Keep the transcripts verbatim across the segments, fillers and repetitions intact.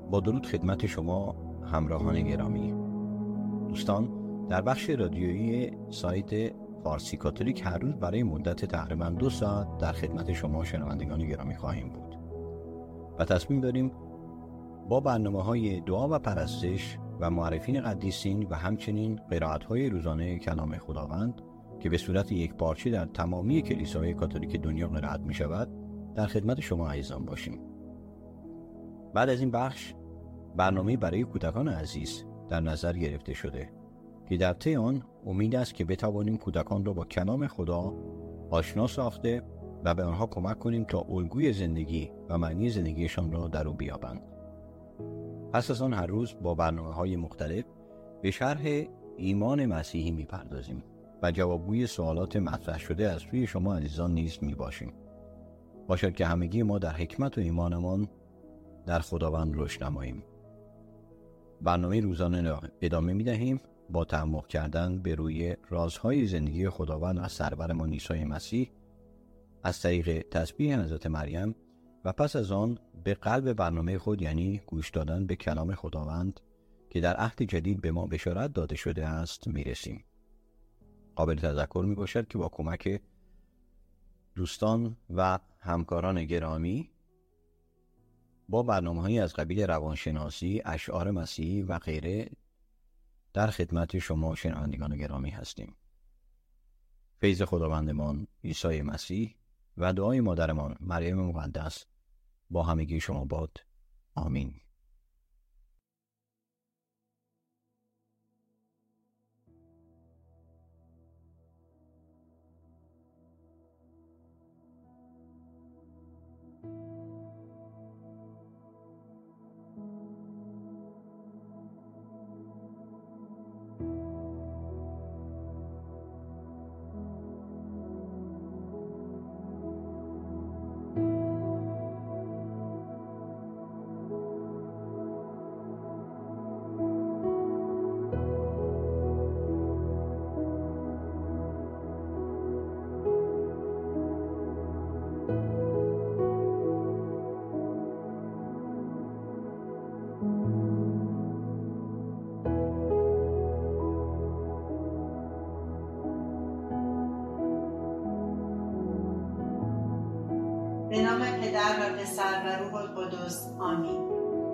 با درود خدمت شما همراهان گرامی. دوستان، در بخش رادیویی سایت فارسی کاتولیک هر روز برای مدت تقریباً دو ساعت در خدمت شما شنوندگان گرامی خواهیم بود و تصمیم داریم با برنامه‌های دعا و پرستش و معرفین قدیسین و همچنین قرائت‌های روزانه کلام خداوند که به صورت یکپارچه در تمامی کلیساهای کاتولیک دنیا قرائت می‌شود در خدمت شما عزیزان باشیم. بعد از این بخش برنامه برای کودکان عزیز در نظر گرفته شده که در طی آن امید است که بتوانیم کودکان را با کلام خدا آشنا ساخته و به آنها کمک کنیم تا الگوی زندگی و معنی زندگیشان را در او بیابند. پس از آن هر روز با برنامه‌های مختلف به شرح ایمان مسیحی می‌پردازیم و جوابگوی سوالات مطرح شده از سوی شما عزیزان نیز می‌باشیم. باشد که همگی ما در حکمت و ایمانمان در خداوند رشد نماییم. برنامه روزانه را ادامه می‌دهیم با تعمق کردن به روی رازهای زندگی خداوند از سرورمان عیسی مسیح از طریق تسبیح حضرت مریم و پس از آن به قلب برنامه خود، یعنی گوش دادن به کلام خداوند که در عهد جدید به ما بشارت داده شده است میرسیم. قابل تذکر می باشد که با کمک دوستان و همکاران گرامی با برنامه‌هایی از قبیل روانشناسی، اشعار مسیحی و غیره در خدمت شما شنوندگان گرامی هستیم. فیض خداوندمان عیسی مسیح و دعای مادرمان مریم مقدس با همگی شما باد. آمین. به نام پدر و پسر و روح القدس. آمین.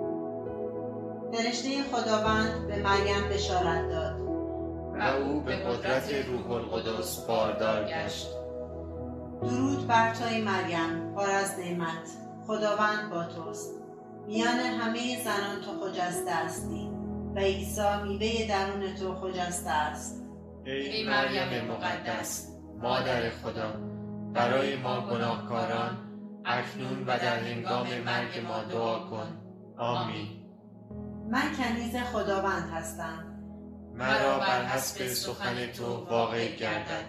فرشته خداوند به مریم بشارت داد و او به قدرت روح القدس باردار گشت. درود بر توی مریم، پر از نعمت، خداوند با توست. میان همه زنان تو خجسته هستی و عیسی میوه درون تو خجسته است. ای مریم مقدس، مادر خدا، برای ما گناهکاران اکنون و در هنگام مرگ ما دعا کن. آمین. من کنیز خداوند هستم، مرا بر حسب سخن تو واقع گردد.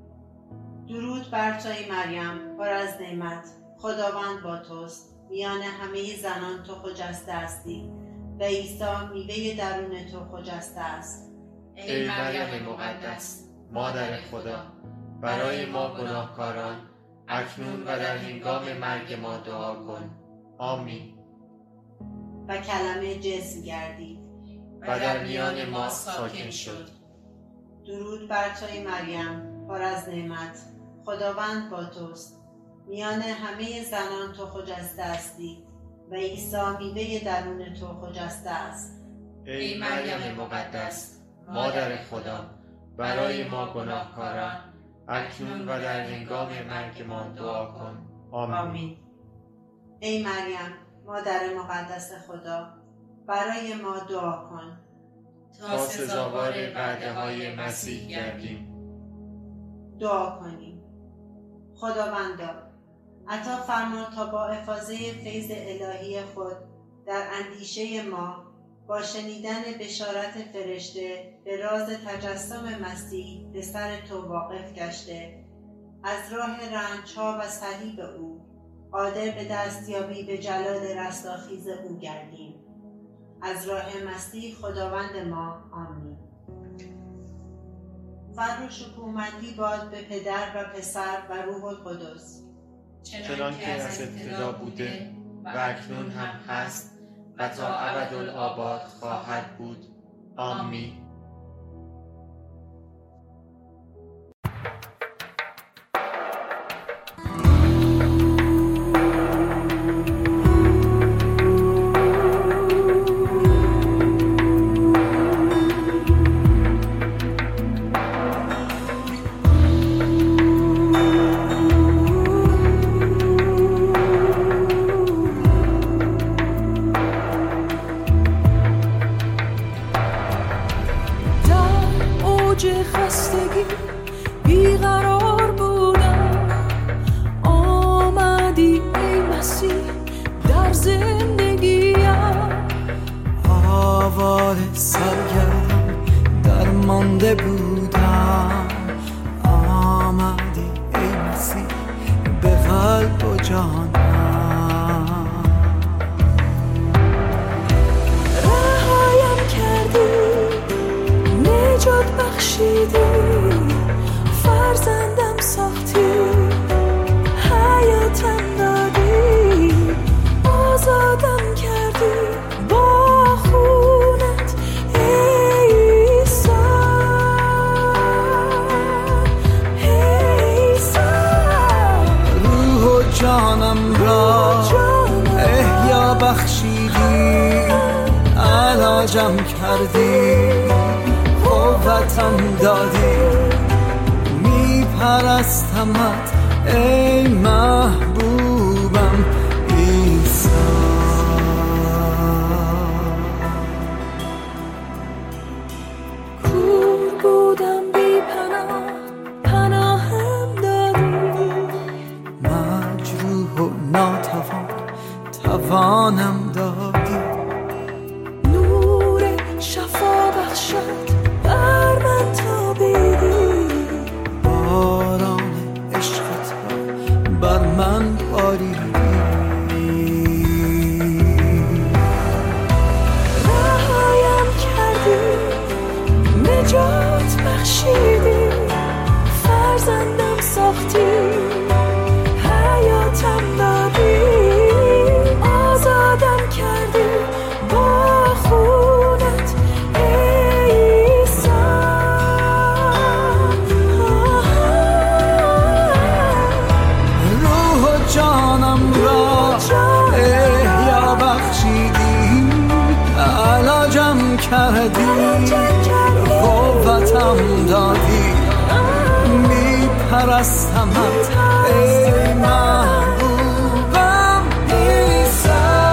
درود بر توی مریم، پر از نعمت، خداوند با توست. میان همه زنان تو خجسته هستی و عیسی میوه درون تو خجسته است. ای مریم مقدس، مادر خدا، برای ما گناهکاران اکنون و در هنگام مرگ ما دعا کن. آمین. و کلمه جسم گردید و در میان ما ساکن شد. درود بر توی مریم، پر از نعمت، خداوند با توست. میان همه زنان تو خجسته هستی و عیسی میوه درون تو خجسته است. ای مریم مقدس، مادر خدا، برای ما گناهکاران اکنون و در هنگام مرگ ما دعا کن. آمین. آمین. ای مریم، مادر مقدس خدا، برای ما دعا کن تا سزاوار وعده های مسیح گردیم. دعا کنیم. خداوندا، عطا فرما تا با افاضه فیض الهی خود در اندیشه ما با شنیدن بشارت فرشته به راز تجسم مسیح پسر تو واقف گشته، از راه رنج‌ها و صلیب او قادر به دستیابی به جلال رستاخیز او گردیم. از راه مسیح خداوند ما. آمین. فر و شکوهمندی باد به پدر و پسر و روح القدس، چنان که از ابتدا بوده و اکنون هم هست و تا ابدالآباد خواهد بود. آمین. خستگی بیقرار بودم، آمدی ای مسیح در زندگیم. آواره سرگردم درمانده بودم، آمدی ای مسیح به قلب و جانم. رهایم کردی، نجات بخشیدی، فرزندم ساختی، حیاتم دادی، آزادم کردی با خونت ای عیسی، ای عیسی. روح و جانم را احیا بخشیدی، علاجم کردی، قوتم دادی، میپرستمت ای محبوبم عیسی. کور بودم بی پناه، پناهم دادی، مجروح و ناتوان توانم دادی، نور شفا بخشد بر من تابیدی، باران عشقت را بر من باریدی. رهایم کردی، نجات بخشیدی، فرزندم ساختی، حیاتم دادی، آزادم کردی با خونت ای عیسی. روح و جانم را احیا بخشیدی، علاجم کردی، قوتم دادی، میپرستمت ای محبوبم عیسی.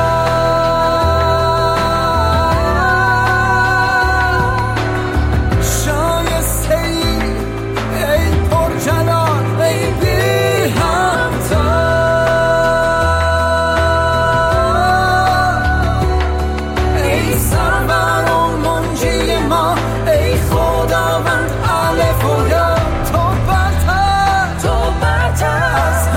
شایسته ای ای پرجلال، ای بی همتا، ای سرور و منجی ما، ای خداوند الف و یا. تو برتر، تو برتر از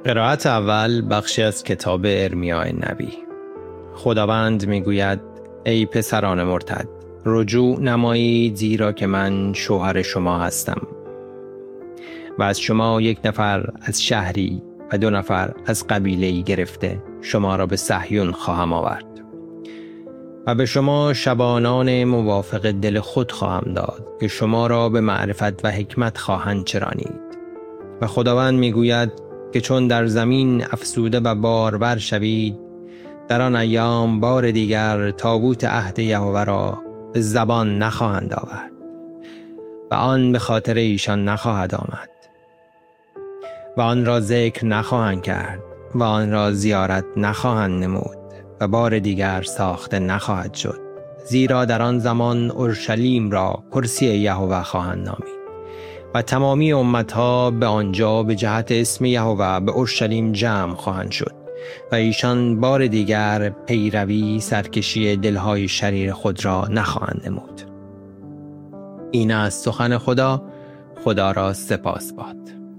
قرائت اول بخشی از کتاب ارمیا نبی. خداوند میگوید ای پسران مرتد، رجوع نمایید، زیرا که من شوهر شما هستم و از شما یک نفر از شهری و دو نفر از قبیله‌ای گرفته شما را به صهیون خواهم آورد و به شما شبانان موافق دل خود خواهم داد که شما را به معرفت و حکمت خواهند چرانید. و خداوند میگوید که چون در زمین افسوده و بارور شوید، در آن ایام بار دیگر تابوت عهد یهوه را به زبان نخواهند آورد و آن به خاطر ایشان نخواهد آمد و آن را ذکر نخواهند کرد و آن را زیارت نخواهند نمود و بار دیگر ساخته نخواهد شد، زیرا در آن زمان اورشلیم را کرسی یهوه خواهند نامید و تمامی امتها به آنجا به جهت اسم یهوه به اورشلیم جمع خواهند شد و ایشان بار دیگر پیروی سرکشی دلهای شریر خود را نخواهند نمود. این از سخن خدا. خدا را سپاس باد.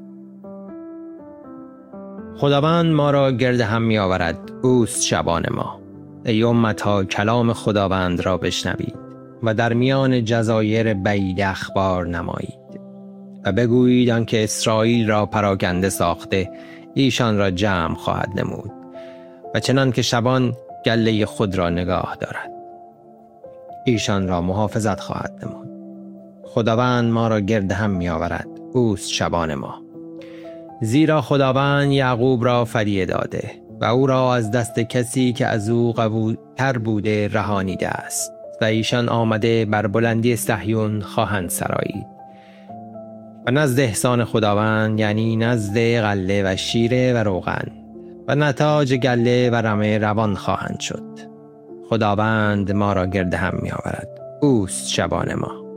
خداوند ما را گرد هم می آورد، اوست شبان ما. ای امتها کلام خداوند را بشنوید و در میان جزایر بعید اخبار نمایید و بگویید آنکه اسرائیل را پراکنده ساخته ایشان را جمع خواهد نمود و چنان که شبان گله خود را نگاه دارد ایشان را محافظت خواهد نمود. خداوند ما را گرد هم می آورد، اوست شبان ما. زیرا خداوند یعقوب را فدیه داده و او را از دست کسی که از او قوی تر بوده رهانیده است و ایشان آمده بر بلندی صهیون خواهند سرایید و نزد احسان خداوند، یعنی نزد غله و شیره و روغن و نتاج گله و رمه روان خواهند شد. خداوند ما را گرد هم می آورد، اوست شبان ما.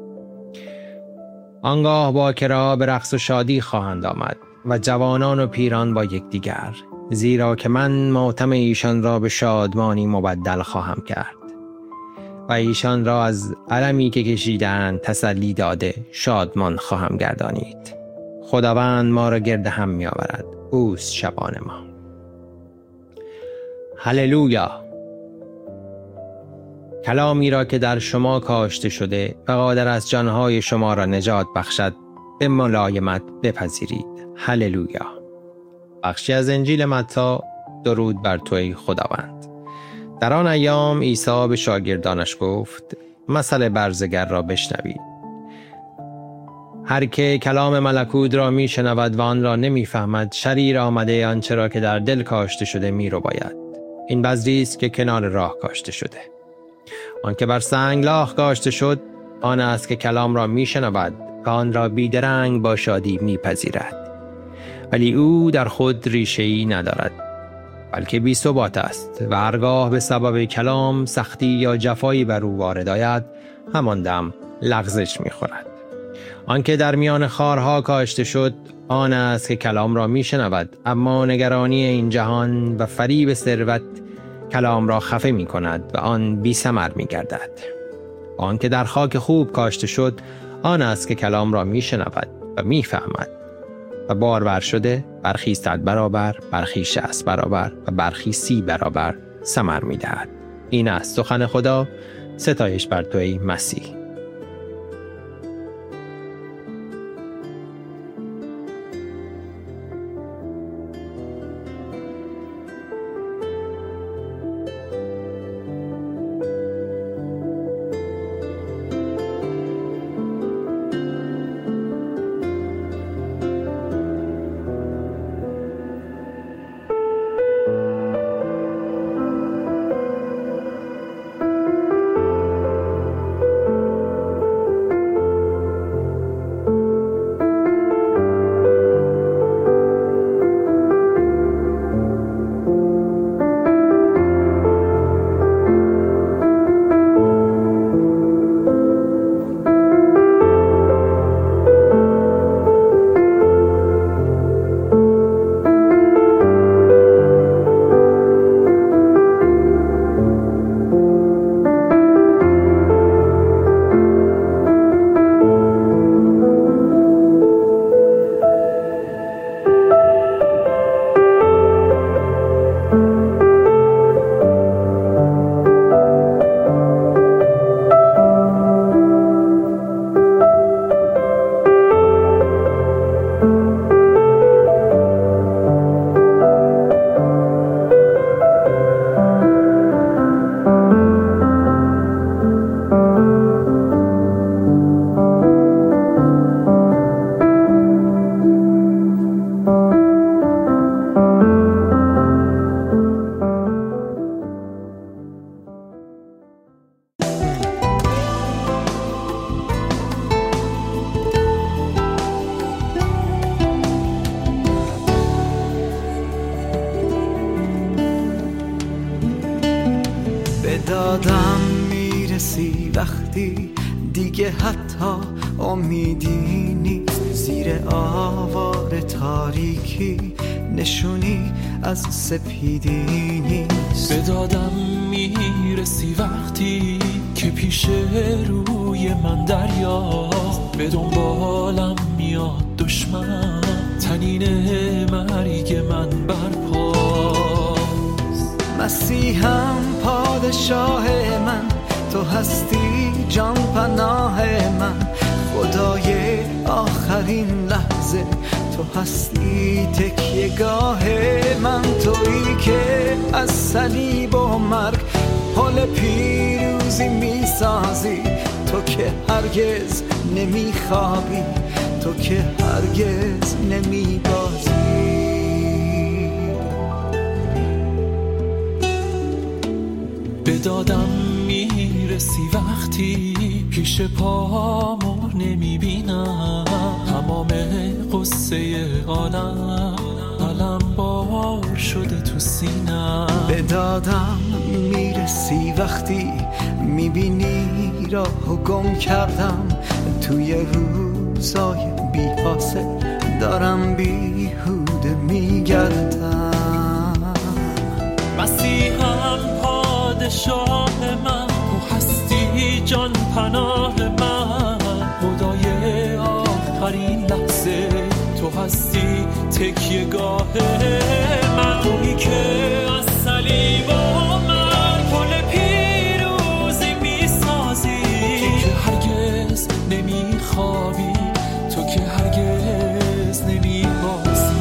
آنگاه باکرها به رقص و شادی خواهند آمد و جوانان و پیران با یکدیگر، زیرا که من ماتم ایشان را به شادمانی مبدل خواهم کرد و ایشان را از علمی که کشیدند تسلی داده شادمان خواهم گردانید. خداوند ما را گرد هم می آورد، اوست شبان ما. هللویا. کلامی را که در شما کاشته شده و قادر است جانهای شما را نجات بخشد به ملایمت بپذیرید. هللویا. بخشی از انجیل متی. درود بر تو ای خداوند. در آن ایام عیسی به شاگردانش گفت مثل برزگر را بشنوید. هر که کلام ملکوت را می شنود و آن را نمی فهمد، شریر آمده آنچه را که در دل کاشته شده می رو باید. این بذری است که کنار راه کاشته شده. آن که بر سنگلاخ کاشته شد، آن است که کلام را می شنود و آن را بیدرنگ با شادی می پذیرد. ولی او در خود ریشه‌ای ندارد، بلکه بی ثبات است و هرگاه به سبب کلام سختی یا جفایی بر او وارد آید، همان دم لغزش می خورد. آنکه در میان خارها کاشته شد، آن است که کلام را می شنود، اما نگرانی این جهان و فریب ثروت کلام را خفه می کند و آن بی ثمر می گردد. آنکه در خاک خوب کاشته شد، آن است که کلام را می شنود و می فهمد و بارور شده برخی صد برابر، برخی شصت برابر و برخی سی برابر ثمر می دهد. این است سخن خدا. ستایش بر تو ای مسیح. دادم میرسی وقتی دیگه حتی امیدی نیست، زیر آوار تاریکی نشونی از سپیدی نیست. به دادم میرسی وقتی که پیش روی من دریاست، به دنبالم میاد دشمن، تنین مرگ من برپاست. مسیحم پادشاه من، تو هستی جان پناه من، خدای آخرین لحظه تو هستی تکیه‌گاه من، تویی که از صلیب و مرگ پل پیروزی میسازی، تو که هرگز نمیخوابی، تو که هرگز نمیبازی. به دادم میرسی وقتی پیش پامو نمیبینم، تمام قصه عالم علم بار شده تو سینم. به دادم میرسی وقتی میبینی راهو گم کردم، توی روزای بی حاصل دارم بیهوده میگردم. مسیحم پادشاه من، تو هستی جان پناه من، خدای آخرین لحظه تو هستی تکیه‌گاه من، تویی که از صلیب و مرگ پل پیروزی میسازی، تو که هرگز نمیخوابی، تو که هرگز نمیبازی.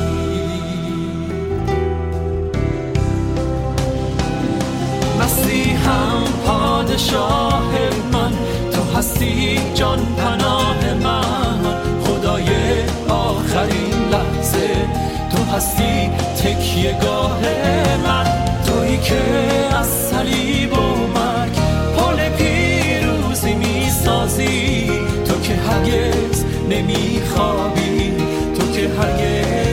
مسیحم پادشاه من، تو هستی جان پناه من، خدای آخرین لحظه تو هستی تکیه‌گاه من، تویی که از صلیب و مرگ پل پیروزی میسازی، تو که هرگز نمیخوابی، تو که هرگز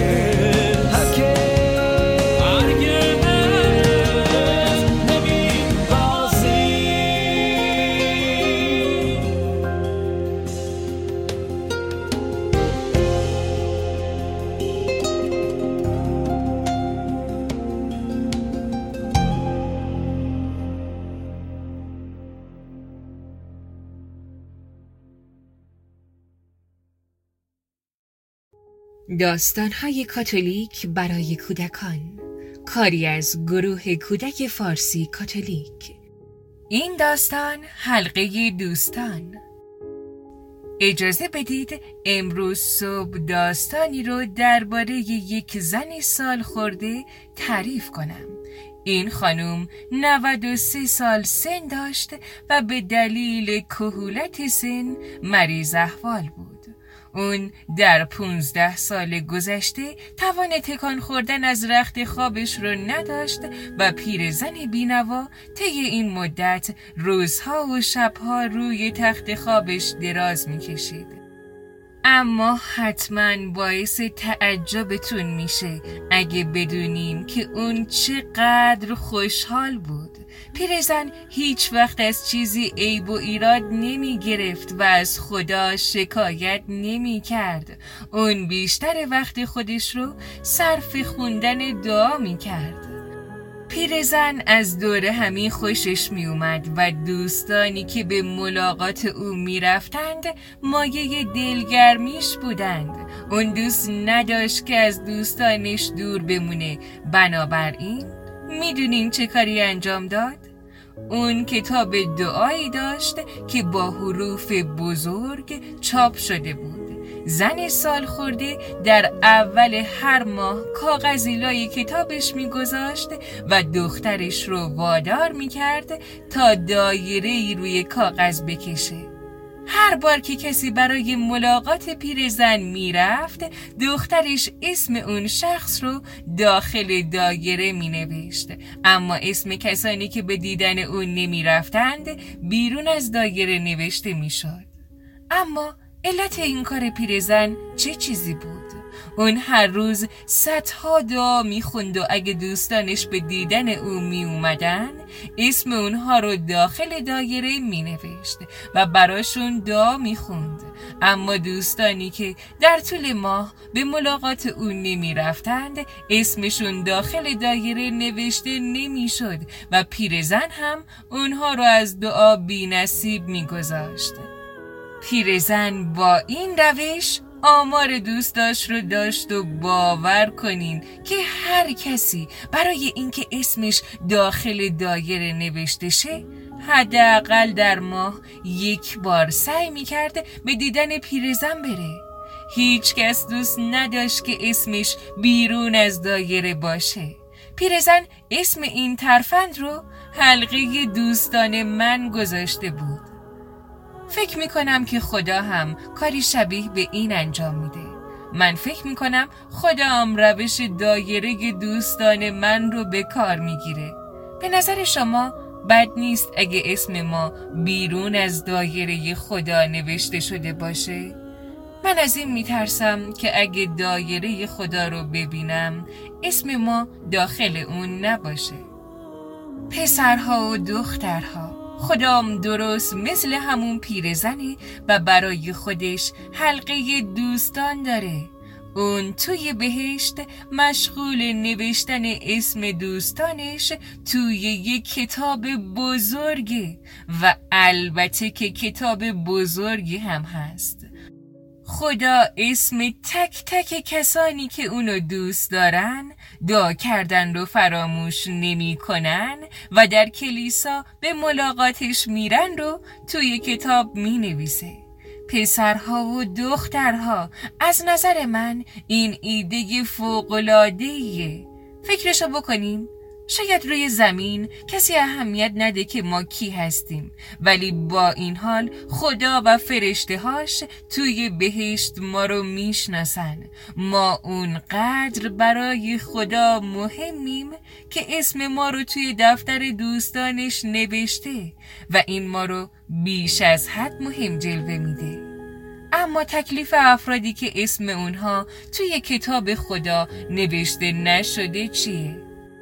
داستان‌های کاتولیک برای کودکان، کاری از گروه کودک فارسی کاتولیک. این داستان حلقه دوستان. اجازه بدید امروز صبح داستانی رو درباره یک زن سال خورده تعریف کنم. این خانم نود و سه سال سن داشت و به دلیل کهولت سن مریض احوال بود. اون در پونزده سال گذشته توان تکان خوردن از رخت خوابش رو نداشت و پیرزن بینوا طی این مدت روزها و شبها روی تخت خوابش دراز می‌کشید. اما حتما باعث تعجبتون میشه اگه بدونین که اون چقدر خوشحال بود. پیرزن هیچ وقت از چیزی عیب و ایراد نمی گرفت و از خدا شکایت نمی کرد. اون بیشتر وقت خودش رو صرف خوندن دعا می کرد. پیرزن از دور همی خوشش می اومد و دوستانی که به ملاقات او می رفتند مایه دلگرمیش بودند. اون دوست نداشت که از دوستانش دور بمونه، بنابراین میدونین چه کاری انجام داد؟ اون کتاب دعایی داشت که با حروف بزرگ چاپ شده بود. زن سال خورده در اول هر ماه کاغذی لای کتابش میگذاشت و دخترش رو وادار میکرد تا دایره‌ای روی کاغذ بکشه. هر بار که کسی برای ملاقات پیرزن میرفت، دخترش اسم اون شخص رو داخل دایره مینوشت، اما اسم کسانی که به دیدن اون نمیرفتند بیرون از دایره نوشته میشد. اما علت این کار پیرزن چه چیزی بود؟ اون هر روز صدها دعا میخوند و اگه دوستانش به دیدن او می اومدن اسم اونها رو داخل دایره مینوشت و براشون دعا میخوند. اما دوستانی که در طول ماه به ملاقات او نمی رفتند اسمشون داخل دایره نوشته نمیشد و پیرزن هم اونها رو از دعا بی نصیب میگذاشت. پیرزن با این روش آمار دوستاش رو داشت و باور کنین که هر کسی برای اینکه اسمش داخل دایره نوشته شه حداقل در ماه یک بار سعی میکرد به دیدن پیرزن بره. هیچ کس دوست نداشت که اسمش بیرون از دایره باشه. پیرزن اسم این ترفند رو حلقه دوستان من گذاشته بود. فکر میکنم که خدا هم کاری شبیه به این انجام میده. من فکر میکنم خدا هم روش دایره دوستان من رو به کار میگیره. به نظر شما بد نیست اگه اسم ما بیرون از دایره خدا نوشته شده باشه؟ من از این میترسم که اگه دایره خدا رو ببینم اسم ما داخل اون نباشه. پسرها و دخترها، خدام درست مثل همون پیرزنه و برای خودش حلقه دوستان داره. اون توی بهشت مشغول نوشتن اسم دوستانش توی یک کتاب بزرگه و البته که کتاب بزرگی هم هست. خدا اسم تک تک کسانی که اونو دوست دارن، دعا کردن رو فراموش نمی کنن و در کلیسا به ملاقاتش میرن رو توی کتاب می نویسه. پسرها و دخترها، از نظر من این ایده فوق‌العاده‌ایه. فکرشو بکنین. شاید روی زمین کسی اهمیت نده که ما کی هستیم، ولی با این حال خدا و فرشته‌هاش توی بهشت ما رو میشناسن. ما اونقدر برای خدا مهمیم که اسم ما رو توی دفتر دوستانش نوشته و این ما رو بیش از حد مهم جلوه میده. اما تکلیف افرادی که اسم اونها توی کتاب خدا نوشته نشده چیه؟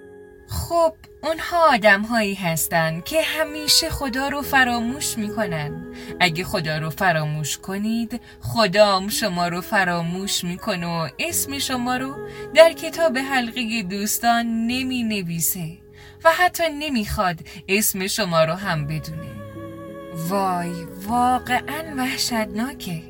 خب اونها آدم هایی هستن که همیشه خدا رو فراموش میکنن. اگه خدا رو فراموش کنید، خدام شما رو فراموش میکنه و اسم شما رو در کتاب حلقه دوستان نمی نویسه و حتی نمیخواد اسم شما رو هم بدونه. وای، واقعا وحشتناکه.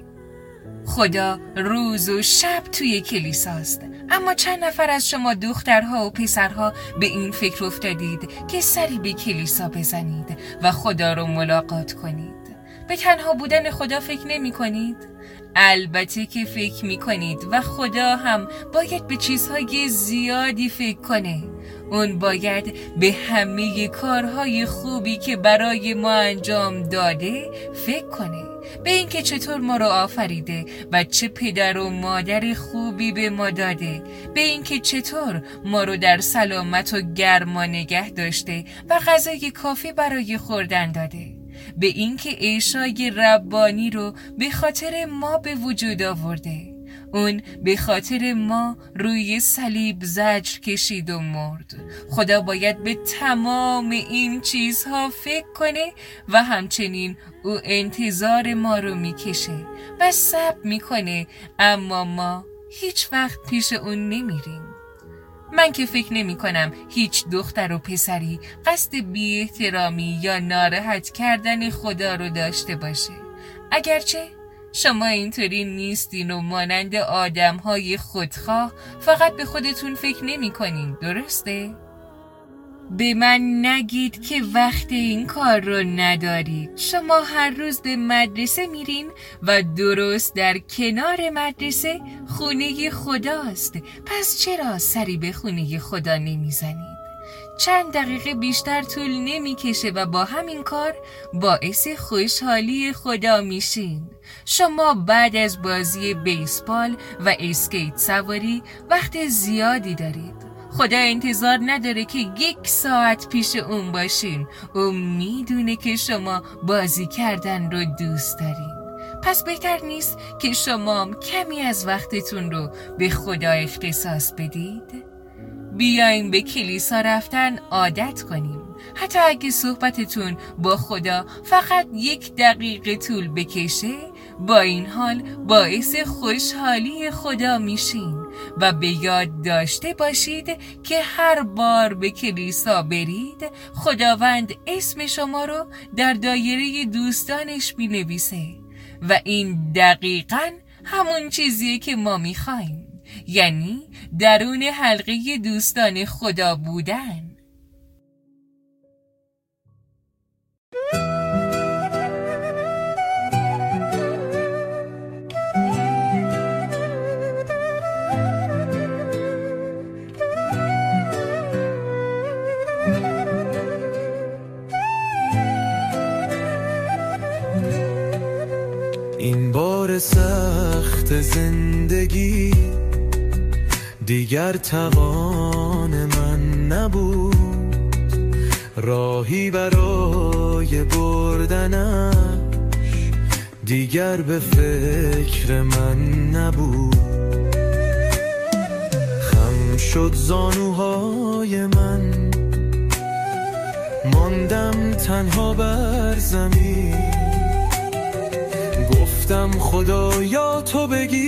خدا روز و شب توی کلیساست، اما چند نفر از شما دخترها و پسرها به این فکر افتادید که سری به کلیسا بزنید و خدا رو ملاقات کنید؟ به تنها بودن خدا فکر نمی کنید؟ البته که فکر می کنید و خدا هم باید به چیزهای زیادی فکر کنه. اون باید به همه کارهای خوبی که برای ما انجام داده فکر کنه، به اینکه چطور ما رو آفریده و چه پدر و مادر خوبی به ما داده، به اینکه چطور ما رو در سلامت و گرما نگه داشته و غذای کافی برای خوردن داده، به اینکه عشای ربانی رو به خاطر ما به وجود آورده. اون به خاطر ما روی صلیب زجر کشید و مرد. خدا باید به تمام این چیزها فکر کنه و همچنین او انتظار ما رو میکشه و صبر میکنه، اما ما هیچ وقت پیش اون نمیریم. من که فکر نمی کنم هیچ دختر و پسری قصد بی احترامی یا ناراحت کردن خدا رو داشته باشه. اگرچه شما اینطوری نیستین و مانند آدم‌های خودخواه فقط به خودتون فکر نمی کنین، درسته؟ به من نگید که وقت این کار رو ندارید. شما هر روز به مدرسه میرین و درست در کنار مدرسه خونه خداست. پس چرا سری به خونه خدا نمیزنید؟ چند دقیقه بیشتر طول نمیکشه و با همین کار باعث خوشحالی خدا میشین. شما بعد از بازی بیسبال و اسکیت سواری وقت زیادی دارید. خدا انتظار نداره که یک ساعت پیش اون باشین. اون میدونه که شما بازی کردن رو دوست دارین. پس بهتر نیست که شما کمی از وقتتون رو به خدا اختصاص بدید؟ بیاین به کلیسا رفتن عادت کنیم. حتی اگه صحبتتون با خدا فقط یک دقیقه طول بکشه، با این حال باعث خوشحالی خدا میشین. و به یاد داشته باشید که هر بار به کلیسا برید، خداوند اسم شما رو در دایره دوستانش بینویسه. و این دقیقاً همون چیزیه که ما میخوایم، یعنی درون حلقه دوستان خدا بودن. این بار سخت زندگی دیگر توان من نبود، راهی برای بردنش دیگر به فکر من نبود. خم شد زانوهای من، ماندم تنها بر زمین. گفتم خدایا تو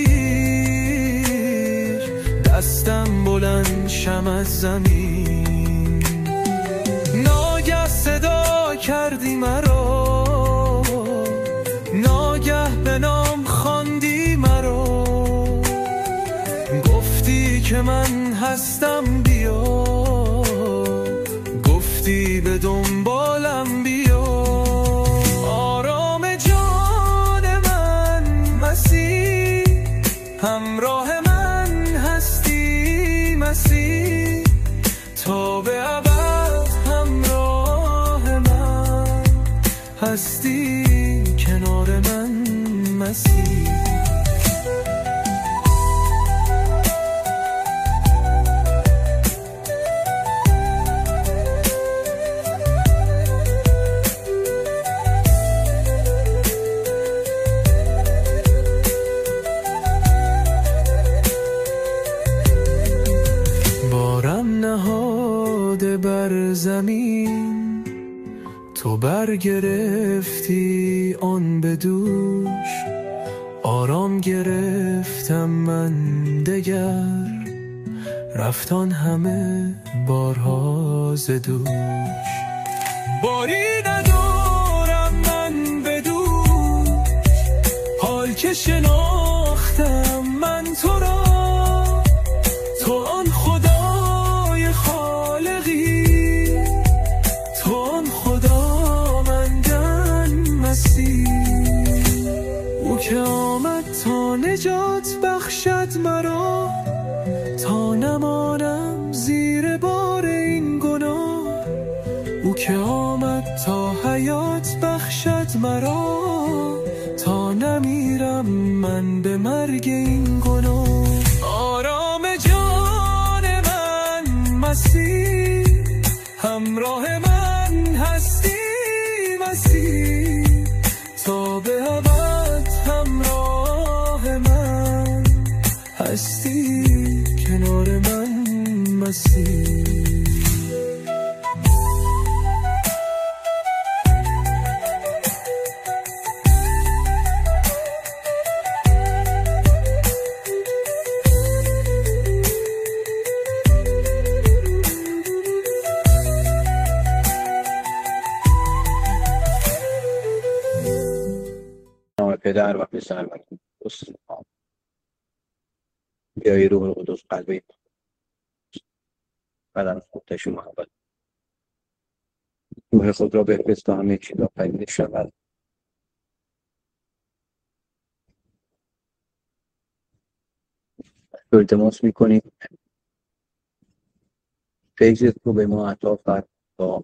بگیر دستم بلند شم از زمین. ناگه صدا کردی مرا، ناگه به نام خواندی مرا. گفتی که من هستم بیا، گفتی به دنبالم بیا. آرام جان من مسیح، همراه من هستی مسیح. تا به ابد همراه من هستی، کنار من مسیح. بر زمین تو برگرفتی آن به دوش. آرام گرفتم من دگر، رفتان همه بارها ز دوش. باری ندارم من به دوش، حال که شناختم من تو را. تو آن خدای خالقی، تو آن خدا مندن مسیح. او که آمد تا نجات بخشد مرا، تا نمانم زیر بار این گناه. او که آمد تا حیات بخشد مرا، تا نمیرم من به مرگ این گناه. آرام جان من مسیح، همراه من هستی مسیح. تا به ابد همراه من هستی، کنار من مسیح. پدر و پسر و قدوس آمین. بیایی روح القدس قلب بدن خودش محبت روح خود را بفرست تا همه چیز آفریده شود. التماس میکنیم فیضت رو به ما عطا فرما تا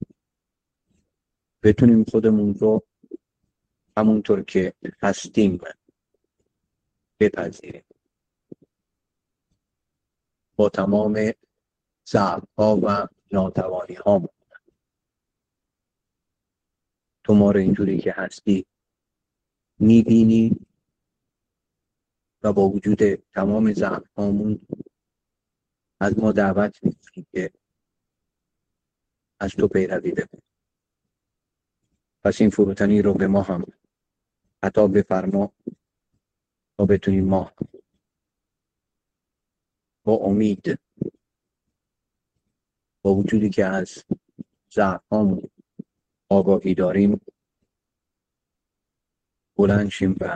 بتونیم خودمون رو همونطور که هستیم بپذیریم، با تمام ضعف‌ها و ناتوانی‌هامون. تو ما رو اینجوری که هستی میبینی و با وجود تمام ضعف‌هامون از ما دعوت میکنی که از تو پیروی بکنیم. پس این فروتنی رو به ما هم عطا بفرما تا بتونیم ما با امید، با وجودی که از ضعف‌هامون آگاهی داریم، بلند شیم و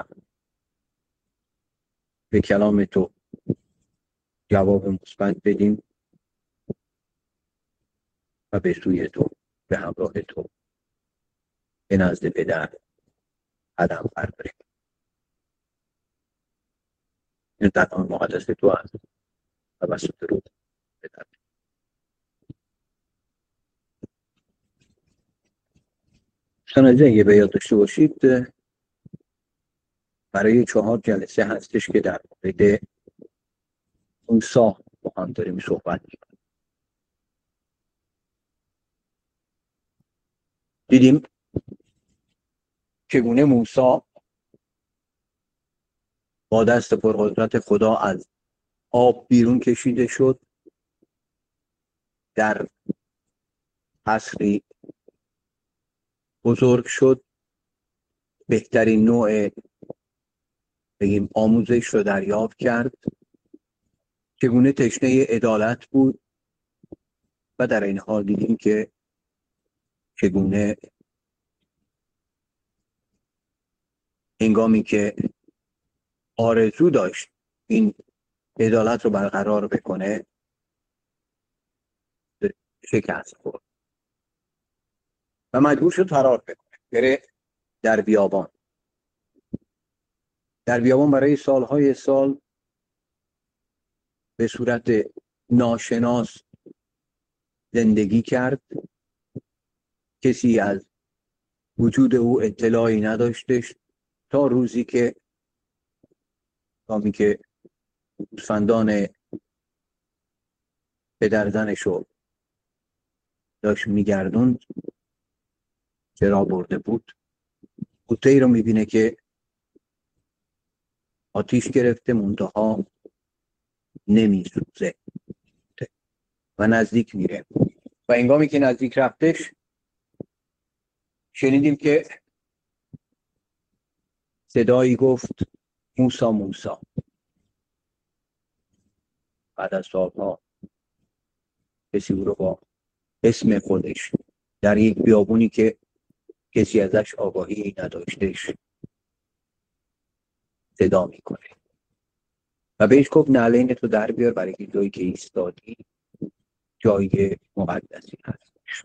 به کلام تو جواب مثبت بدیم و به سوی تو، به همراه تو به نزد پدر قدم برداریم. این قدم مقدس تو هست و توسط روح پدر. سنجه اگه به یاد داشته باشید برای چهار جلسه هستش که در مورد موسی با هم داریم صحبت می‌کنیم. دیدیم چگونه موسی با دست پرقدرت خدا از آب بیرون کشیده شد، در قصری بزرگ شد، بهترین نوع بگیم آموزش رو دریافت کرد، چگونه تشنه عدالت بود و در این حال دیدیم که چگونه هنگامی که آرزو داشت این عدالت رو برقرار بکنه شکست خورد و مجبور شد فرار بکنه، بره در بیابان. در بیابان برای سالهای سال به صورت ناشناس زندگی کرد. کسی از وجود او اطلاعی نداشتش تا روزی که کامی که گوسفندان پدر زنشو داشت میگردوند چرا برده بود، بوته‌ای رو میبینه که آتیش گرفته منتها نمیسوزه و نزدیک میره و هنگامی که نزدیک رفتش شنیدیم که صدایی گفت موسی موسی. بعد از سالها کسی او رو با اسم خودش در یک بیابونی که کسی ازش آگاهی نداشتش صدا میکنه و بهش گفت نعلین تو در بیار، برای که جایی که ایستادی جای مقدسی هستش.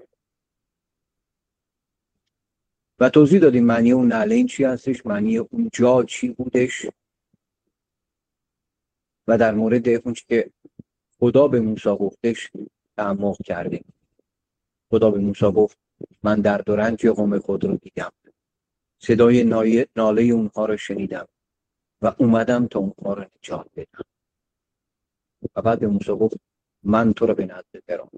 و توضیح دادیم معنی اون نعلین چی هستش، معنی اون جا چی بودش و در مورد اون چی که خدا به موسی گفتش تعمق کردیم. خدا به موسی گفت من درد و رنج قوم خود رو دیدم، صدای ناله اونها رو شنیدم و اومدم تا اونها رو نجات بدم. و بعد به موسی گفت من تو رو به نزد برام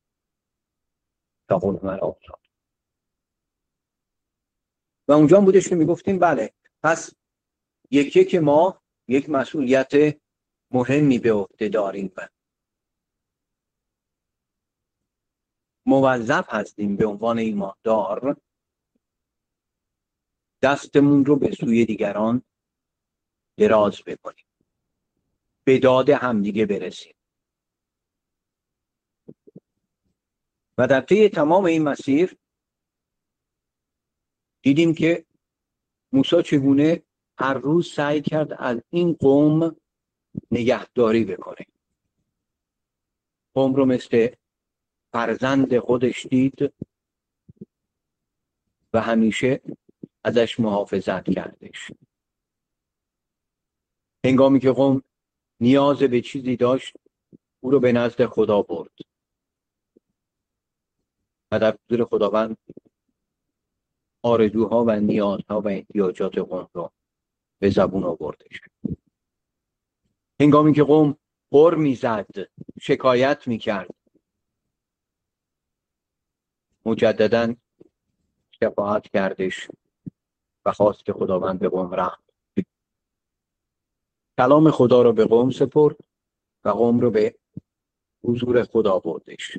تا قول من آزاد. و اونجا هم بودش که میگفتیم بله پس یکی که ما یک مسئولیت مهمی به عهده داریم و موظف هستیم به عنوان ایماندار دستمون رو به سوی دیگران دراز بکنیم، به داد همدیگه برسیم. و در طی تمام این مسیر دیدیم که موسی چگونه هر روز سعی کرد از این قوم نگهداری بکنه. قوم رو مثل فرزند خودش دید و همیشه ازش محافظت کردش. هنگامی که قوم نیاز به چیزی داشت او رو به نزد خدا برد و در حضور خداوند آرزوها و نیازها و احتیاجات قوم را به زبون آوردش. هنگامی که قوم غر میزد، شکایت میکرد، مجدداً شفاعت کردش و خواست که خداوند به قوم رحم کنه. کلام خدا رو به قوم سپرد و قوم رو به حضور خدا بردش.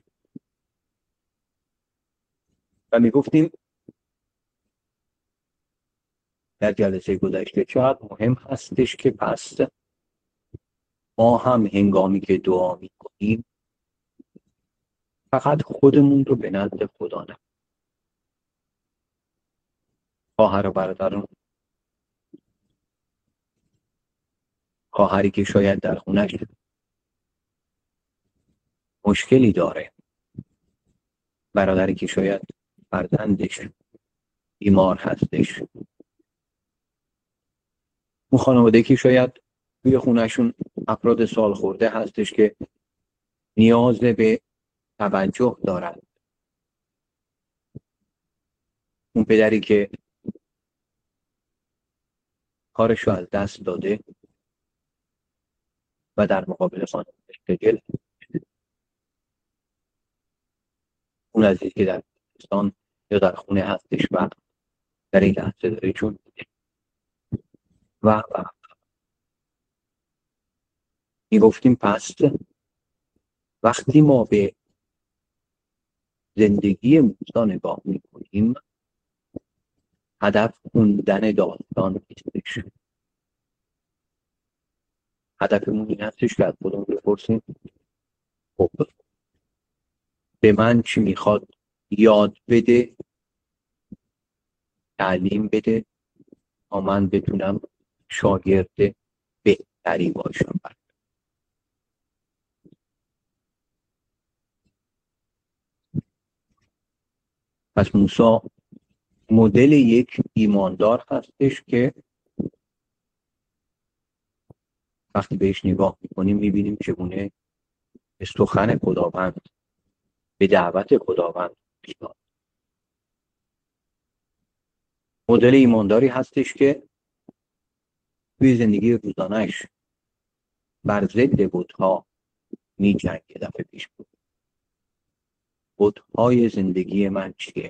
و میگفتیم در جلسه گذشته چقدر مهم هستش که پس ما هم هنگامی که دعا میکنیم فقط خودمون رو به نزد خدا نه، خواهر و برادران، خواهری که شاید در خونش مشکلی داره، برادری که شاید فرزندش بیمار هستش، اون خانواده که شاید توی خونشون افراد سال خورده هستش که نیاز به توجه دارن، اون پدری که کارشو از دست داده و در مقابل خانواده‌اش خجل، اون عزیزی که در پاکستان یا در خونه هستش و در این لحظه داره جون میده و و میگفتیم پس وقتی ما به زندگی موسی نگاه میکنیم هدف خوندن داستان نیستش. هدفمون این هستش که از خودمون بپرسیم خب به من چی میخواد یاد بده، تعلیم بده تا من بتونم شاگرد بهتری باشم. پس موسی مدل یک ایماندار هستش که وقتی بهش نگاه میکنیم میبینیم چگونه به سخن خداوند، به دعوت خداوند میاد. مدل ایمانداری هستش که توی زندگی روزانه‌اش بر ضد بت‌ها می‌جنگه. دفعه پیش بود بت‌های زندگی من چیه؟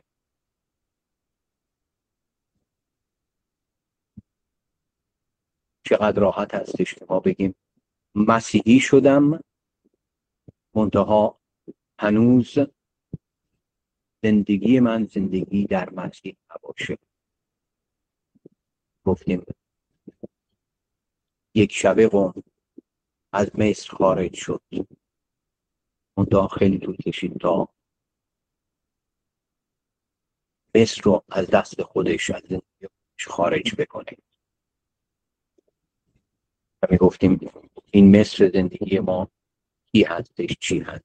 چقدر راحت هستش که ما بگیم مسیحی شدم منتها هنوز زندگی من زندگی در مسیح نباشه. گفتیم یک شبه قوم از مصر خارج شد، منتها خیلی طول کشید تا مصر رو از دست خودش از زندگی خارج بکنه. و می گفتیم این مصر زندگی ما کی هستش، چی هست.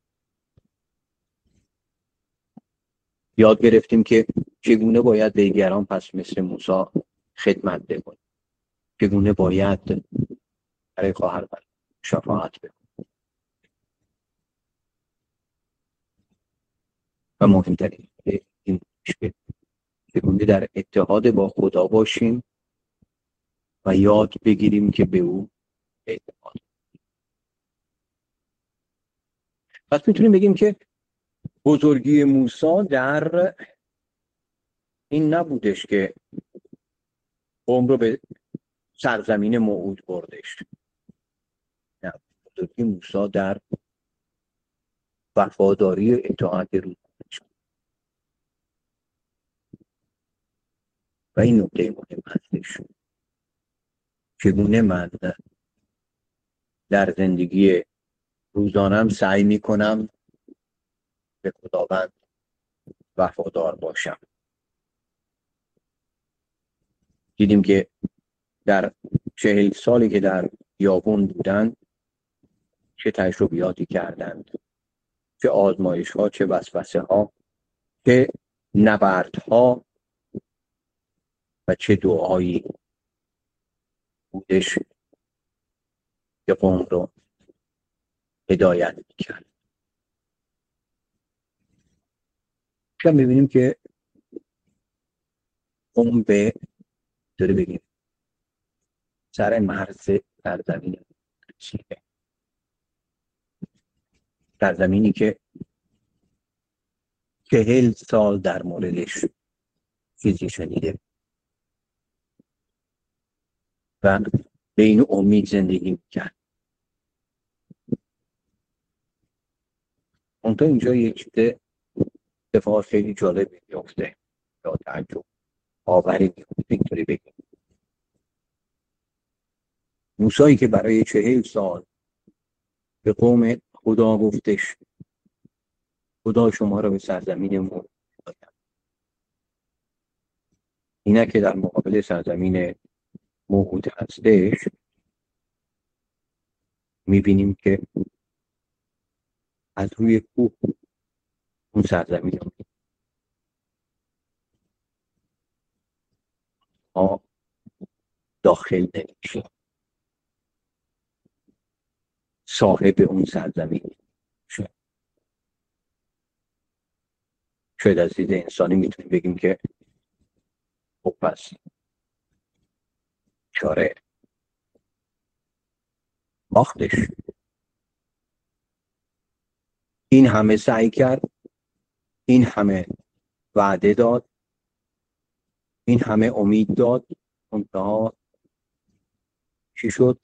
یاد گرفتیم که چگونه باید به دیگران پس مثل موسی خدمت بکنیم، چگونه باید برای خواهر برادر شفاعت بکنیم و مهمترین این که چگونه در اتحاد با خدا باشیم و یاد بگیریم که به او اعتماد. پس میتونیم بگیم که بزرگی موسی در این نبودش که قوم رو به سرزمین موعود بردش. نه، بزرگی موسی در وفاداری و اطاعت روزانه‌اش. و این نکته مهم هستش. چگونه من در زندگی روزانم سعی میکنم به خداوند وفادار باشم. دیدیم که در چهل سالی که در بیابون بودند چه تجربیاتی کردند، چه آزمایش ها، چه وسوسه ها، چه نبرد ها و چه دعایی بودش که قوم رو هدایت میکرد. شما میبینیم که قوم به داره بگیم سر مرز سرزمین چیه، سرزمینی که چهل سال در موردش چیزی شنیده و به این امید زندگی میکرد. اونتا اینجا یک چیز اتفاق خیلی جالب میفته یا تعجب آوری میفته. اینطوری بگیم موسی که برای چهل سال به قوم خدا گفتش خدا شما را به سرزمین موعود می‌برد، اینا که در مقابل سرزمین موعود هستش میبینیم که از روی کوه اون سرزمین رو ما داخل نمیشیم، صاحب اون سرزمین شد. شاید از دید انسانی میتونیم بگیم که خب پس چاره باختش. این همه سعی کرد، این همه وعده داد، این همه امید داد، منتها چی شد؟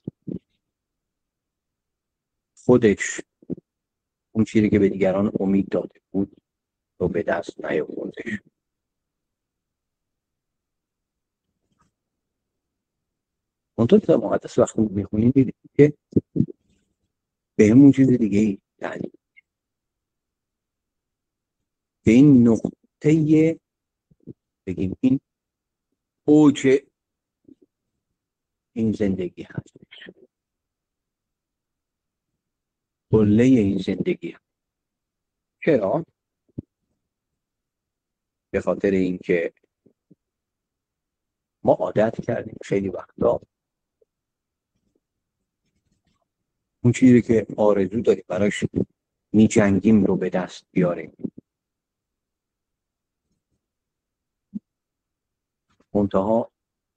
خودش اون چیزی که به دیگران امید داده بود رو به دست نیاوردش. منطقه کتاب مقدس وقتی میخونیم میدیم که به همون چیز دیگه ای یعنی به این نقطه بگیم این اوج این زندگی هستش، قله این زندگی هست. چرا؟ به خاطر اینکه ما عادت کردیم خیلی وقتا اون چیزی که آرزو داریم براش می جنگیم رو به دست بیاریم، منتها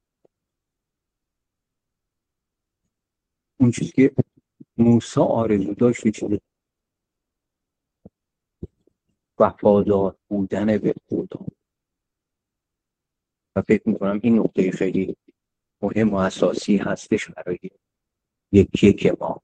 اون چیزی که موسی آرزو داشت چیزی وفادار بودن به خدا. و فکر میکنم این نکته خیلی مهم و اساسی هستش برای یکی که ما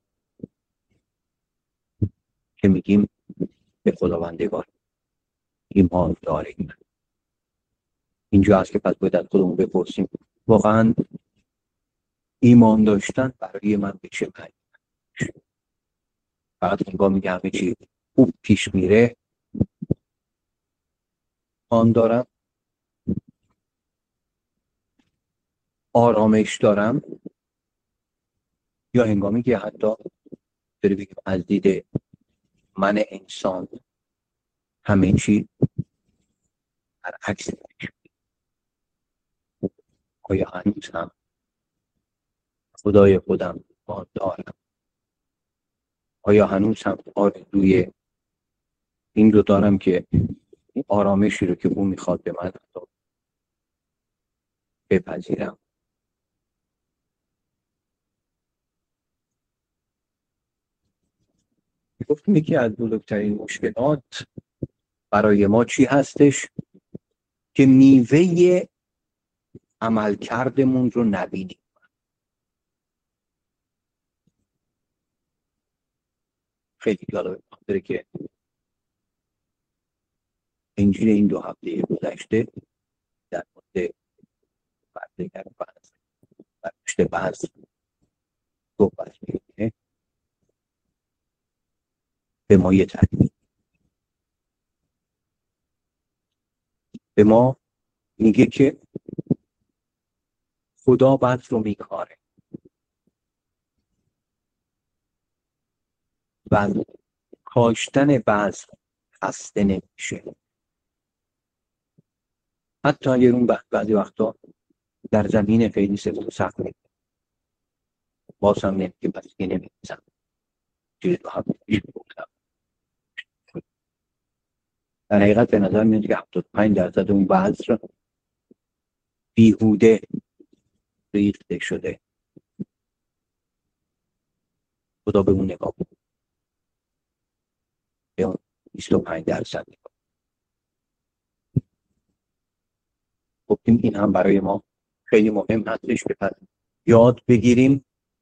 که میگیم به خداوندگار ایمان داریم. اینجا هست که پس باید از خودمون بپرسیم واقعا ایمان داشتن برای من به چه معنی؟ فقط اینگاه میگه همه چی خوب پیش میره آن دارم، آرامش دارم، یا هنگامی که حتی داری بگیم از دید من انسان همه چی برعکس میشه. آیا هنوز هم خدای خودم آن دارم؟ آیا هنوز هم آرزوی این رو دارم که این آرامشی رو که اون میخواد به من بپذیرم؟ گفتم یکی از بزرگترین مشکلات برای ما چی هستش؟ که میوه عملکردمون رو نبینیم. خیلی جالبه بخاطر که انجیل این دو هفته گذشته در مورد بردگان بعض برداشت بعض صحبت می‌کنه. به ما یه تعلیم به ما میگه که خدا بعض رو میکاره و کاشتن بعض خسته نمیشه. حتی اگر اون بعضی وقتا در زمین خیلی سفت و سخت میده، باز هم نمیگه پس دیگه نمیزم چیزی رو هم پیش بودم. در حقیقت به نظر میاد که هفتاد و پنج درصد اون بذر بیهوده ریخته شده. خدا به اون نگاه بود، به اون بیست و پنج درصد نگاه. گفتیم این هم برای ما خیلی مهم هستش که پس یاد بگیریم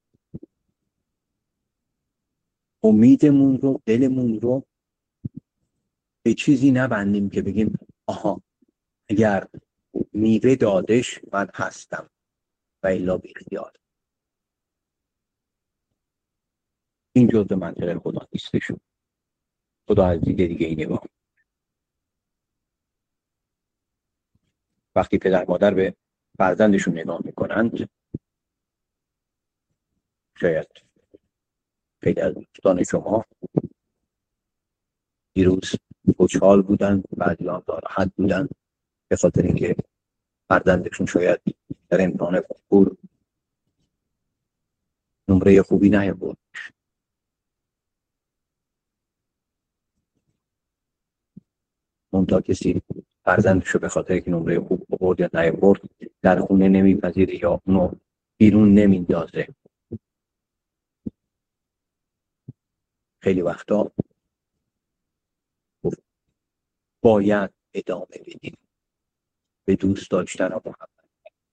امیدمون رو، دلمون رو به چیزی نبندیم که بگیم آها اگر میوه دادش من هستم و الا بیخیال. این جزء منطق خدا نیستش. خدا از دیگه دیگه ای نگاه. وقتی پدر مادر به فرزندشون نگاه میکنند، شاید خیلی از دوستان شما دیروز خوشحال بودن، بعضی هم ناراحت بودن به خاطر اینکه فرزندشون شاید در امتحان کنکور نمره خوبی نیاورد. منتها کسی فرزندشو به خاطر اینکه نمره خوب آورد یا نیاورد در خونه نمیپذیره یا اونو بیرون نمیندازه. خیلی وقتا باید ادامه بدیم به دوست داشتن و محبت.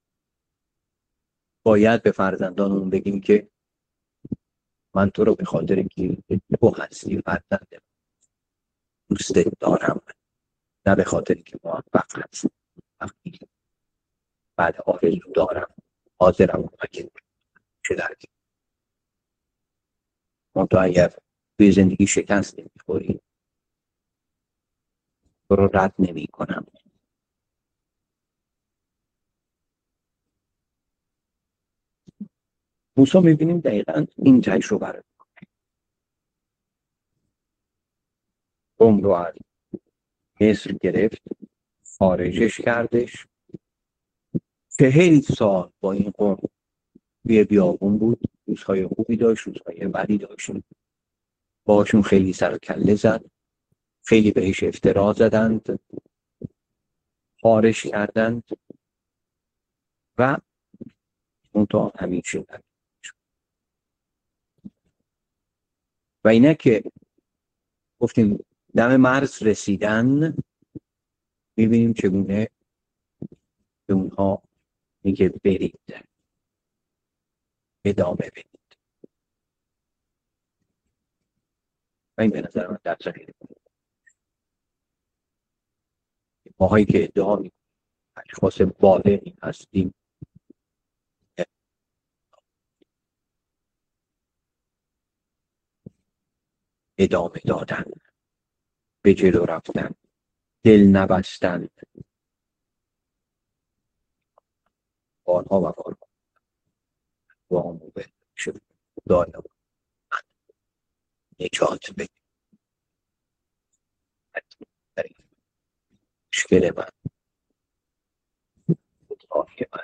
باید به فرزندانمون بگیم که من تو رو به خاطر اینکه تو هستی فرزندم دوستت دارم، نه به خاطر اینکه موفق هستی. وقتی بعد آرزو دارم حاضرم اگه چه درکی. منتها اگر توی زندگی شکست نمیخوری تو رو رد نمی کنم. موسی میبینیم دقیقا این تجربه رو میکنه. قوم رو از مصر گرفت، خارجش کردش. چهل سال با این قوم توی بیابون بود، روزهای خوبی داشت، روزهای بدی داشت. باشون خیلی سر و کله زد، خیلی بهش افترا زدند، خارش کردند و منتها همین شد. و اینه که گفتیم دم مرز رسیدن، میبینیم چگونه به اونها میگه برید، ادامه بدید. و این به نظر من در خیلی ماهایی که ادعا میکنیم اشخاص بالغی هستیم، ادامه دادن، به جلو رفتن، دل نبستن، آنها و بارها و آموزه شد دایم نجات بدید. در این مشکل من خواهی من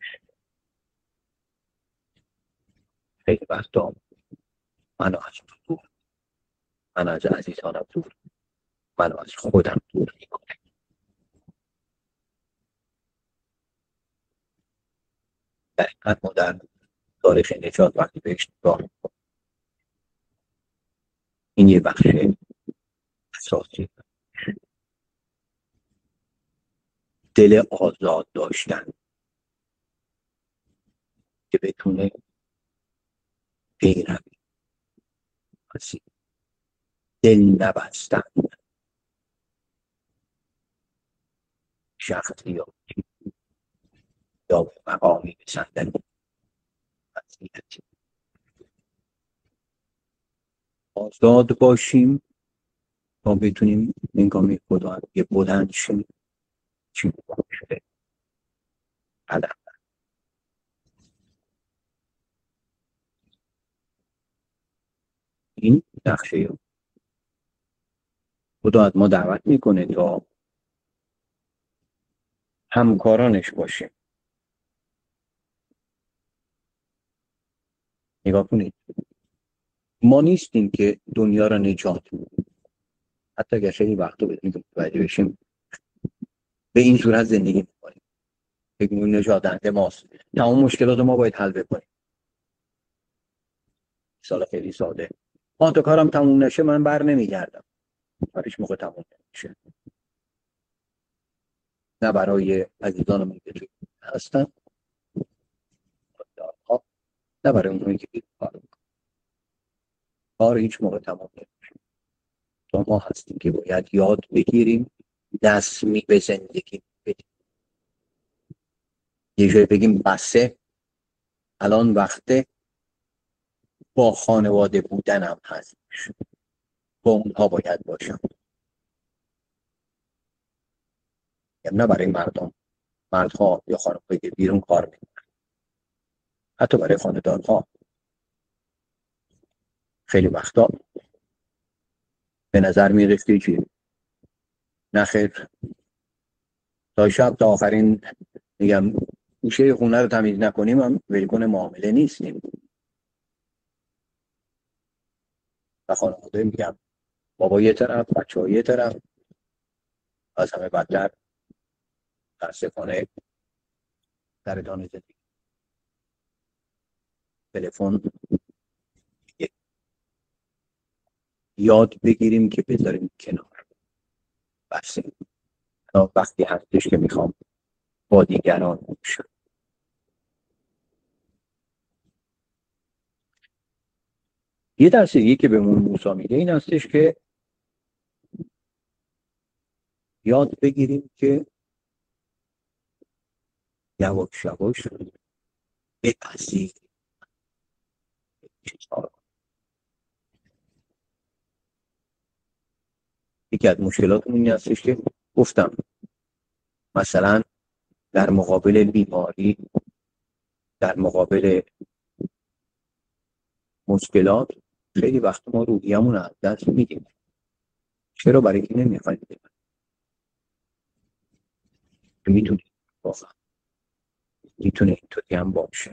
خیلی وقتا منو از تو دور، من از عزیزانم دور، منو از خودم دور میکنه. در این ما در تاریخ نجات وقتی بهش نگاه میکنم، این یه بخش اساسی دل آزاد داشتن که بتونه پیروی کنه، دل نبستن شخصی یا یا به مقامی رساندن وضعیتی. آزاد باشیم تا بتونیم هنگام خدا یه بلند شیم چی باشه قدم. این نقشه خدا از ما دعوت میکنه تا همکارانش باشیم، نگاه کنید، ما نیستیم که دنیا را نجات میدیم. حتی اگر خیلی وقتا بدونیم که متوجه بشیم به این صورت زندگی میکنیم، فکر می‌کنیم نجات دهنده ماست، تمام مشکلات ما باید حل بکنیم. مثال خیلی ساده، آن تا کارم تموم نشه من بر نمیگردم. کارش موقع تموم نمیشه. نه برای عزیزان من که توی هستن، نه برای اونایی که کار میکنن. کار هیچ موقع تموم نمیشه. تو ما هستیم که باید یاد بگیریم دستمی به زندگی بدیم. یه جایی بگیم بسه، الان وقته با خانواده بودنم هستش، با اونها باید باشم. نه برای مردم، مردها یا خانم‌هایی که بیرون کار میکنن، حتی برای خانه‌دارها خیلی وقتا به نظر میرسه که نخیر تا شب تا آخرین میگم گوشه خونه رو تمیز نکنیم هم ولکن معامله نیستیم. و خانواده میگم بابا یه طرف، بچه ها یه طرف، از همه بدتر متاسفانه در ادامه زندگی تلفن. یاد بگیریم که بذاریم کنار، بس وقتی هستش که میخوام با دیگران باشم. یه درس دیگه که بهمون موسی میگه این هستش که یاد بگیریم که یواش یواش بپذیریم. یکی از مشکلاتمون این هستش که گفتم مثلا در مقابل بیماری، در مقابل مشکلات خیلی وقت ما روحیه‌مون از دست میدیم. چرا؟ برای که نمیخوایم بگیم. میتونه واقعا میتونه اینطوری هم باشه.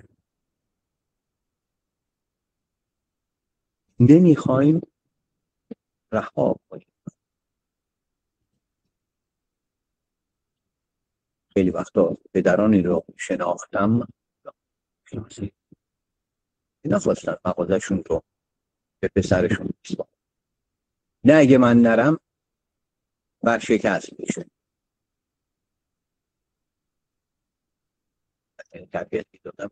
نمیخوایم رها کنیم. خیلی وقتا پدرانی رو شناختم نخواستن مغازشون رو به پسرشون بسپارن. نه اگه من نرم برشکست میشه. تربیتی دادم.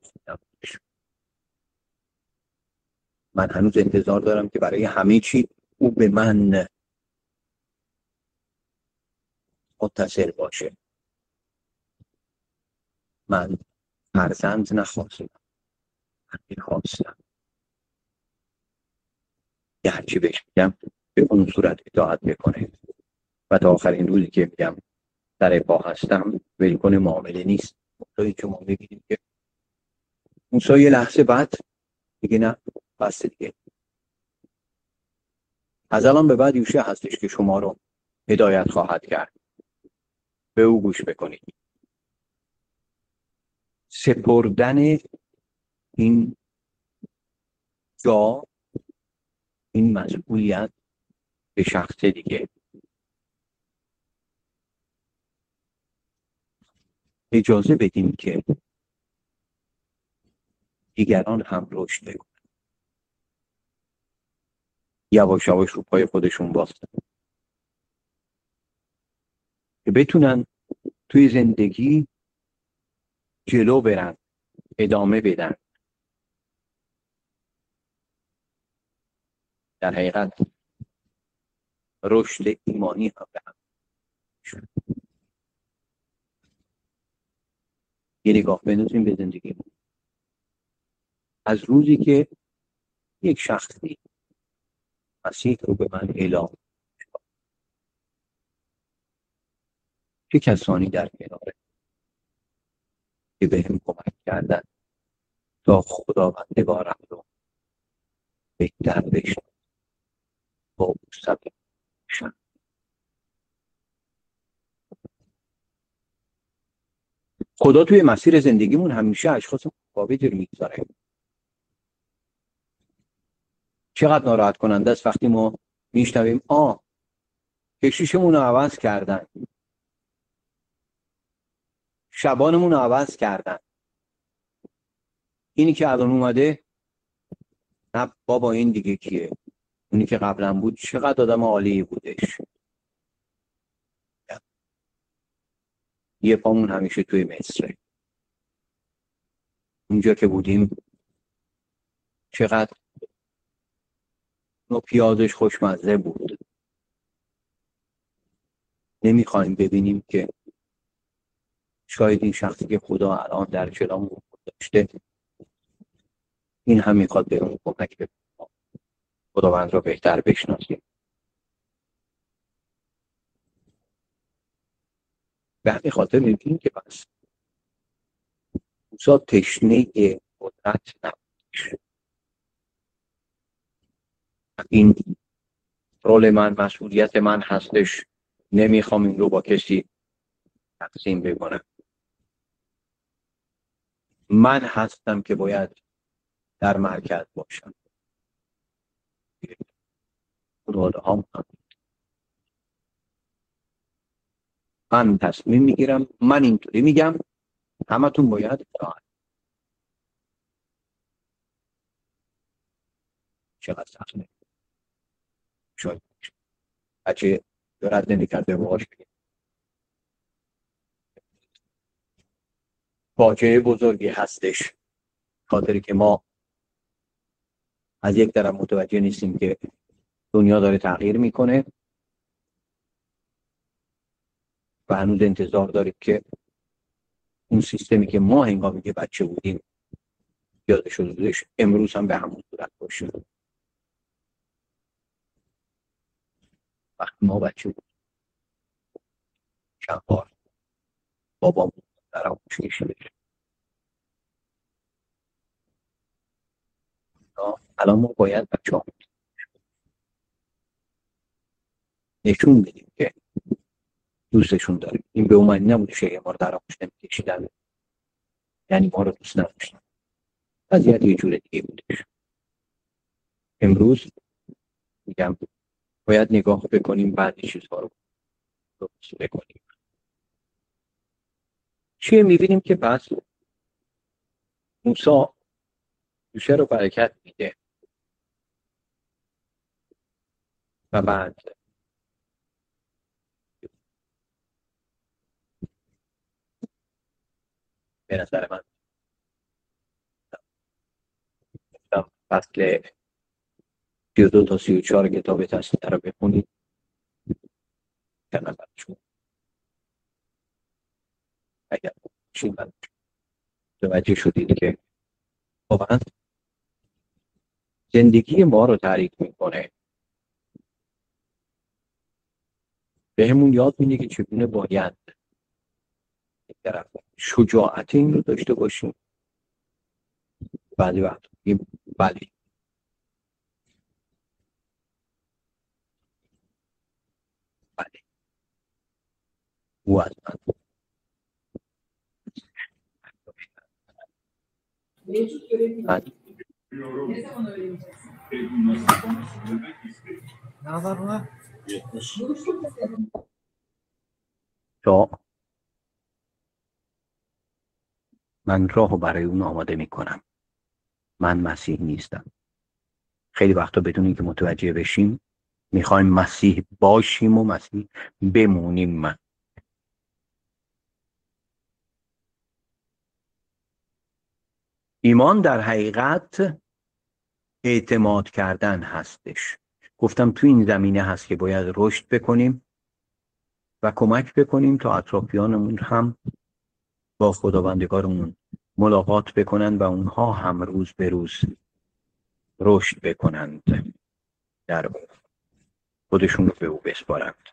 من هنوز انتظار دارم که برای همه چی او به من متصل باشه. من فرزند نخواستم، من خواستم یه هرچی بهش میگم به اون صورت اطاعت بکنه و تا آخرین روزی که میگم در پا هستم ولکن معامله نیست. موسایی که ما میگیم که موسی یه لحظه بعد میگه نه بس دیگه، از الان به بعد یوشع هستش که شما رو هدایت خواهد کرد، به او گوش بکنید. سپردن این جا، این مسئولیت به شخص دیگه. اجازه بدیم که دیگران هم رشد بکنن، یواش یواش رو پای خودشون باشن که بتونن توی زندگی جلو برن، ادامه بدن. در حقیقت رشد ایمانی هم به هم شد. یه نگاه بندازیم به زندگی. از روزی که یک شخصی مسیح رو به من اعلام شد، چه کسانی در کناره که به هم کمک کردن تا خداوندگارم رو بهتر بشن با او سبب شن. خدا توی مسیر زندگیمون همیشه اشخاص متفاوتی رو میگذاره. چقدر ناراحت کننده است وقتی ما میشنویم آ کشیشمون رو عوض کردن، شبانمون رو عوض کردن، اینی که الان اومده نه بابا این دیگه کیه، اونی که قبلا بود چقدر آدم عالی بودش. یه پامون همیشه توی مصره، اونجا که بودیم چقدر نوع پیازش خوشمزه بود. نمیخوایم ببینیم که شاید این شخصی که خدا الان در جلومون داشته این هم میخواد به اون کمک بکنه خداوند را بهتر بشناسیم. به همین خاطر میگیم که بس موسی تشنه قدرت نبودش. این رول من، مسئولیت من هستش، نمیخوام این رو با کسی تقسیم بکنم. من هستم که باید در مرکز باشم. خداوند هم من تصمیم میگیرم، من اینطوری میگم، همتون باید اطاعت. چقدر سخته. شاید بچه دارد نمیکرده باش بگیم. فاجعه بزرگی هستش، خاطری که ما از یک طرف متوجه نیستیم که دنیا داره تغییر میکنه و هنوز انتظار داریم که اون سیستمی که ما هنگامی که بچه بودیم یاد شده بودش امروز هم به همون صورت باشه. وقتی ما بچه بودیم چند بار بابامون در آموزش کشیده الان ما باید بچه ها نشون بدیم که دوستشون داریم. این به اومدی نبوده شیعه ما رو در آموزش نمیکشیدن یعنی ما رو دوست نداشتن. وضعیت یه جور دیگه بودش. امروز میگم باید نگاه بکنیم بعدی چیزها رو درست بکنیم. چیه میبینیم که پس موسی موشه رو برکت میده و بعد به نظر من فصل سی و دو تا سی و چهار کتاب تثنیه رو بخونید کنم برشون اگر چین من توجه شدید که واقعا زندگی ما رو تعریف میکنه، به همون یاد میده که چگونه باید یک طرف شجاعت این رو داشته باشیم. بعضی وقت بگیم بله بله او از من من تا من راهو برای اون آماده میکنم. من مسیح نیستم. خیلی وقتا بدون اینکه متوجه بشیم میخوایم مسیح باشیم و مسیح بمونیم. من ایمان در حقیقت اعتماد کردن هستش. گفتم تو این زمینه هست که باید رشد بکنیم و کمک بکنیم تا اطرافیانمون هم با خداوندگارمون ملاقات بکنند و اونها هم روز به روز رشد بکنند، در خودشون رو به او بسپارند.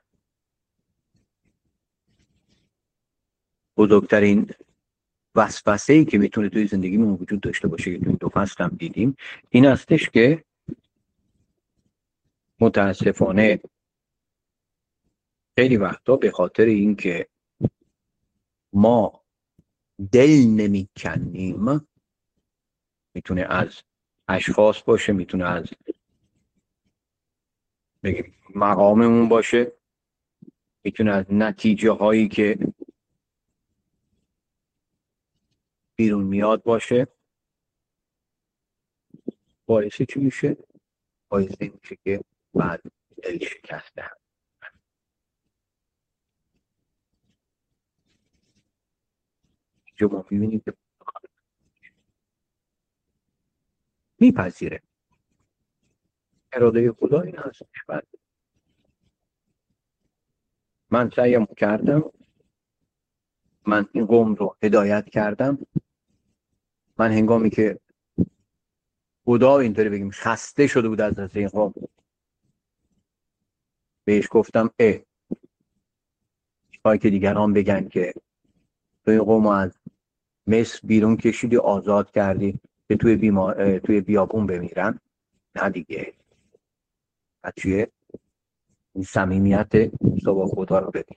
بزرگترین وسوسه‌ای که میتونه توی زندگیمون وجود داشته باشه که توی دو فصل هم دیدیم این هستش که متاسفانه خیلی وقتا به خاطر اینکه ما دل نمیکنیم، میتونه از اشخاص باشه، میتونه از بگیم مقاممون باشه، میتونه از نتیجه هایی که بیرون میاد باشه. باعث چی میشه؟ باعث این میشه که بعد دل شکسته هم اینجا ما میبینیم که میپذیره اراده خدا این هستش. بعد من سعیم کردم، من این قوم رو هدایت کردم، من هنگامی که خدا اینطوری بگیم خسته شده بود از از این قوم، بهش گفتم اه چیکار که دیگران بگن که تو این قوم از مصر بیرون کشیدی، آزاد کردی که توی بیمار توی بیابون بمیرن. نه دیگه. بچیه این صمیمیت موسی با خدا رو ببین.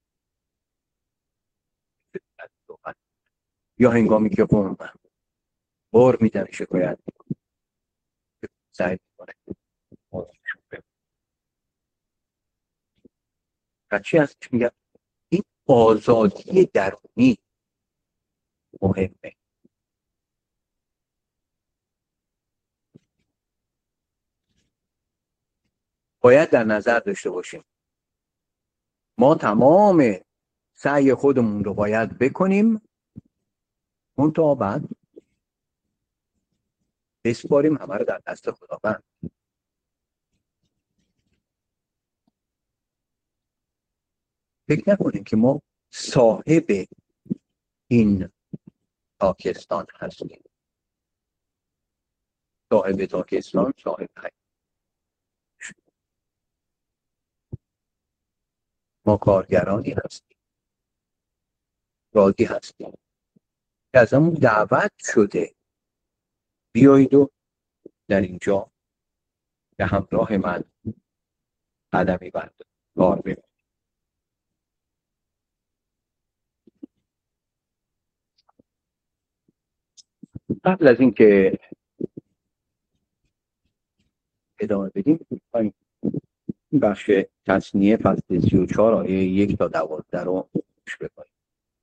یا هنگامی که قوم بار میدن شکایت سعی میکنه بچی هستش میگه این آزادی درونی مهمه. باید در نظر داشته باشیم ما تمام سعی خودمون رو باید بکنیم، اون تا بعد بسپاریم همه رو در دست خداوند. فکر نکنیم که ما صاحب این پاکستان هستیم. صاحب پاکستان صاحب حق. ما کارگرانی هستیم، راضی هستیم که از همون دعوت شده بیایید و در اینجا به همراه من قدمی بند کار بکنید. قبل از اینکه ادامه بدیم این بخش تصنیه فصل سی و چهار آیه یک تا دوازده رو گوش بکنید.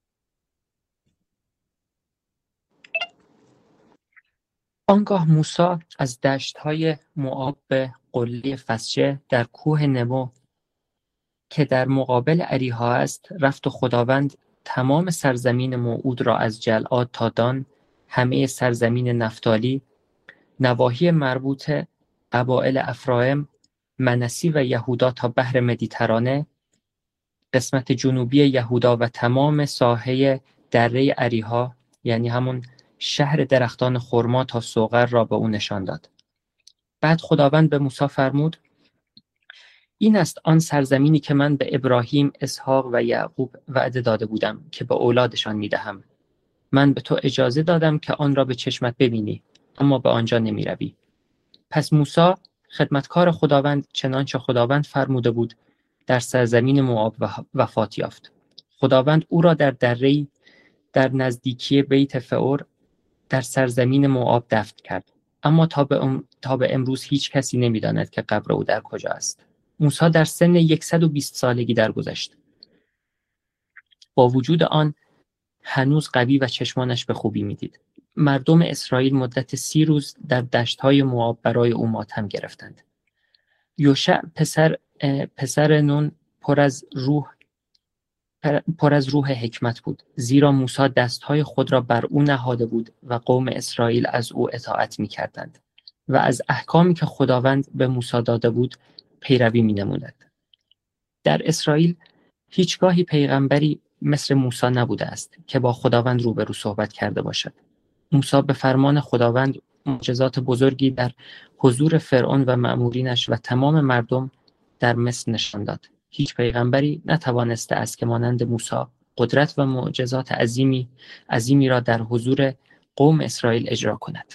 آنگاه موسی از دشت‌های موآب به قله فسشه در کوه نمو که در مقابل اریحا است رفت و خداوند تمام سرزمین موعود را از جلعاد تا دان، همه سرزمین نفتالی، نواحی مربوط قبایل افرایم، منسی و یهودا تا بحر مدیترانه، قسمت جنوبی یهودا و تمام ساحه دره اریحا، یعنی همون شهر درختان خرما تا سوغر را به او نشان داد. بعد خداوند به موسی فرمود: این است آن سرزمینی که من به ابراهیم، اسحاق و یعقوب وعده داده بودم که به اولادشان میدهم. من به تو اجازه دادم که آن را به چشمت ببینی، اما به آنجا نمی روی. پس موسی خدمتکار خداوند چنانچه خداوند فرموده بود در سرزمین موآب وفات یافت. خداوند او را در دره‌ای در نزدیکی بیت فئور در سرزمین موآب دفن کرد، اما تا به, ام... تا به امروز هیچ کسی نمی‌داند که قبر او در کجا است. موسی در سن صد و بیست سالگی درگذشت. با وجود آن هنوز قوی و چشمانش به خوبی می‌دید. مردم اسرائیل مدت سی روز در دشت‌های موآب برای او ماتم گرفتند. یوشع پسر پسر نون پر از روح پر از روح حکمت بود، زیرا موسی دستهای خود را بر او نهاده بود و قوم اسرائیل از او اطاعت می‌کردند و از احکامی که خداوند به موسی داده بود پیروی می‌نمودند. در اسرائیل هیچگاهی پیغمبری مثل موسی نبوده است که با خداوند روبرو صحبت کرده باشد. موسی به فرمان خداوند معجزات بزرگی در حضور فرعون و مأمورینش و تمام مردم در مصر نشان داد. هیچ پیغمبری نتوانسته است که مانند موسی قدرت و معجزات عظیمی عظیمی را در حضور قوم اسرائیل اجرا کند.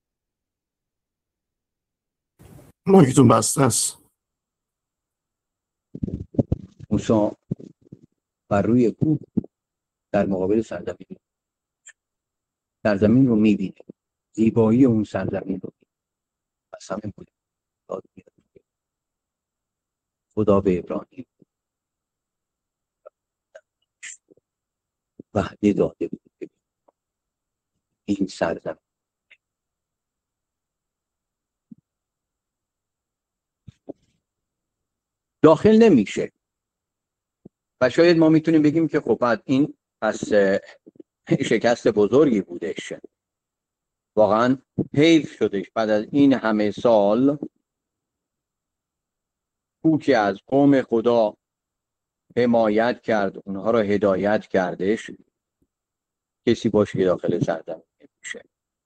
مایکتون بسته است. موسی بر روی کوه در مقابل سرزمین سرزمین رو میبینه، زیبایی اون سرزمین رو میبینه. پس همه بود خدا به ابراهیم وعده داده بود که این سرزمین داخل نمیشه و شاید ما میتونیم بگیم که خب بعد این پس شکست بزرگی بودش. واقعا حیف شدش بعد از این همه سال او که از قوم خدا حمایت کرد، اونها را هدایت کردش، کسی باشه که داخل سرزمین نمیشه.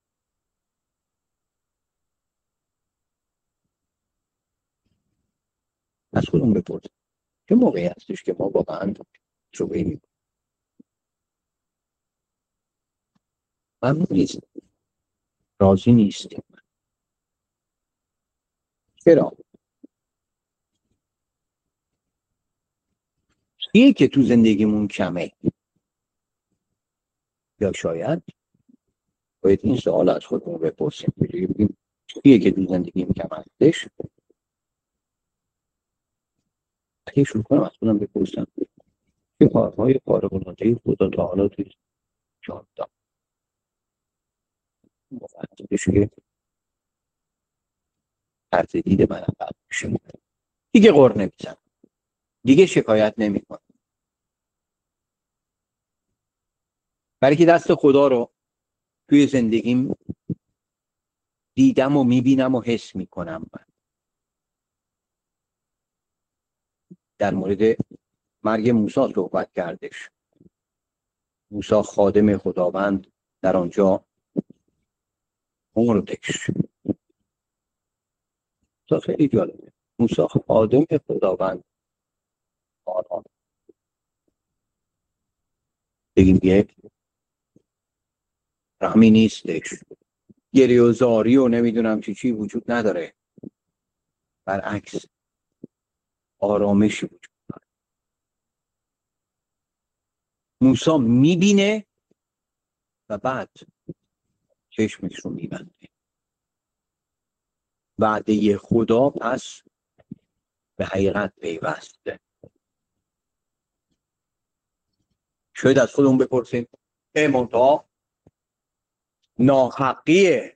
از خودمون بپرسیم چه موقعی هستش که ما واقعا رو بینیم ممنون نیست، راضی نیستیم. چرا؟ چیه که تو زندگیمون کمه؟ یا شاید باید این سوال از خودمون بپرسیم، بگیم چیه که تو زندگیم کم هستش؟ اگه شروع کنم از خودم بپرسم چه کارهای خارق‌العاده خدا تا حالا توی جان داد، مفهوم بشه که طرز دید من عقب میشه، دیگه غر نمیزنم، دیگه شکایت نمیکنم، برای که دست خدا رو توی زندگیم دیدم و میبینم و حس میکنم. من در مورد مرگ موسی صحبت کردش. موسی خادم خداوند در آنجا مردش. تا خیلی جالبه، موسی خادم خداوند آرام بگیم یک رحمی نیستش، گریه و زاری و نمیدونم چی چی وجود نداره، برعکس آرامشی وجود داره. موسی میبینه و بعد چشمش رو میبنده. وعده خدا پس به حقیقت پیوسته. شاید از خودمون بپرسیم ای منتها ناحقیه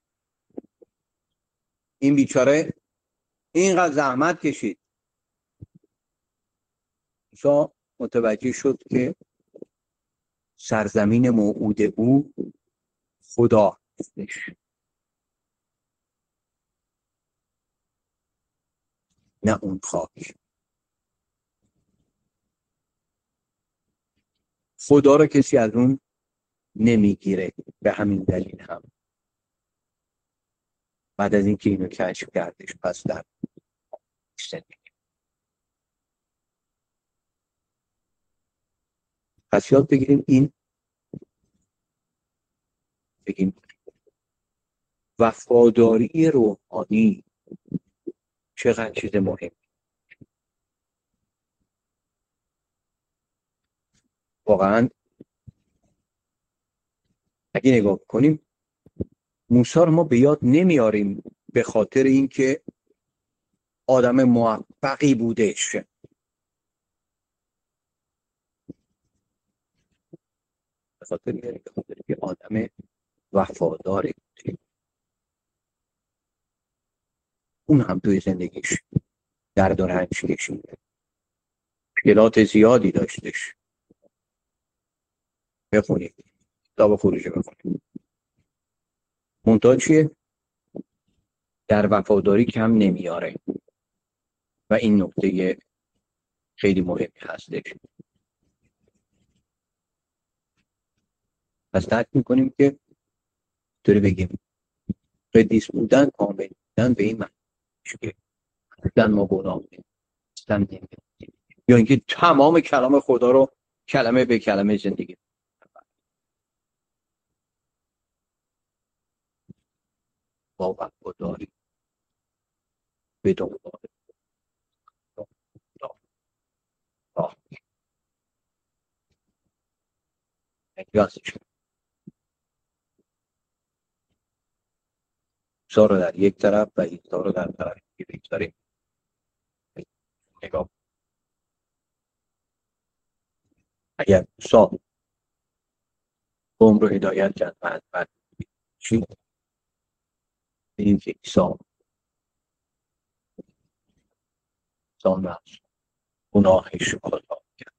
این بیچاره اینقدر زحمت کشید. موسی متوجه شد که سرزمین موعود او خدا هستش، نه اون خاک. خدا رو کسی از اون نمیگیره. به همین دلیل هم بعد از اینکه اینو کشف کردش پس در زندگی پس یاد بگیریم این بگیم وفاداری روحانی چقدر چیز مهم. واقعا اگه نگاه کنیم موسی رو ما به یاد نمیاریم به خاطر اینکه آدم موفقی بودش، به خاطر اینکه آدم وفاداری بودش. اون هم توی زندگیش درد و رنج کشیده، مشکلات زیادی داشتش. بخونید کتاب خروج بخونید. منتها چیه؟ در وفاداری کم نمیاره و این نکته خیلی مهمی هستش. پس درک میکنیم که طوری بگیم قدیس بودن، کامل بودن به این معنی که اصلا ما گناه نمی‌کنیم یا اینکه تمام کلام خدا رو کلمه به کلمه زندگی با وفاداری به دنبال راه یاسش موسی رو در یک طرف و عیسی رو در طرف دیگه بگذاریم. نگاه اگر موسی قوم رو هدایت کرد و از بعد چی ببینیم که عیسی انسان نفس گناهش آزاد کرد.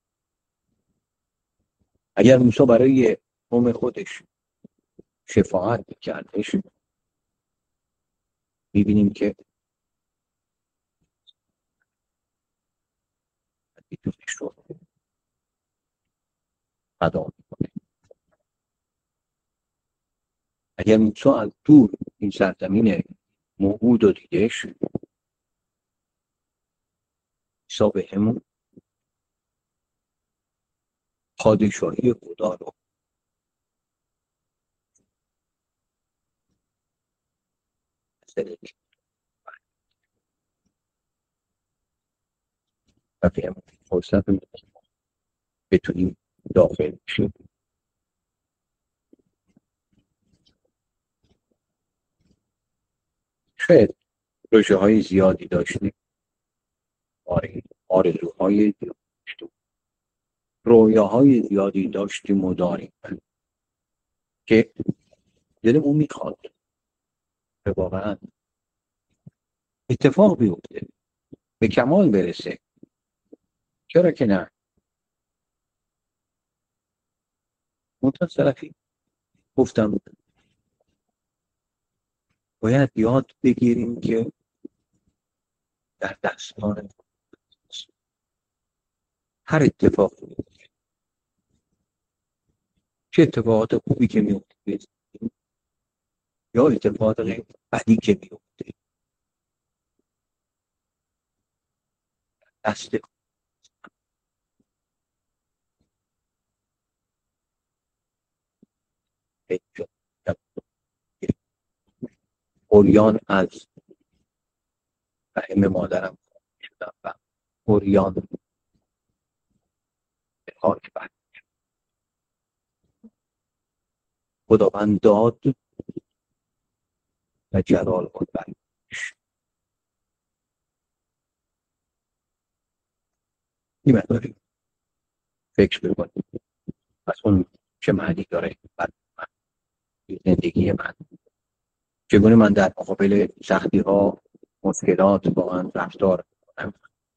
اگر موسی برای قوم خودش شفاعت کردش، میبینیم که بیتونش رو ادا میکنه. اگر موسی از دور این سرزمین موعود رو دیدش، عیسی به همون پادشاهی خدا رو و به همون فرصت بتونیم داخل بشیم. شاید روژه های زیادی داشتیم، آرزوهای داشتیم، رویاهای زیادی داشتیم و داریم که دلمون میخواد به واقعا اتفاق بیفته، به کمال برسه. چرا که نه؟ منتها طرفی گفتم باید یاد بگیریم که در دستان هر اتفاق میفته، چه اتفاقات خوبی که میفته یا اتفاقات بدی که میفته، دست اوریان از رحم مادرم شدم و اوریان به خاک برد. خداوند داد و جلال خود برش. این مقداری فکر بکنیم از اون چه معنی داره بر من، زندگی من، چگونه من در مقابل سختی ها، مشکلات با آن رفتار کنم.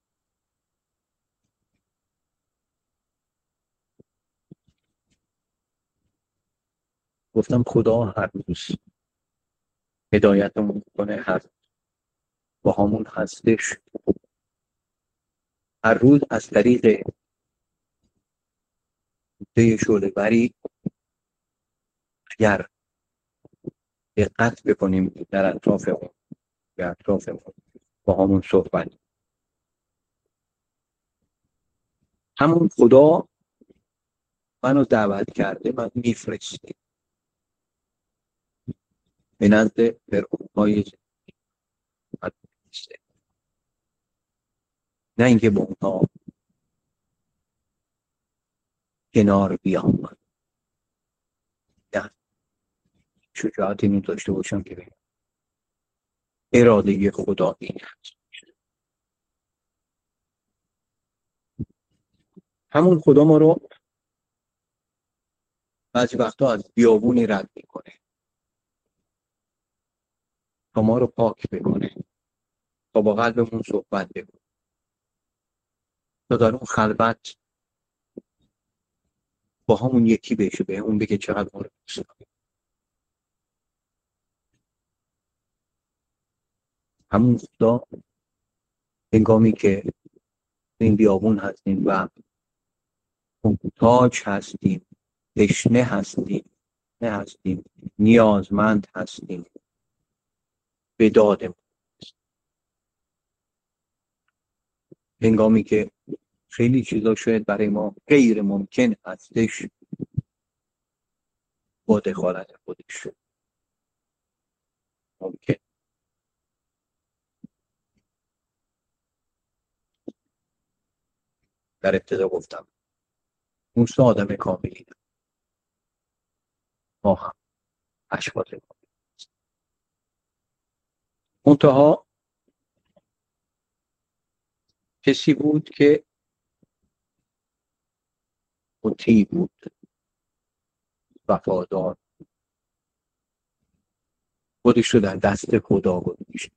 گفتم خدا هر روز هدایتمون کنه، هر با همون هستش، هر روز از طریق ده شعله بری اگر دقت بکنیم در اطرافمون به اطرافمون با همون صحبت، همون خدا منو دعوت کرده، من میفرسته به نزد فرعون‌های زندگی، نه اینکه با اونها کنار بیام. نه، شجاعت اینو داشته باشم که بگم اراده خدا این هست. همون خدا ما رو بعضی وقتا از بیابونی رد میکنه تا ما رو پاک بکنه، تا با قلبمون صحبت بکنه، تا در اون خلوت با همون یکی بشه، به اون بگه چقدر ما رو دوست داره. همون خدا هنگامی که این بیابون هستیم و محتاج هستیم، تشنه هستیم، نه هستیم نیازمند هستیم به دادمون، هنگامی که خیلی چیزا شاید برای ما غیر ممکن هستش، با دخالت خودش ممکن. در ابتدا گفتم موسی آدم کاملی، ما اشواط منتها کسی بود که مطیع بود، وفادار، خودش رو در دست خدا گذاشت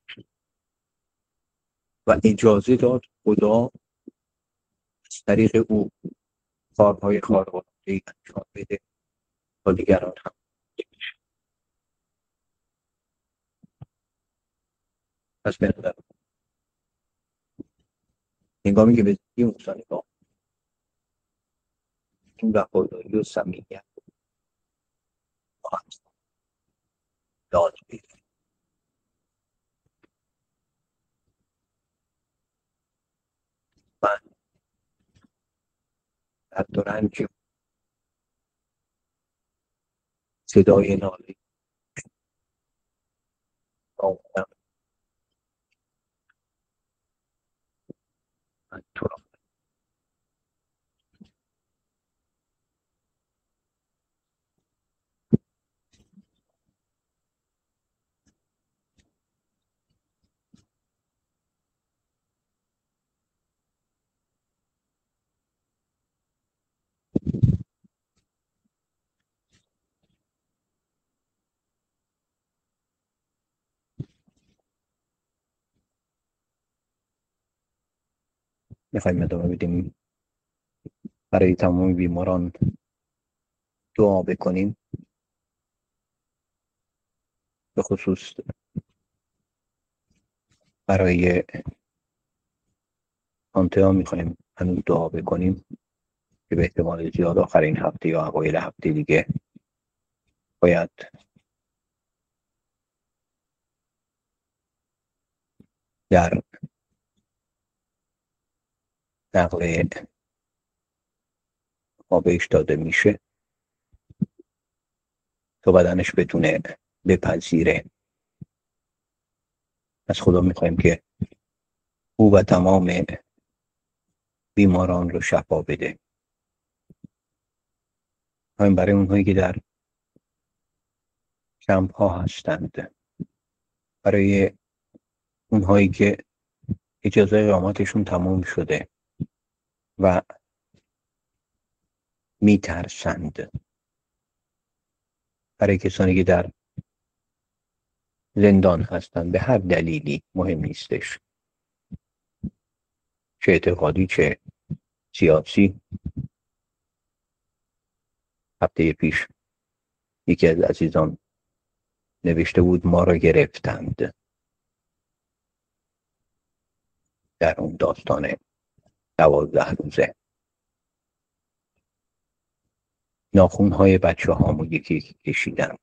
و اجازه داد خدا از طریق او کارهای خارق‌العاده‌ای انجام بده تا دیگران هم. پس به نظر هنگامی که به زندگی موسی نگاه این وفاداری و صمیمیت خواهد یاد بگیریم. من در رنج صدای ناله آمدم من تو را میخوایم ادامه بدیم برای تمام بیماران دعا بکنیم. به خصوص برای آنتیا میخوایم هنوز دعا بکنیم که به احتمال زیاد آخرین هفته یا اوایل هفته دیگه باید در نقل ما بهش داده میشه تا بدنش بتونه بپذیره. از خدا میخوایم که او و تمام بیماران رو شفا بده. همین برای اونهایی که در کمپ ها هستند، برای اونهایی که اجازه اقامتشون تموم شده و میترسند، برای کسانی که در زندان هستند به هر دلیلی مهم نیستش، چه اعتقادی چه سیاسی. هفته پیش یکی از عزیزان نوشته بود ما را گرفتند در اون داستان دوازده روزه. ناخونهای بچه هامو یکی یکی کشیدن.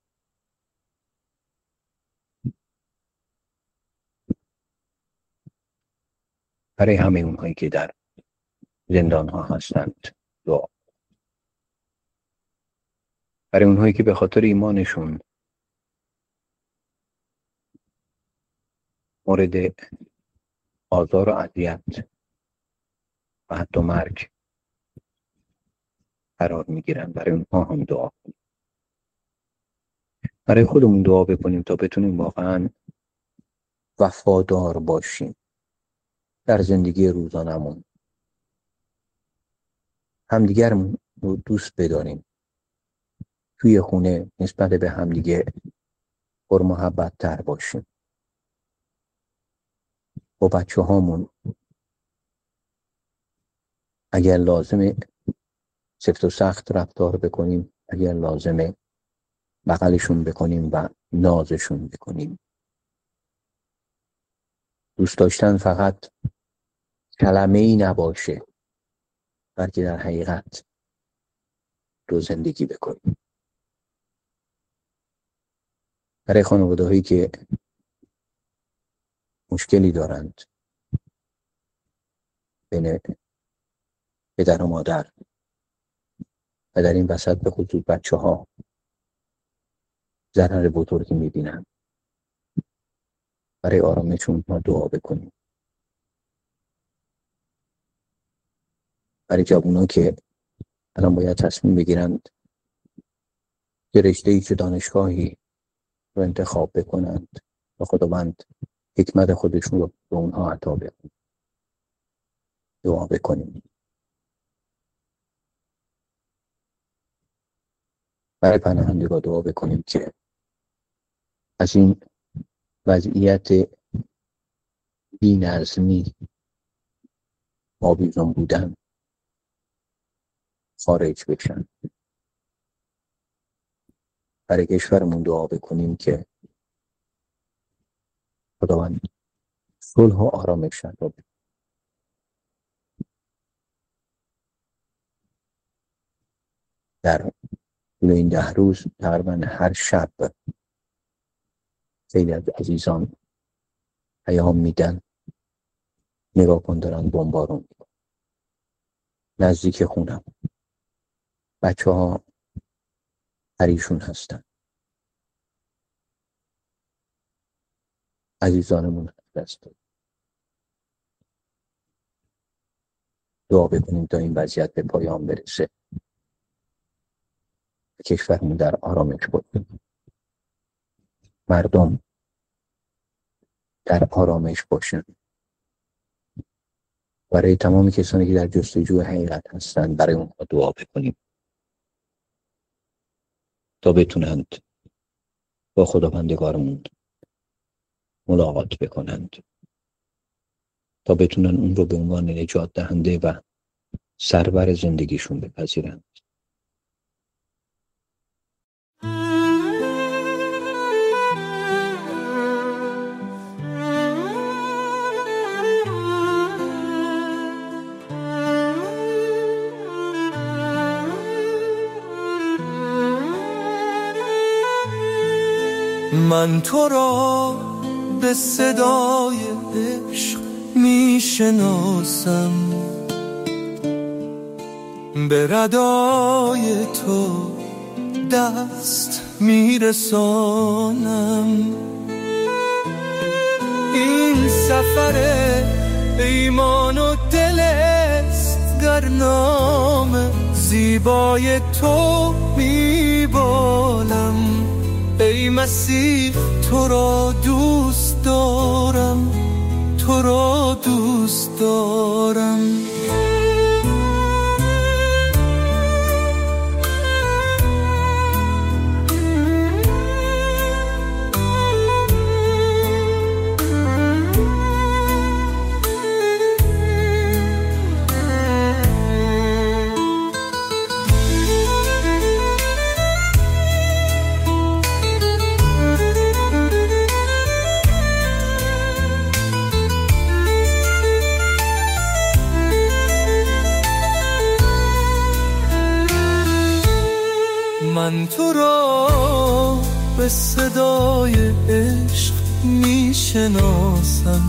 برای همه اونهایی که در زندان ها هستند دعا. برای اونهایی که به خاطر ایمانشون مورد آزار و اذیت و حتی مرگ قرار میگیرن، برای اونها هم دعا کنیم. برای خودمون دعا بکنیم تا بتونیم واقعا وفادار باشیم در زندگی روزانمون، همدیگر رو دوست بداریم، توی خونه نسبت به همدیگه پر محبت تر باشیم، با بچه هامون اگر لازمه سفت و سخت رفتار بکنیم، اگر لازمه بغلشون بکنیم و نازشون بکنیم. دوست داشتن فقط کلمه ای نباشه، بلکه در حقیقت رو زندگی بکنیم. برای خانواده هایی که مشکلی دارند بین پدر و مادر و در این وسط به خصوص بچه ها ضرر بزرگی میبینن، برای آرامشون ما دعا بکنیم. برای جوونا که الان باید تصمیم بگیرند که رشته‌ای چه دانشگاهی رو انتخاب بکنند و خداوند حکمت خودشون رو به اونها عطا بکنه. دعا بکنیم. برای پناهندگان دعا بکنیم که از این وضعیت بی‌نظمی، آویزان بودن خارج بشن. برای کشورمون دعا بکنیم که خداوند صلح و آرامش عطا بکنه. در طول این ده روز تقریبا هر شب خیلی از عزیزان پیام میدن، نگاه کن دارن بمبارون میکنن نزدیک خونم، بچه ها پریشون هستن، عزیزانمون دست داد. دعا بکنیم تا این وضعیت به پایان برسه، کشورمون در آرامش باشه، مردم در آرامش باشن. برای تمامی کسانی که در جستجوی حقیقت هستند برای اونها دعا بکنیم تا بتونند با خداوندگارمون ملاقات بکنند، تا بتونن اون رو به عنوان نجات دهنده و سرور زندگیشون بپذیرند. من تو را به صدای عشق می شناسم، به ردای تو دست می رسانم. این سفر ایمان و دل است، در نام زیبای تو می بالم. ای مسیح تو را دوست دارم، تو را دوست دارم. من تو را به صدای عشق می شناسم،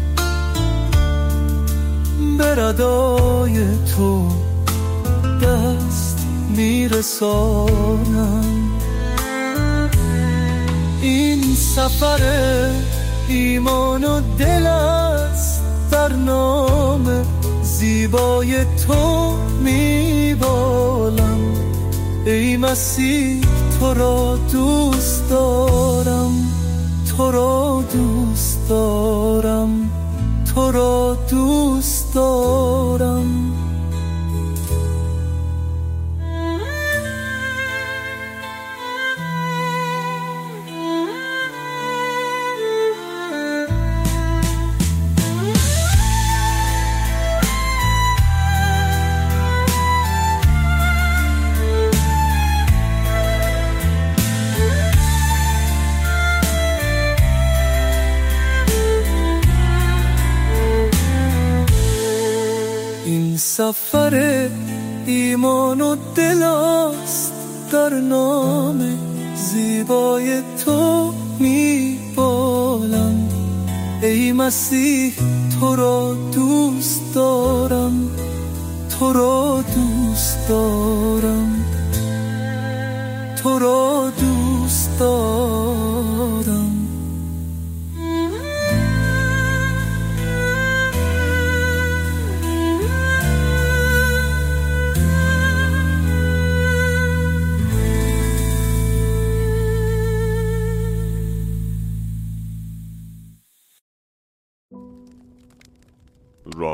به ردای تو دست می رسانم. این سفر ایمان و دل است، در نام زیبای تو می بالم. ای مسیح تو را دوست دارم، تو را دوست دارم، تو را دوست دارم. سفر ایمان و دل است، در نام زیبای تو می بالم. ای مسیح تو را دوست دارم، تو را دوست دارم، تو را دوست دارم.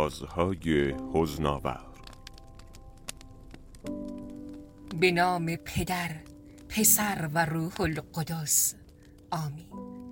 رازهای حزن‌آور. به نام پدر، پسر و روح القدس، آمین.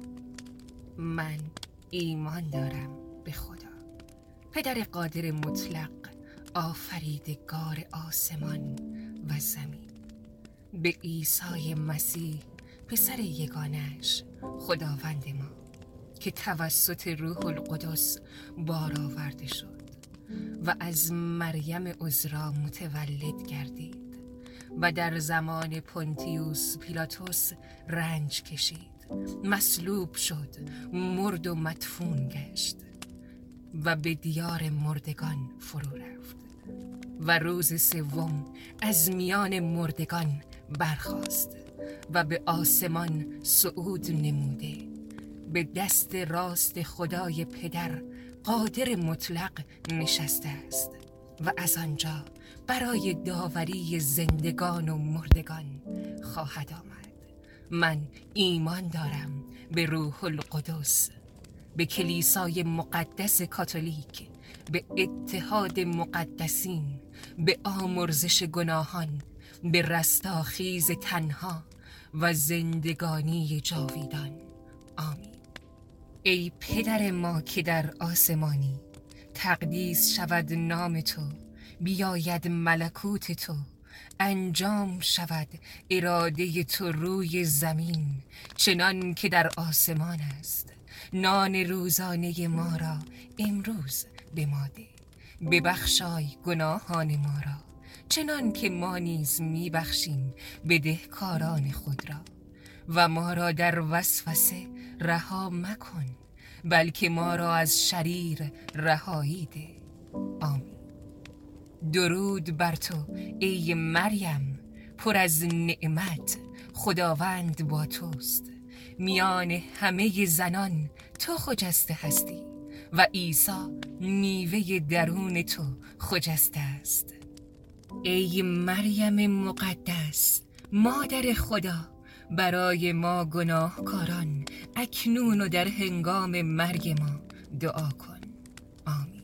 من ایمان دارم به خدا، پدر قادر مطلق، آفریدگار آسمان و زمین، به عیسی مسیح پسر یگانش خداوند ما که توسط روح القدس بار آورده شد و از مریم عذرا متولد گردید و در زمان پونتیوس پیلاتوس رنج کشید، مصلوب شد، مرد و مدفون گشت و به دیار مردگان فرو رفت و روز سوم از میان مردگان برخاست و به آسمان صعود نموده، به دست راست خدای پدر قادر مطلق نشسته است و از آنجا برای داوری زندگان و مردگان خواهد آمد. من ایمان دارم به روح القدس، به کلیسای مقدس کاتولیک، به اتحاد مقدسین، به آمرزش گناهان، به رستاخیز تنها و زندگانی جاویدان. آمین. ای پدر ما که در آسمانی، تقدیس شود نام تو، بیاید ملکوت تو، انجام شود اراده تو روی زمین چنان که در آسمان است. نان روزانه ما را امروز به ما ده، ببخشای گناهان ما را چنان که ما نیز میبخشیم بدهکاران خود را، و ما را در وسوسه رها مکن، بلکه ما را از شریر رهایی ده. آمین. درود بر تو ای مریم، پر از نعمت، خداوند با توست. میان همه زنان تو خجسته هستی و عیسی میوه درون تو خجسته است. ای مریم مقدس، مادر خدا، برای ما گناهکاران اکنون و در هنگام مرگ ما دعا کن. آمین.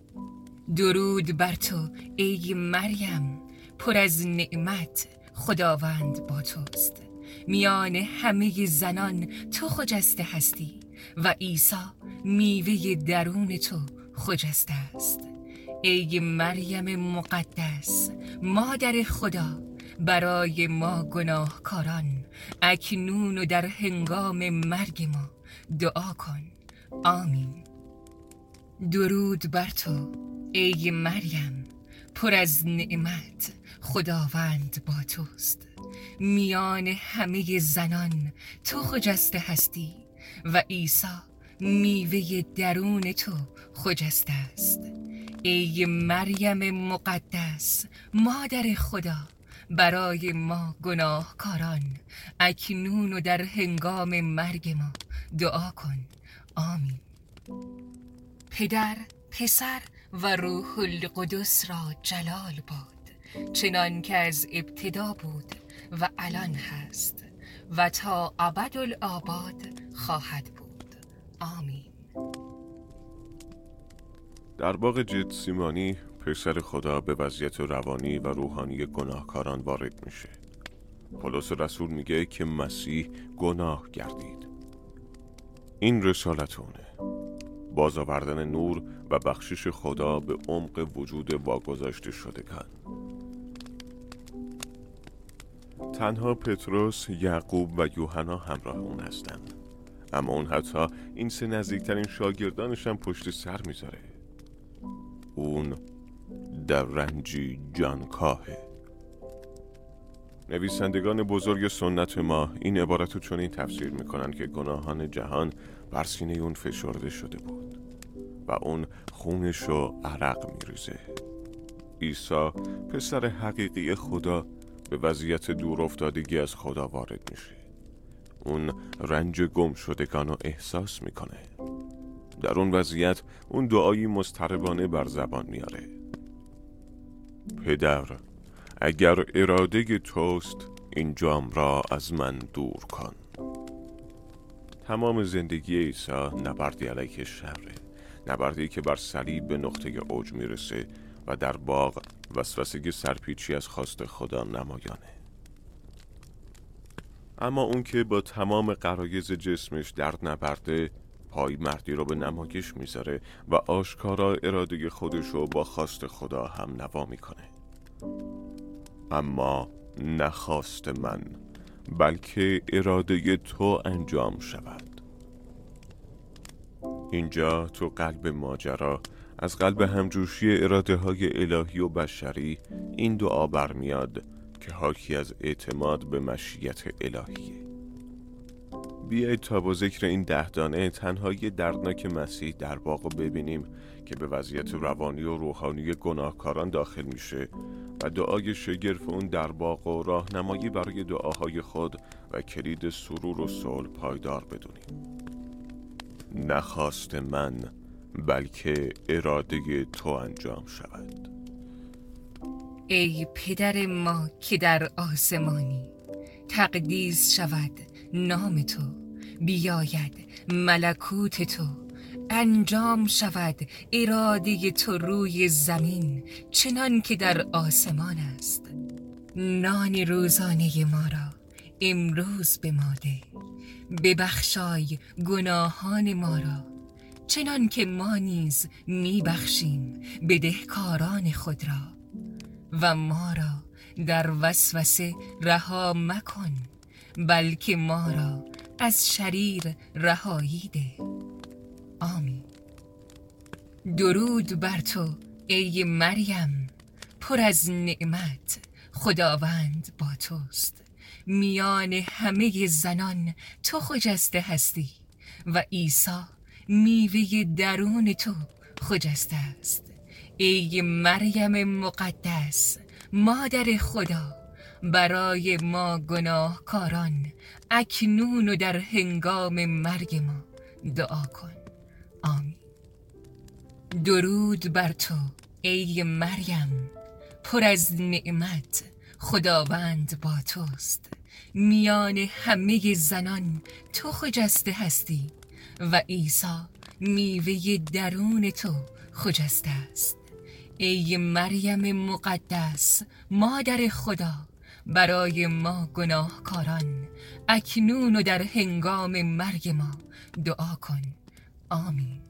درود بر تو ای مریم، پر از نعمت، خداوند با توست. میان همه زنان تو خجسته هستی و عیسی میوه درون تو خجسته است. ای مریم مقدس، مادر خدا، برای ما گناهکاران اکنون و در هنگام مرگ ما دعا کن. آمین. درود بر تو ای مریم، پر از نعمت، خداوند با توست. میان همه زنان تو خجسته هستی و عیسی میوه درون تو خجسته است. ای مریم مقدس، مادر خدا، برای ما گناهکاران اکنون و در هنگام مرگ ما دعا کن. آمین. پدر، پسر و روح القدس را جلال باد، چنان که از ابتدا بود و الان هست و تا ابدالآباد خواهد بود. آمین. در باغ جتسیمانی پسر خدا به وضعیت روانی و روحانی گناهکاران وارد میشه. پولس رسول میگه که مسیح گناه گردید. این رسالت اونه، باز آوردن نور و بخشش خدا به عمق وجود واگذاشته شدگان. تنها پتروس، یعقوب و یوحنا همراه اون هستند، اما اون حتی این سه نزدیکترین شاگردانش هم پشت سر میذاره. اون در رنجی جانکاهه. نویسندگان بزرگ سنت ما این عبارت رو چنین تفسیر میکنن که گناهان جهان بر سینه اون فشرده شده بود و اون خونش رو عرق میریزه. عیسی پسر حقیقی خدا به وضعیت دور افتادگی از خدا وارد میشه. اون رنج گم شدگان رو احساس میکنه. در اون وضعیت اون دعایی مضطربانه بر زبان میاره: پدر، اگر اراده توست این جام را از من دور کن. تمام زندگی عیسی نبردی علیه شره، نبردی که بر صلیب به نقطه اوج میرسه و در باغ وسوسه سرپیچی از خواست خدا نمایانه. اما اون که با تمام غرایز جسمش درد نبرده، پای مردی رو به نمایش میذاره و آشکارا اراده خودش رو با خواست خدا هم نوا میکنه. اما نخواست من، بلکه اراده تو انجام شود. اینجا تو قلب ماجرا، از قلب همجوشی اراده های الهی و بشری، این دعا برمیاد که حاکی از اعتماد به مشیت الهیه. بیایید تا با ذکر این ده دانه تنهایی دردناک مسیح در باغ ببینیم که به وضعیت روانی و روحانی گناهکاران داخل میشه و دعای شگرف اون در باغ و راهنمایی برای دعاهای خود و کلید سرور و صلح پایدار بدونیم. نخواست من، بلکه اراده تو انجام شود. ای پدر ما که در آسمانی، تقدیس شود نام تو، بیاید ملکوت تو، انجام شود اراده تو روی زمین چنان که در آسمان است. نان روزانه ما را امروز به ما ده، ببخشای گناهان ما را چنان که ما نیز میبخشیم بدهکاران خود را، و ما را در وسوسه رها مکن، بلکه ما را از شریر رهایی ده. آمین. درود بر تو ای مریم، پر از نعمت، خداوند با توست. میان همه زنان تو خجسته هستی و عیسی میوه درون تو خجسته است. ای مریم مقدس، مادر خدا، برای ما گناهکاران اکنون و در هنگام مرگ ما دعا کن. آمین. درود بر تو ای مریم، پر از نعمت، خداوند با توست. میان همه زنان تو خجسته هستی و عیسی میوه درون تو خجسته است. ای مریم مقدس، مادر خدا، برای ما گناهکاران اکنون و در هنگام مرگ ما دعا کن. آمین.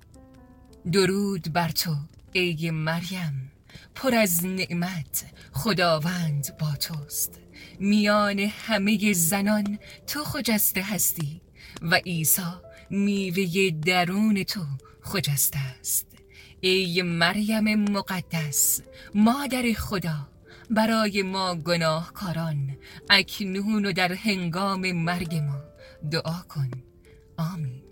درود بر تو ای مریم، پر از نعمت، خداوند با توست. میان همه زنان تو خجسته هستی و عیسی میوه درون تو خجسته است. ای مریم مقدس، مادر خدا، برای ما گناهکاران اکنون و در هنگام مرگ ما دعا کن. آمین.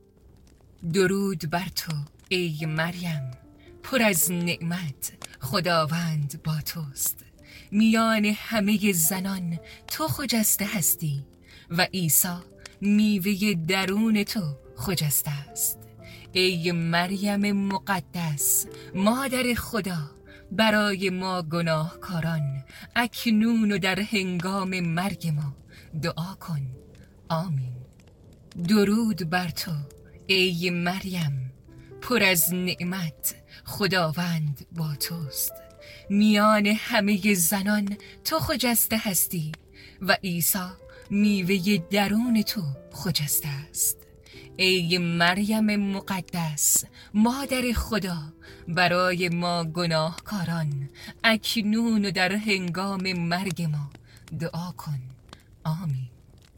درود بر تو ای مریم، پر از نعمت، خداوند با توست. میان همه زنان تو خجسته هستی و عیسی میوه درون تو خجسته است. ای مریم مقدس، مادر خدا، برای ما گناهکاران اکنون و در هنگام مرگ ما دعا کن. آمین. درود بر تو ای مریم، پر از نعمت، خداوند با توست. میان همه زنان تو خجسته هستی و عیسی میوه درون تو خجسته است. ای مریم مقدس، مادر خدا، برای ما گناهکاران اکنون و در هنگام مرگ ما دعا کن. آمین.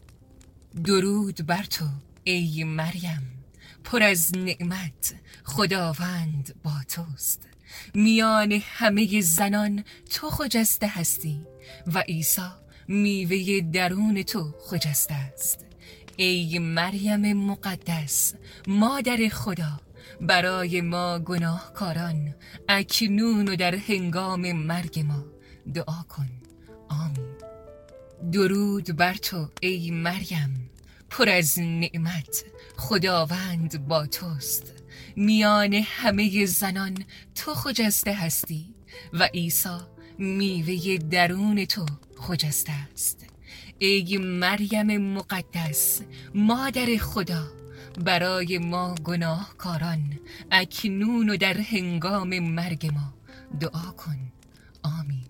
درود بر تو ای مریم، پر از نعمت، خداوند با توست. میان همه زنان تو خجسته هستی و عیسی میوه درون تو خجسته است. ای مریم مقدس، مادر خدا، برای ما گناهکاران اکنون و در هنگام مرگ ما دعا کن. آمین. درود بر تو ای مریم، پر از نعمت، خداوند با توست. میان همه زنان تو خجسته هستی و عیسی میوه درون تو خجسته است. ای مریم مقدس، مادر خدا، برای ما گناهکاران اکنون و در هنگام مرگ ما دعا کن. آمین.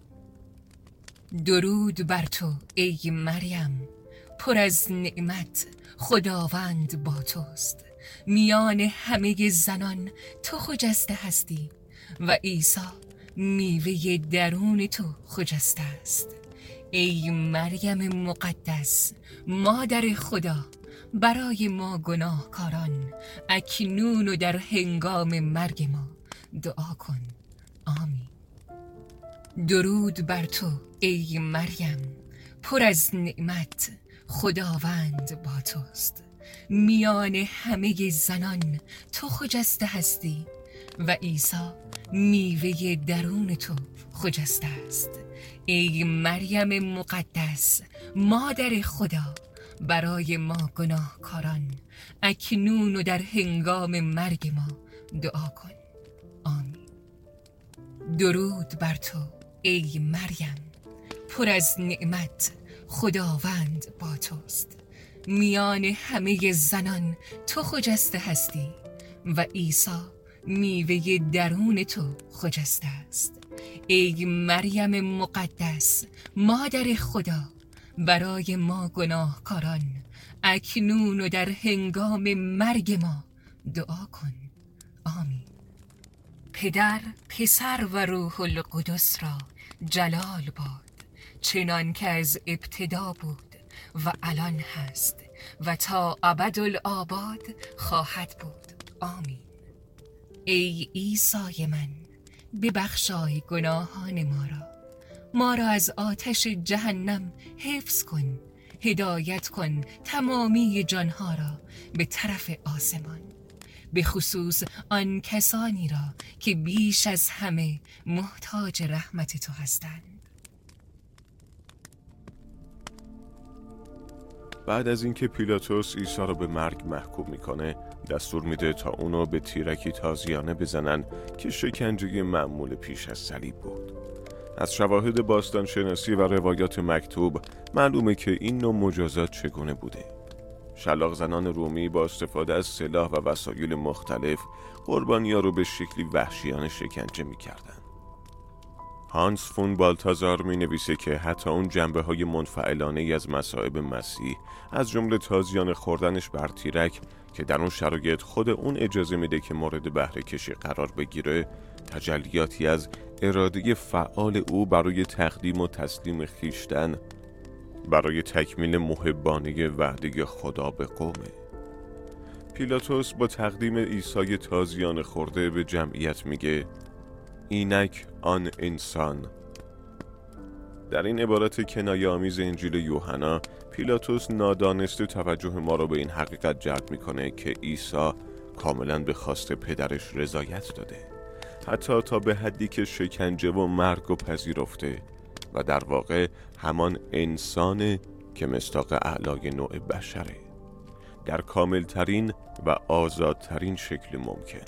درود بر تو ای مریم، پر از نعمت، خداوند با توست. میان همه زنان تو خجسته هستی و عیسی میوه درون تو خجسته است. ای مریم مقدس، مادر خدا، برای ما گناهکاران اکنون و در هنگام مرگ ما دعا کن. آمین. درود بر تو ای مریم، پر از نعمت، خداوند با توست. میان همه زنان تو خجسته هستی و عیسی میوه درون تو خجسته است. ای مریم مقدس، مادر خدا، برای ما گناهکاران اکنون و در هنگام مرگ ما دعا کن. آمین. درود بر تو ای مریم، پر از نعمت، خداوند با توست. میان همه زنان تو خجسته هستی و عیسی میوه درون تو خجسته است. ای مریم مقدس، مادر خدا، برای ما گناهکاران اکنون و در هنگام مرگ ما دعا کن. آمین. پدر، پسر و روح القدس را جلال باد، چنان که از ابتدا بود و الان هست و تا ابدالآباد خواهد بود. آمین. ای عیسی من، ببخشای گناهان ما را، ما را از آتش جهنم حفظ کن، هدایت کن تمامی جانها را به طرف آسمان، به خصوص آن کسانی را که بیش از همه محتاج رحمت تو هستند. بعد از اینکه پیلاطس عیسی را به مرگ محکوم میکنه، دستور میده تا اونو به تیرکی تازیانه بزنن که شکنجه معمول پیش از صلیب بود. از شواهد باستانشناسی و روایات مکتوب معلومه که این نوع مجازات چگونه بوده. شلاق زنان رومی با استفاده از سلاح و وسایل مختلف قربانی‌ها رو به شکلی وحشیانه شکنجه میکردن. هانس فون بالتازار می نویسه که حتی اون جنبه های منفعلانه ای از مصائب مسیح، از جمله تازیانه خوردنش بر تیرک که در اون شرایط خود اون اجازه میده که مورد بهره کشی قرار بگیره، تجلیاتی از اراده فعال او برای تقدیم و تسلیم خیشتن برای تکمیل محبانه وعده خدا به قومه. پیلاطس با تقدیم عیسی تازیانه خورده به جمعیت میگه اینک آن انسان. در این عبارت کنایه آمیز انجیل یوحنا، پیلاطس نادانسته توجه ما را به این حقیقت جلب میکنه که عیسی کاملا به خواست پدرش رضایت داده، حتی تا به حدی که شکنجه و مرگ و پذیرفته و در واقع همان انسانه که مصداق اعلای نوع بشره، در کاملترین و آزادترین شکل ممکن.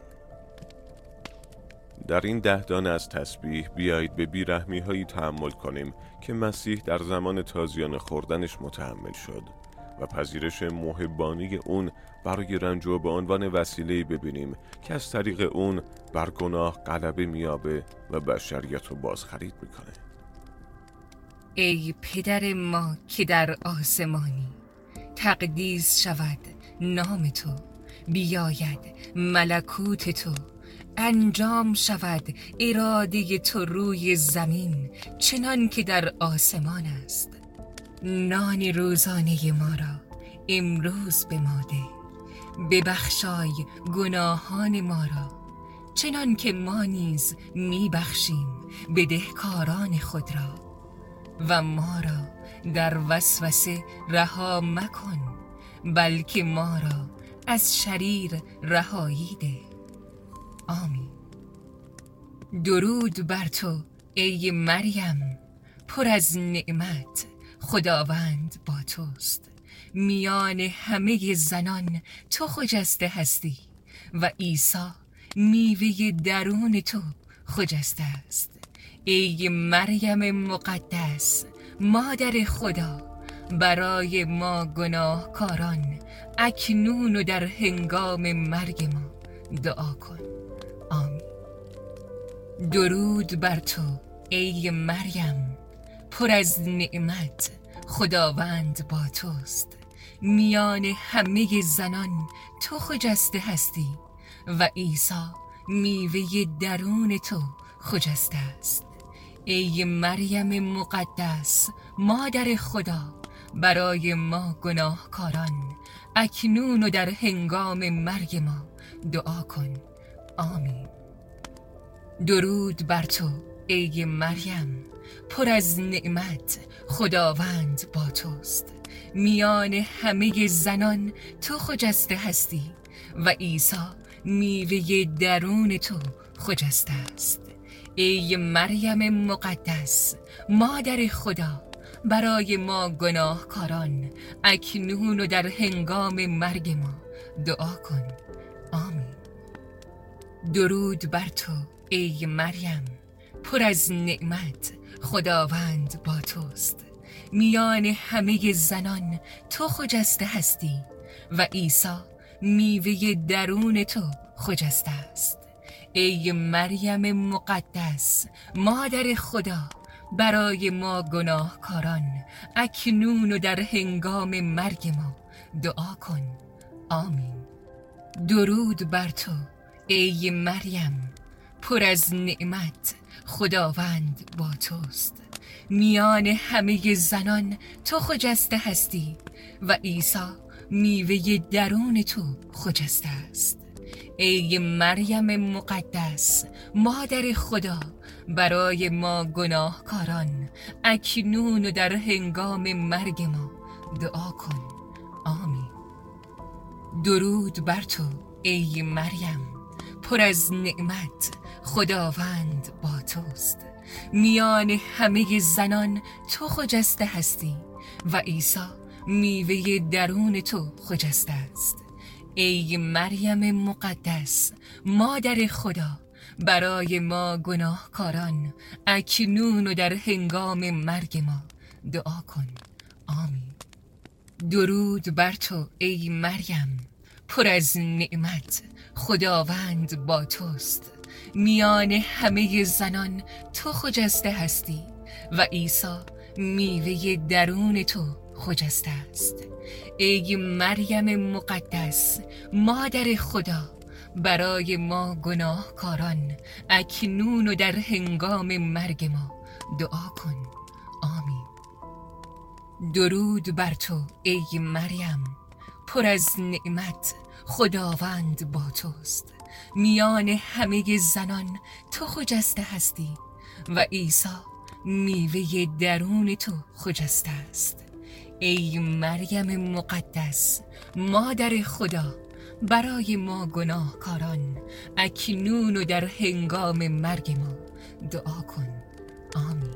در این ده دانه از تسبیح بیایید به بیرحمی هایی تأمل کنیم که مسیح در زمان تازیانه خوردنش متحمل شد و پذیرش محبانی اون برای رنج و به عنوان وسیله‌ای ببینیم که از طریق اون بر گناه غلبه میابه و بشریت رو بازخرید میکنه. ای پدر ما که در آسمانی، تقدیس شود نام تو، بیاید ملکوت تو، انجام شود اراده تو روی زمین چنان که در آسمان است. نان روزانه ما را امروز به ما ده، ببخشای گناهان ما را چنان که ما نیز میبخشیم بدهکاران خود را، و ما را در وسوسه رها مکن، بلکه ما را از شریر رهایی ده. آمین. درود بر تو ای مریم، پر از نعمت، خداوند با توست. میان همه زنان تو خجسته هستی و عیسی میوه درون تو خجسته است. ای مریم مقدس، مادر خدا، برای ما گناهکاران اکنون و در هنگام مرگ ما دعا کن. آمین. درود بر تو ای مریم، پر از نعمت، خداوند با توست. میان همه زنان تو خجسته هستی و عیسی میوه درون تو خجسته است. ای مریم مقدس، مادر خدا، برای ما گناهکاران اکنون و در هنگام مرگ ما دعا کن. آمین. درود بر تو ای مریم، پر از نعمت، خداوند با توست. میان همه زنان تو خجسته هستی و عیسی میوه درون تو خجسته است. ای مریم مقدس، مادر خدا، برای ما گناهکاران اکنون و در هنگام مرگ ما دعا کن. آمین. درود بر تو ای مریم، پر از نعمت، خداوند با توست. میان همه زنان تو خجسته هستی و عیسی میوه درون تو خجسته است. ای مریم مقدس، مادر خدا، برای ما گناهکاران اکنون و در هنگام مرگ ما دعا کن. آمین. درود بر تو ای مریم، پر از نعمت، خداوند با توست. میان همه زنان تو خجسته هستی و عیسی میوه درون تو خجسته است. ای مریم مقدس، مادر خدا، برای ما گناهکاران اکنون و در هنگام مرگ ما دعا کن. آمین. درود بر تو ای مریم، پر از نعمت، خداوند با توست. میان همه زنان تو خجسته هستی و عیسی میوه درون تو خجسته است. ای مریم مقدس، مادر خدا، برای ما گناهکاران اکنون و در هنگام مرگ ما دعا کن. آمین. درود بر تو ای مریم، پر از نعمت، خداوند با توست. میان همه زنان تو خجسته هستی و عیسی میوه درون تو خجسته است. ای مریم مقدس، مادر خدا، برای ما گناهکاران اکنون و در هنگام مرگ ما دعا کن. آمین. درود بر تو ای مریم، پر از نعمت، خداوند با توست. میان همه زنان تو خجسته هستی و عیسی میوه درون تو خجسته است. ای مریم مقدس، مادر خدا، برای ما گناهکاران اکنون و در هنگام مرگ ما دعا کن. آمین.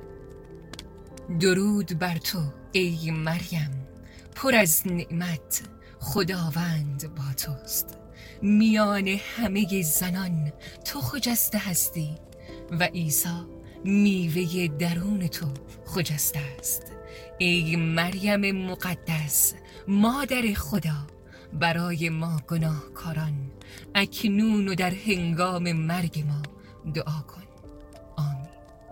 درود بر تو ای مریم، پر از نعمت، خداوند با توست. میان همه زنان تو خجسته هستی و عیسی میوه درون تو خجسته است. ای مریم مقدس، مادر خدا، برای ما گناهکاران اکنون و در هنگام مرگ ما دعا کن. آمین.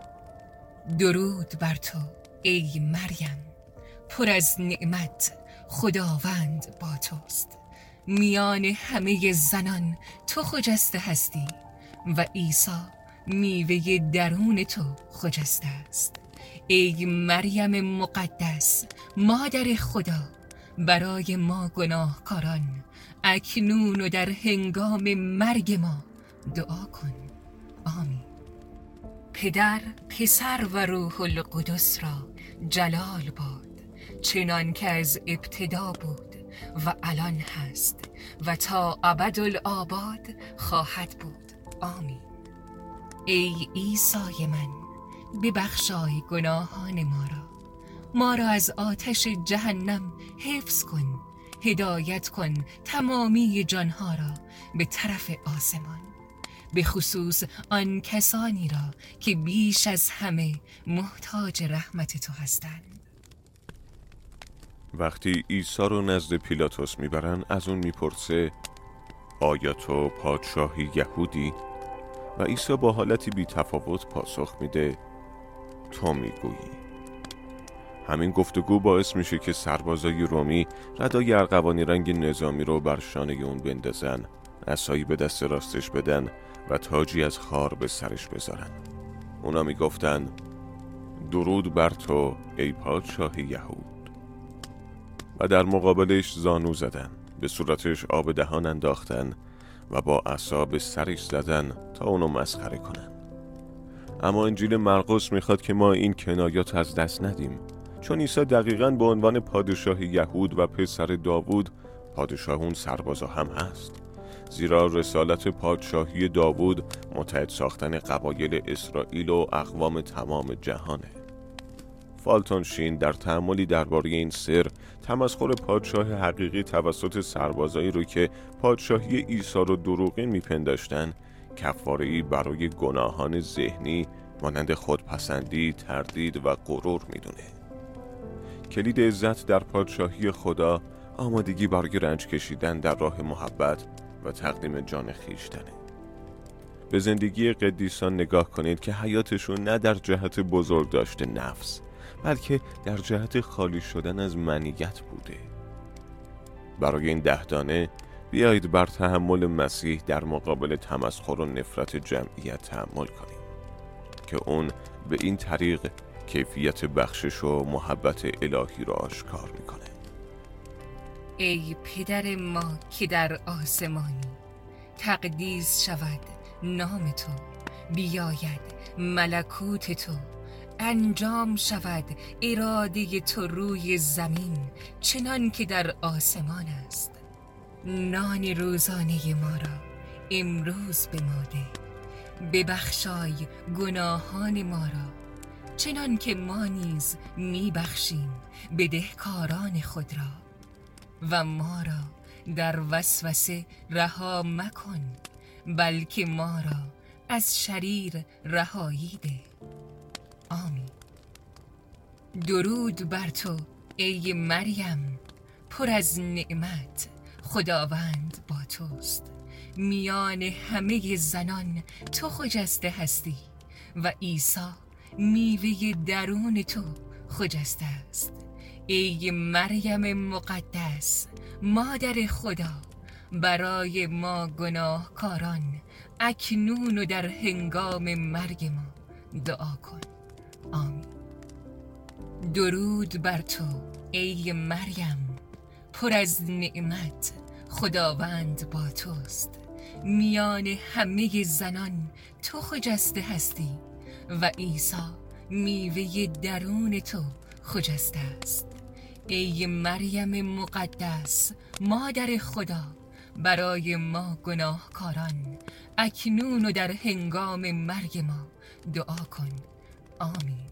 درود بر تو ای مریم، پر از نعمت، خداوند با توست. میان همه زنان تو خجسته هستی و عیسی میوه درون تو خجسته است. ای مریم مقدس، مادر خدا، برای ما گناهکاران اکنون و در هنگام مرگ ما دعا کن. آمین. پدر، پسر و روح القدس را جلال باد، چنان که از ابتدا بود و الان هست و تا ابدالآباد خواهد بود. آمین. ای عیسی من، ببخشای گناهان ما را، ما را از آتش جهنم حفظ کن، هدایت کن تمامی جانها را به طرف آسمان، به خصوص آن کسانی را که بیش از همه محتاج رحمت تو هستند. وقتی عیسی رو نزد پیلاتوس میبرن از اون میپرسه آیا تو پادشاهی یهودی؟ و عیسی با حالتی بی تفاوت پاسخ میده تو میگویی. همین گفتگو باعث میشه که سربازای رومی ردای ارغوانی رنگ نظامی رو بر شانه اون بندازن، عصایی به دست راستش بدن و تاجی از خار به سرش بذارن. اونا میگفتن درود بر تو ای پادشاه یهود. و در مقابلش زانو زدن، به صورتش آب دهان انداختن و با عصا به سرش زدن تا اونو مسخره کنن. اما انجیل مرقس میخواد که ما این کنایات از دست ندیم، چون عیسی دقیقاً به عنوان پادشاه یهود و پسر داوود پادشاه اون سربازا هم هست، زیرا رسالت پادشاهی داوود متحد ساختن قبایل اسرائیل و اقوام تمام جهانه. فالتون شین در تأملی درباره این سر تمسخر پادشاه حقیقی توسط سربازایی رو که پادشاهی عیسی رو دروغین میپنداشتن کفاره‌ای برای گناهان ذهنی مانند خودپسندی، تردید و غرور میدونه. کلید عزت در پادشاهی خدا آمادگی برای رنج کشیدن در راه محبت و تقدیم جان خیشتنه. به زندگی قدیسان نگاه کنید که حیاتشون نه در جهت بزرگ داشته نفس، بلکه در جهت خالی شدن از منیت بوده. برای این ده دانه بیایید بر تحمل مسیح در مقابل تمسخر و نفرت جمعیت تأمل کنیم که اون به این طریق کیفیت بخشش و محبت الهی را آشکار میکنه. ای پدر ما که در آسمانی، تقدیس شود نام تو، بیاید ملکوت تو، انجام شود اراده تو روی زمین چنان که در آسمان است. نان روزانه ما را امروز به ما ده، ببخشای گناهان ما را چنان که ما نیز میبخشیم بدهکاران خود را، و ما را در وسوسه رها مکن، بلکه ما را از شریر رهایی ده. آمین. درود بر تو ای مریم، پر از نعمت، خداوند با توست. میان همه زنان تو خجسته هستی و عیسی میوه درون تو خجسته است. ای مریم مقدس، مادر خدا، برای ما گناهکاران اکنون و در هنگام مرگ ما دعا کن. آمین. درود بر تو ای مریم، پر از نعمت، خداوند با توست. میان همه زنان تو خجسته هستی و عیسی میوه درون تو خجسته است. ای مریم مقدس، مادر خدا، برای ما گناهکاران اکنون و در هنگام مرگ ما دعا کن. آمین.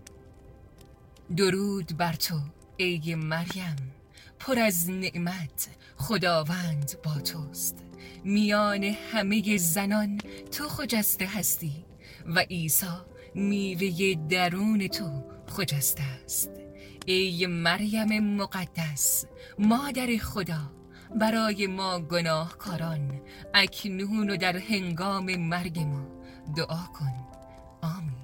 درود بر تو ای مریم، پر از نعمت، خداوند با توست. میان همه زنان تو خجسته هستی و عیسی میوه درون تو خجسته است. ای مریم مقدس، مادر خدا، برای ما گناهکاران اکنون و در هنگام مرگ ما دعا کن. آمین.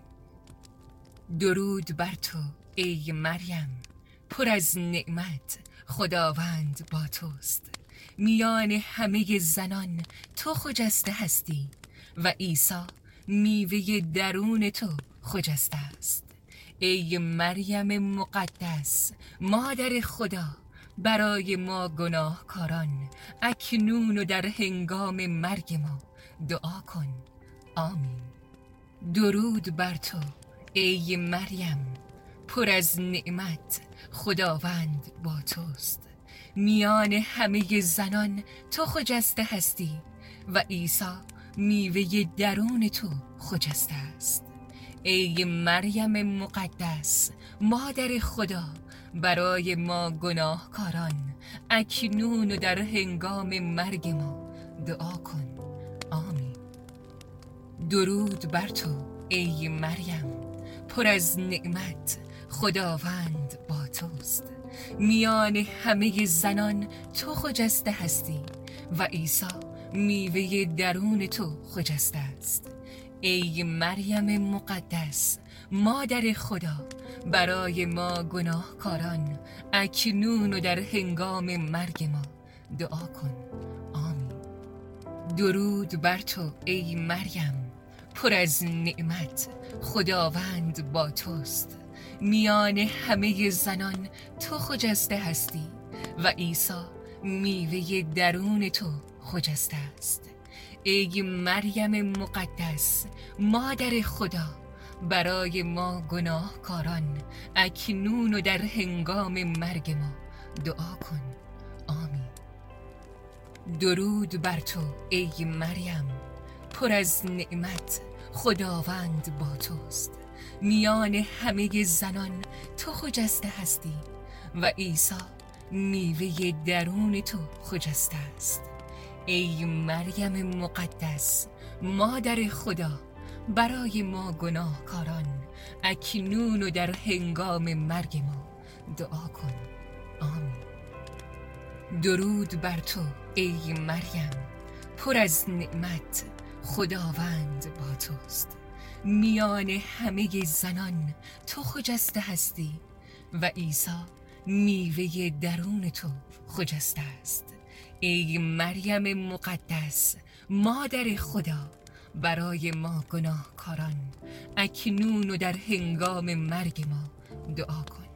درود بر تو ای مریم، پر از نعمت، خداوند با توست. میان همه زنان تو خجسته هستی و عیسی میوه درون تو خجسته است. ای مریم مقدس، مادر خدا، برای ما گناهکاران اکنون و در هنگام مرگ ما دعا کن. آمین. درود بر تو ای مریم، پر از نعمت، خداوند با توست. میان همه زنان تو خجسته هستی و عیسی میوه درون تو خجسته است. ای مریم مقدس، مادر خدا، برای ما گناهکاران اکنون و در هنگام مرگ ما دعا کن. آمین. درود بر تو ای مریم، پر از نعمت، خداوند با توست. میان همه زنان تو خجسته هستی و عیسی میوه درون تو خجسته است. ای مریم مقدس مادر خدا، برای ما گناهکاران اکنون و در هنگام مرگ ما دعا کن. آمین. درود بر تو ای مریم، پر از نعمت، خداوند با توست. میان همه زنان تو خجسته هستی و عیسی میوه درون تو خجسته است. ای مریم مقدس مادر خدا، برای ما گناهکاران اکنون و در هنگام مرگ ما دعا کن. آمین. درود بر تو ای مریم، پر از نعمت، خداوند با توست. میان همه زنان تو خجسته هستی و عیسی میوه درون تو خجسته است. ای مریم مقدس مادر خدا، برای ما گناهکاران اکنون و در هنگام مرگ ما دعا کن. آمین. درود بر تو ای مریم، پر از نعمت، خداوند با توست. میان همه زنان تو خجسته هستی و عیسی میوه درون تو خجسته است. ای مریم مقدس مادر خدا، برای ما گناهکاران اکنون و در هنگام مرگ ما دعا کن.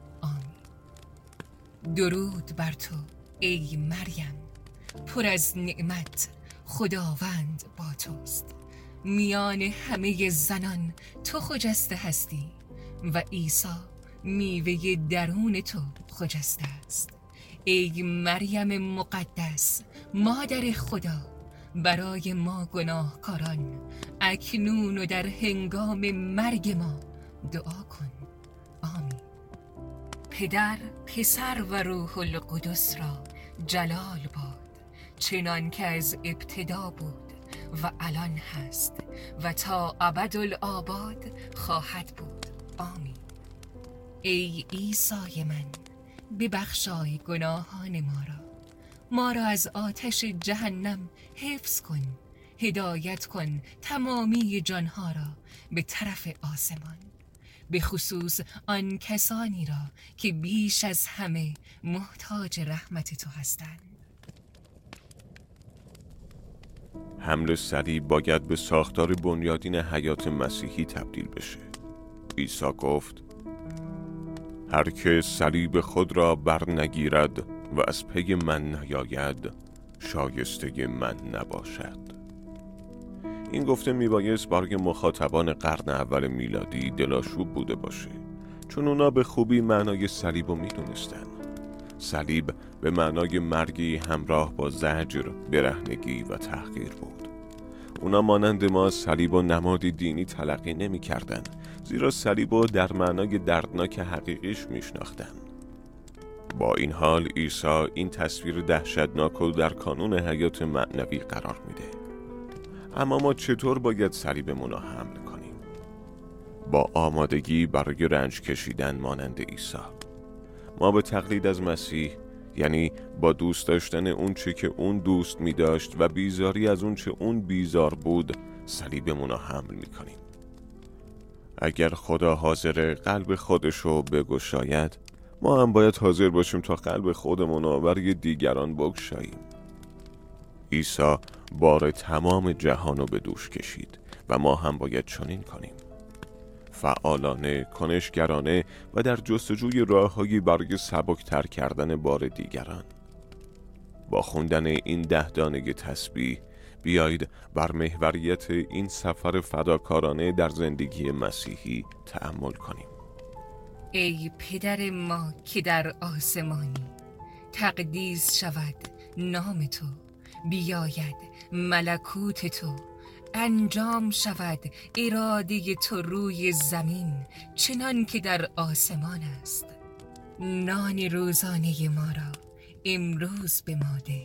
آمین. درود بر تو ای مریم، پر از نعمت، خداوند با توست. میان همه زنان تو خجسته هستی و عیسی میوه درون تو خجسته است. ای مریم مقدس مادر خدا، برای ما گناهکاران اکنون و در هنگام مرگ ما دعا کن. آمین. پدر، پسر و روح القدس را جلال باد، چنان که از ابتدا بود و الان هست و تا ابدالآباد خواهد بود. آمین. ای عیسی من، ببخشای گناهان ما را، ما را از آتش جهنم حفظ کن. هدایت کن تمامی جانها را به طرف آسمان، به خصوص آن کسانی را که بیش از همه محتاج رحمت تو هستند. حمل صلیب باید به ساختار بنیادین حیات مسیحی تبدیل بشه. عیسی گفت: هر که صلیب خود را بر نگیرد و از پی من نیاید، شایسته من نباشد. این گفته میبایست برای مخاطبان قرن اول میلادی دلاشوب بوده باشه، چون اونا به خوبی معنای صلیب رو میدونستن. صلیب به معنای مرگی همراه با زجر، برهنگی و تحقیر بود. اونا مانند ما صلیب و نمادی دینی تلقی نمی کردن، زیرا صلیب رو در معنای دردناک حقیقیش می شناختن. با این حال عیسی این تصویر دهشتناک رو در کانون حیات معنوی قرار میده. اما ما چطور باید صلیبمون رو حمل کنیم؟ با آمادگی برای رنج کشیدن مانند عیسی. ما به تقلید از مسیح، یعنی با دوست داشتن اون چه که اون دوست می داشت و بیزاری از اون چه اون بیزار بود، صلیبمون رو حمل می کنیم. اگر خدا حاضر قلب خودشو بگشاید، ما هم باید حاضر باشیم تا قلب خودمون رو برای دیگران بگشاییم. عیسی بار تمام جهان رو به دوش کشید و ما هم باید چنین کنیم. فعالانه، کنشگرانه و در جستجوی راه‌هایی برای سبک‌تر کردن بار دیگران. با خوندن این ده دانه تسبیح بیایید بر محوریت این سفر فداکارانه در زندگی مسیحی تأمل کنیم. ای پدر ما که در آسمانی، تقدیس شود نام تو، بیاید ملکوت تو، انجام شود اراده تو روی زمین چنان که در آسمان است. نان روزانه ما را امروز به ما ده،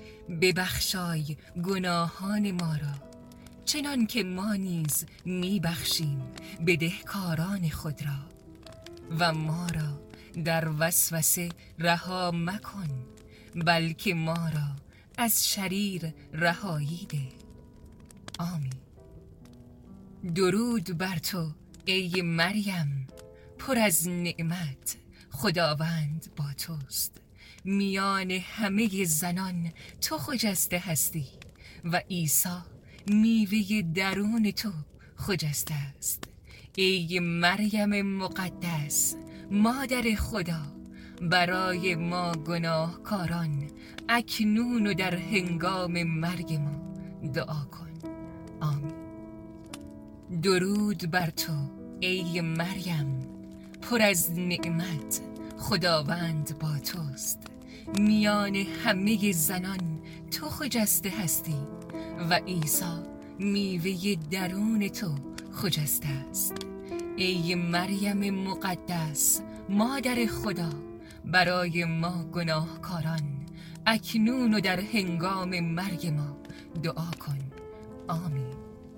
ببخشای گناهان ما را چنان که ما نیز میبخشیم بدهکاران خود را، و ما را در وسوسه رها مکن، بلکه ما را از شریر رهایی ده. آمین. درود بر تو ای مریم، پر از نعمت، خداوند با توست. میان همه زنان تو خجسته هستی و عیسی میوه درون تو خجسته است. ای مریم مقدس، مادر خدا، برای ما گناهکاران اکنون و در هنگام مرگ ما دعا کن. آمین. درود بر تو ای مریم، پر از نعمت، خداوند با توست. میان همه زنان تو خجسته هستی و عیسی میوه درون تو خجسته است. ای مریم مقدس، مادر خدا، برای ما گناهکاران اکنون و در هنگام مرگ ما دعا کن. آمین.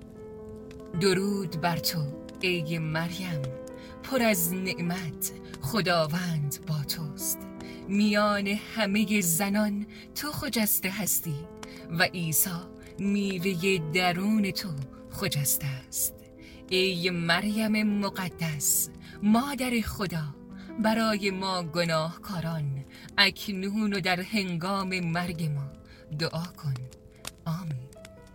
درود بر تو ای مریم، پر از نعمت، خداوند با توست. میان همه زنان تو خجسته هستی و عیسی میوه درون تو خجسته است. ای مریم مقدس، مادر خدا، برای ما گناهکاران اکنون و در هنگام مرگ ما دعا کن. آمین.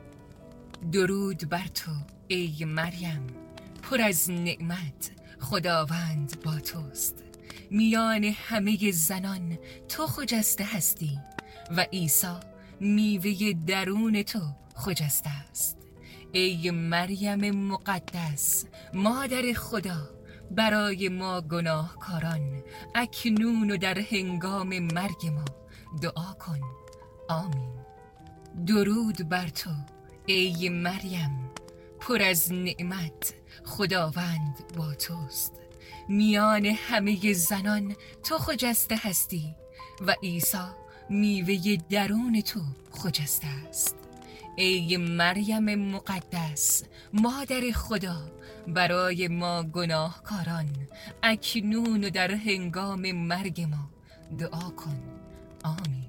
درود بر تو ای مریم، پر از نعمت، خداوند با توست. میان همه زنان تو خجسته هستی و عیسی میوه درون تو خجسته است. ای مریم مقدس، مادر خدا، برای ما گناهکاران اکنون و در هنگام مرگ ما دعا کن. آمین. درود بر تو ای مریم، پر از نعمت، خداوند با توست. میان همه زنان تو خجسته هستی و عیسی میوه درون تو خجسته است. ای مریم مقدس، مادر خدا، برای ما گناهکاران اکنون و در هنگام مرگ ما دعا کن. آمین.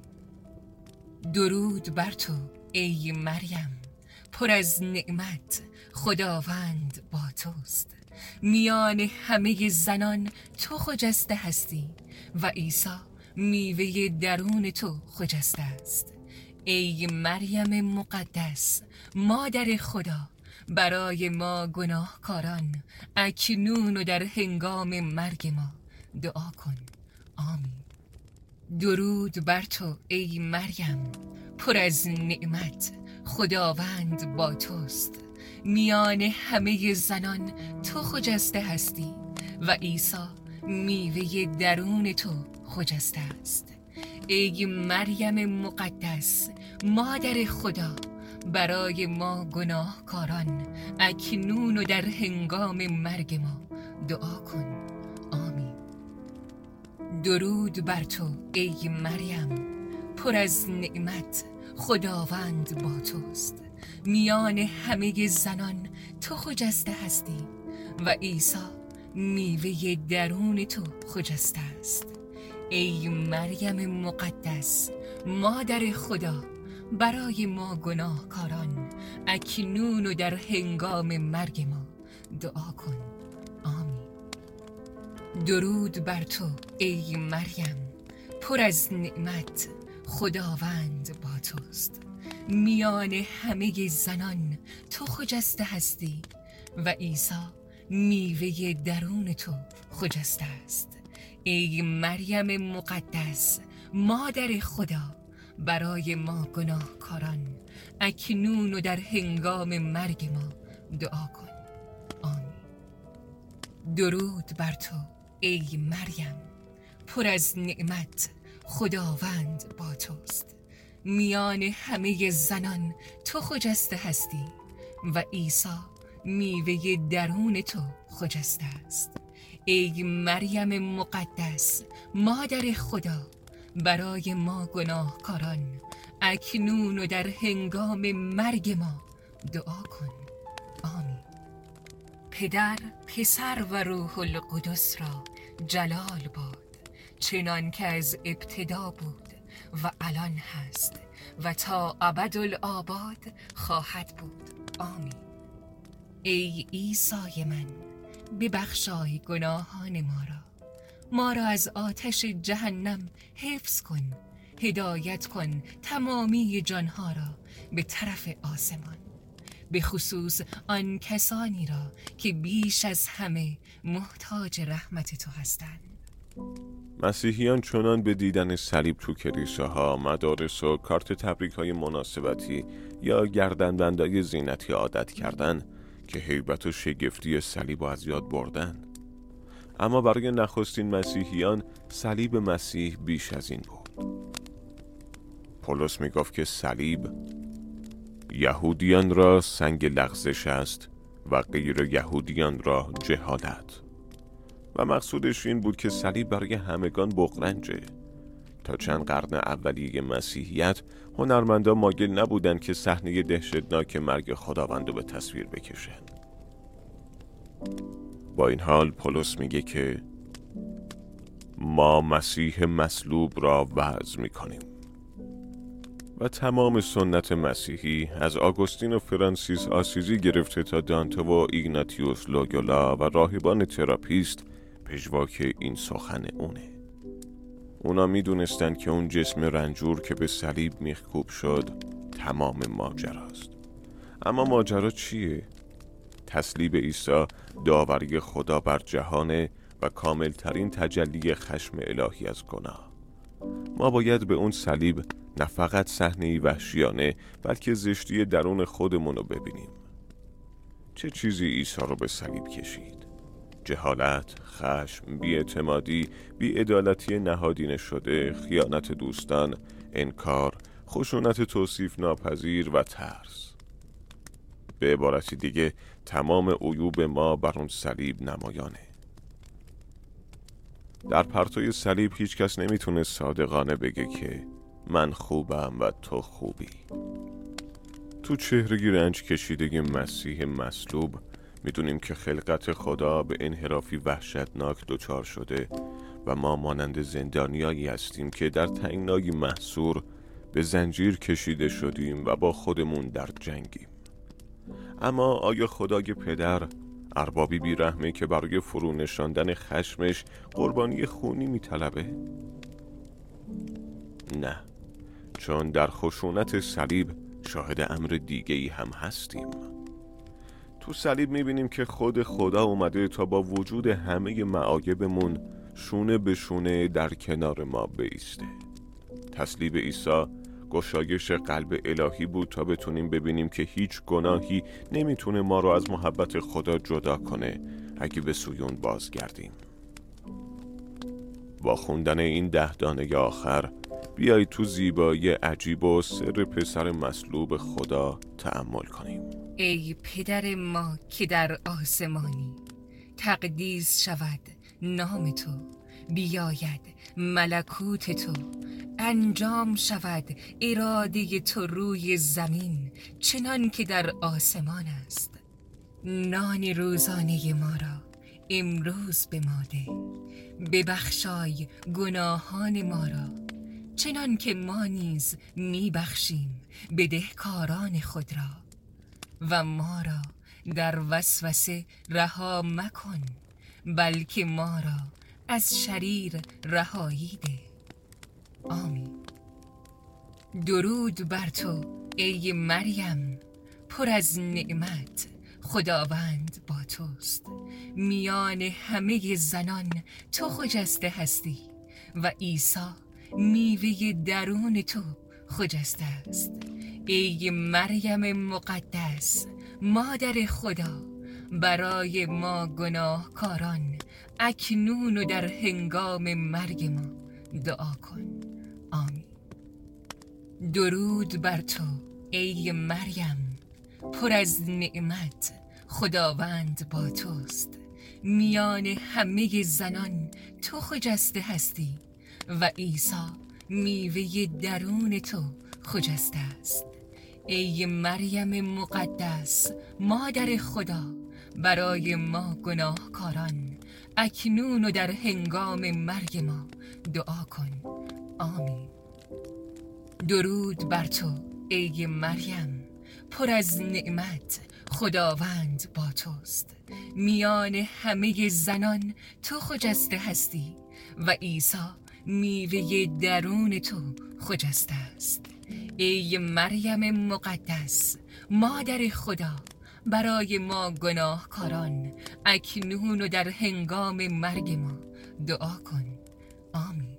درود بر تو ای مریم، پر از نعمت، خداوند با توست. میان همه زنان تو خجسته هستی و عیسی میوه درون تو خجسته است. ای مریم مقدس، مادر خدا، برای ما گناهکاران اکنون و در هنگام مرگ ما دعا کن. آمین. درود بر تو ای مریم، پر از نعمت، خداوند با توست. میان همه زنان تو خجسته هستی و عیسی میوه درون تو خجسته است. ای مریم مقدس، مادر خدا، برای ما گناهکاران اکنون و در هنگام مرگ ما دعا کن. آمین. درود بر تو ای مریم، پر از نعمت، خداوند با توست. میان همه زنان تو خجسته هستی و عیسی میوه درون تو خجسته است. ای مریم مقدس، مادر خدا، برای ما گناهکاران اکنون و در هنگام مرگ ما دعا کن. آمین. درود بر تو ای مریم، پر از نعمت، خداوند با توست. میان همه زنان تو خجسته هستی و عیسی میوه درون تو خجسته است. ای مریم مقدس، مادر خدا، برای ما گناهکاران اکنون و در هنگام مرگ ما دعا کن. آمین. درود بر تو ای مریم، پر از نعمت، خداوند با توست. میان همه زنان تو خجسته هستی و عیسی میوه درون تو خجسته است. ای مریم مقدس، مادر خدا، برای ما گناهکاران اکنون و در هنگام مرگ ما دعا کن. آمین. پدر، پسر و روح القدس را جلال باد، چنان که از ابتدا بود و الان هست و تا ابدالآباد خواهد بود. آمین. ای عیسی من، ببخشای گناهان ما را، ما را از آتش جهنم حفظ کن، هدایت کن تمامی جانها را به طرف آسمان، به خصوص آن کسانی را که بیش از همه محتاج رحمت تو هستند. مسیحیان چنان به دیدن صلیب تو کلیساها، مدارس و کارت تبریک‌های مناسبتی یا گردنبندای زینتی عادت کردن که هیبت و شگفتی صلیب از یاد بردن. اما برای نخستین مسیحیان صلیب مسیح بیش از این بود. پولس می گفت که صلیب یهودیان را سنگ لغزش است و غیر یهودیان را جهالت، و مقصودش این بود که صلیب برای همگان بغرنجه. تا چند قرن اولیه مسیحیت هنرمندان مایل نبودند که صحنه دهشتناک مرگ خداوند رو به تصویر بکشن. با این حال پولس میگه که ما مسیح مصلوب را وعظ میکنیم و تمام سنت مسیحی از آگوستین و فرانسیس آسیزی گرفته تا دانته و ایگناتیوس لویولا و راهبان تراپیست پژواک این سخن اونه. اونا میدونستن که اون جسم رنجور که به صلیب میخکوب شد تمام ماجراست. اما ماجرا چیه؟ تصلیب عیسی داوری خدا بر جهانه و کاملترین تجلی خشم الهی از گناه. ما باید به اون صلیب نه فقط صحنه‌ای وحشیانه بلکه زشتی درون خودمون رو ببینیم. چه چیزی عیسی رو به صلیب کشید؟ جهالت، خشم، بی‌اعتمادی، بی‌عدالتی نهادینه شده، خیانت دوستان، انکار، خشونت توصیف ناپذیر و ترس. به عبارتی دیگه تمام عیوب ما بر اون صلیب نمایانه. در پرتوی صلیب هیچ کس نمیتونه صادقانه بگه که من خوبم و تو خوبی. تو چهرگی رنج کشیده مسیح مصلوب میدونیم که خلقت خدا به انحرافی وحشتناک دچار شده و ما مانند زندانیایی هستیم که در تنگنای محصور به زنجیر کشیده شدیم و با خودمون در جنگیم. اما آیا خدای پدر اربابی بیرحمه که برای فرو نشاندن خشمش قربانی خونی میطلبه؟ نه، چون در خشونت صلیب شاهد امر دیگه‌ای هم هستیم. تو صلیب میبینیم که خود خدا اومده تا با وجود همه معایبمون شونه به شونه در کنار ما بایسته. تصلیب عیسی گشایش قلب الهی بود تا بتونیم ببینیم که هیچ گناهی نمیتونه ما رو از محبت خدا جدا کنه اگه به سوی اون بازگردیم. با خوندن این ده دانه آخر بیایید تو زیبایی عجیب و سر پسر مصلوب خدا تأمل کنیم. ای پدر ما که در آسمانی، تقدیس شود نام تو، بیاید ملکوت تو، انجام شود اراده تو روی زمین چنان که در آسمان است. نان روزانه ما را امروز به ما ده، ببخشای گناهان ما را چنان که ما نیز میبخشیم بدهکاران خود را، و ما را در وسوسه رها مکن، بلکه ما را از شریر رهایی ده. آمین. درود بر تو ای مریم، پر از نعمت، خداوند با توست. میان همه زنان تو خجسته هستی و عیسی میوه درون تو خجسته است. ای مریم مقدس، مادر خدا، برای ما گناهکاران اکنون و در هنگام مرگ ما دعا کن. آمین. درود بر تو ای مریم، پر از نعمت، خداوند با توست. میان همه زنان تو خجسته هستی و عیسی میوه درون تو خجسته است. ای مریم مقدس، مادر خدا، برای ما گناهکاران اکنون و در هنگام مرگ ما دعا کن. آمین. درود بر تو ای مریم، پر از نعمت، خداوند با توست. میان همه زنان تو خجسته هستی و عیسی میوه درون تو خجسته است. ای مریم مقدس، مادر خدا، برای ما گناهکاران اکنون و در هنگام مرگ ما دعا کن. آمین.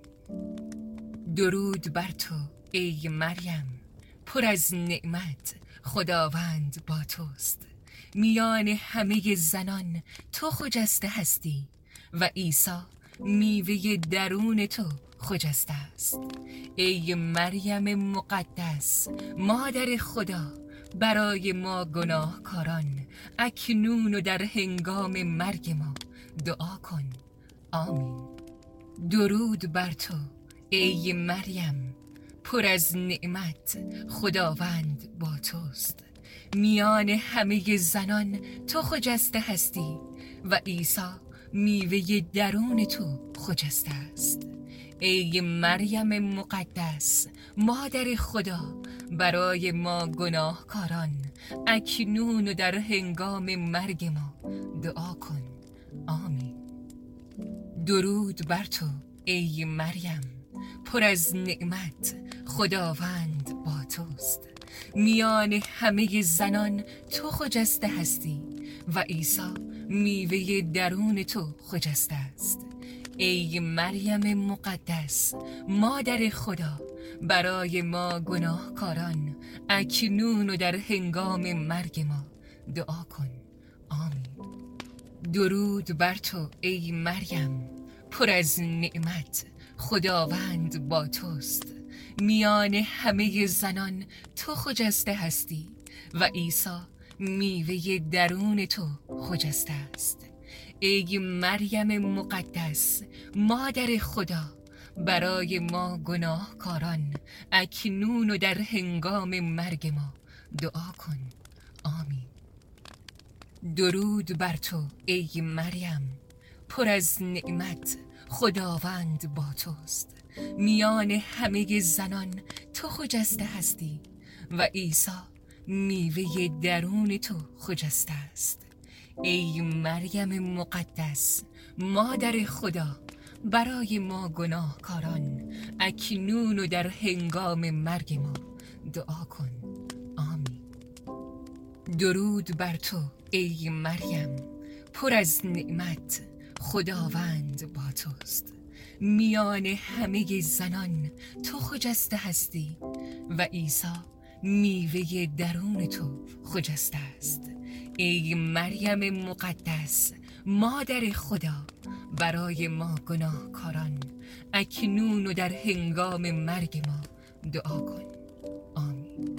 درود بر تو ای مریم، پر از نعمت، خداوند با توست. میان همه زنان تو خجسته هستی و عیسی میوه درون تو خجسته است. ای مریم مقدس، مادر خدا، برای ما گناهکاران اکنون و در هنگام مرگ ما دعا کن. آمین. درود بر تو ای مریم، پر از نعمت، خداوند با توست. میان همه زنان تو خجسته هستی و عیسی میوه درون تو خجسته است. ای مریم مقدس، مادر خدا، برای ما گناهکاران اکنون و در هنگام مرگ ما دعا کن. آمین. درود بر تو ای مریم، پر از نعمت، خداوند با توست. میان همه زنان تو خجسته هستی و عیسی میوه درون تو خجسته است. ای مریم مقدس، مادر خدا، برای ما گناهکاران اکنون و در هنگام مرگ ما دعا کن. آمین. درود بر تو ای مریم، پر از نعمت، خداوند با توست. میان همه زنان تو خجسته هستی و عیسی میوه درون تو خجسته است. ای مریم مقدس، مادر خدا، برای ما گناهکاران اکنون و در هنگام مرگ ما دعا کن. آمین. درود بر تو ای مریم، پر از نعمت، خداوند با توست. میان همه زنان تو خجسته هستی و عیسی میوه درون تو خجسته است. ای مریم مقدس، مادر خدا، برای ما گناهکاران اکنون و در هنگام مرگ ما دعا کن. آمین. درود بر تو ای مریم، پر از نعمت، خداوند با توست. میان همه زنان تو خجسته هستی و عیسی میوه درون تو خجسته است. ای مریم مقدس، مادر خدا، برای ما گناهکاران اکنون و در هنگام مرگ ما دعا کن. آمین.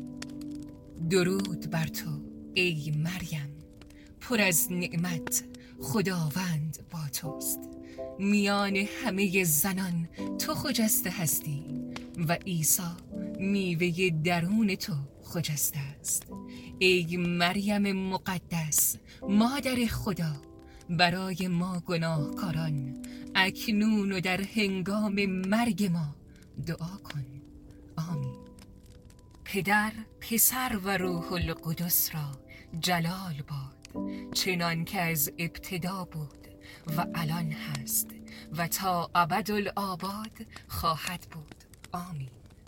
درود بر تو ای مریم، پر از نعمت، خداوند با توست. میان همه زنان تو خجسته هستی و عیسی میوه درون تو خجسته است. ای مریم مقدس، مادر خدا، برای ما گناهکاران اکنون و در هنگام مرگ ما دعا کن. آمین. پدر، پسر و روح القدس را جلال باد، چنان که از ابتدا بود و الان هست و تا ابدالآباد خواهد بود. آمین.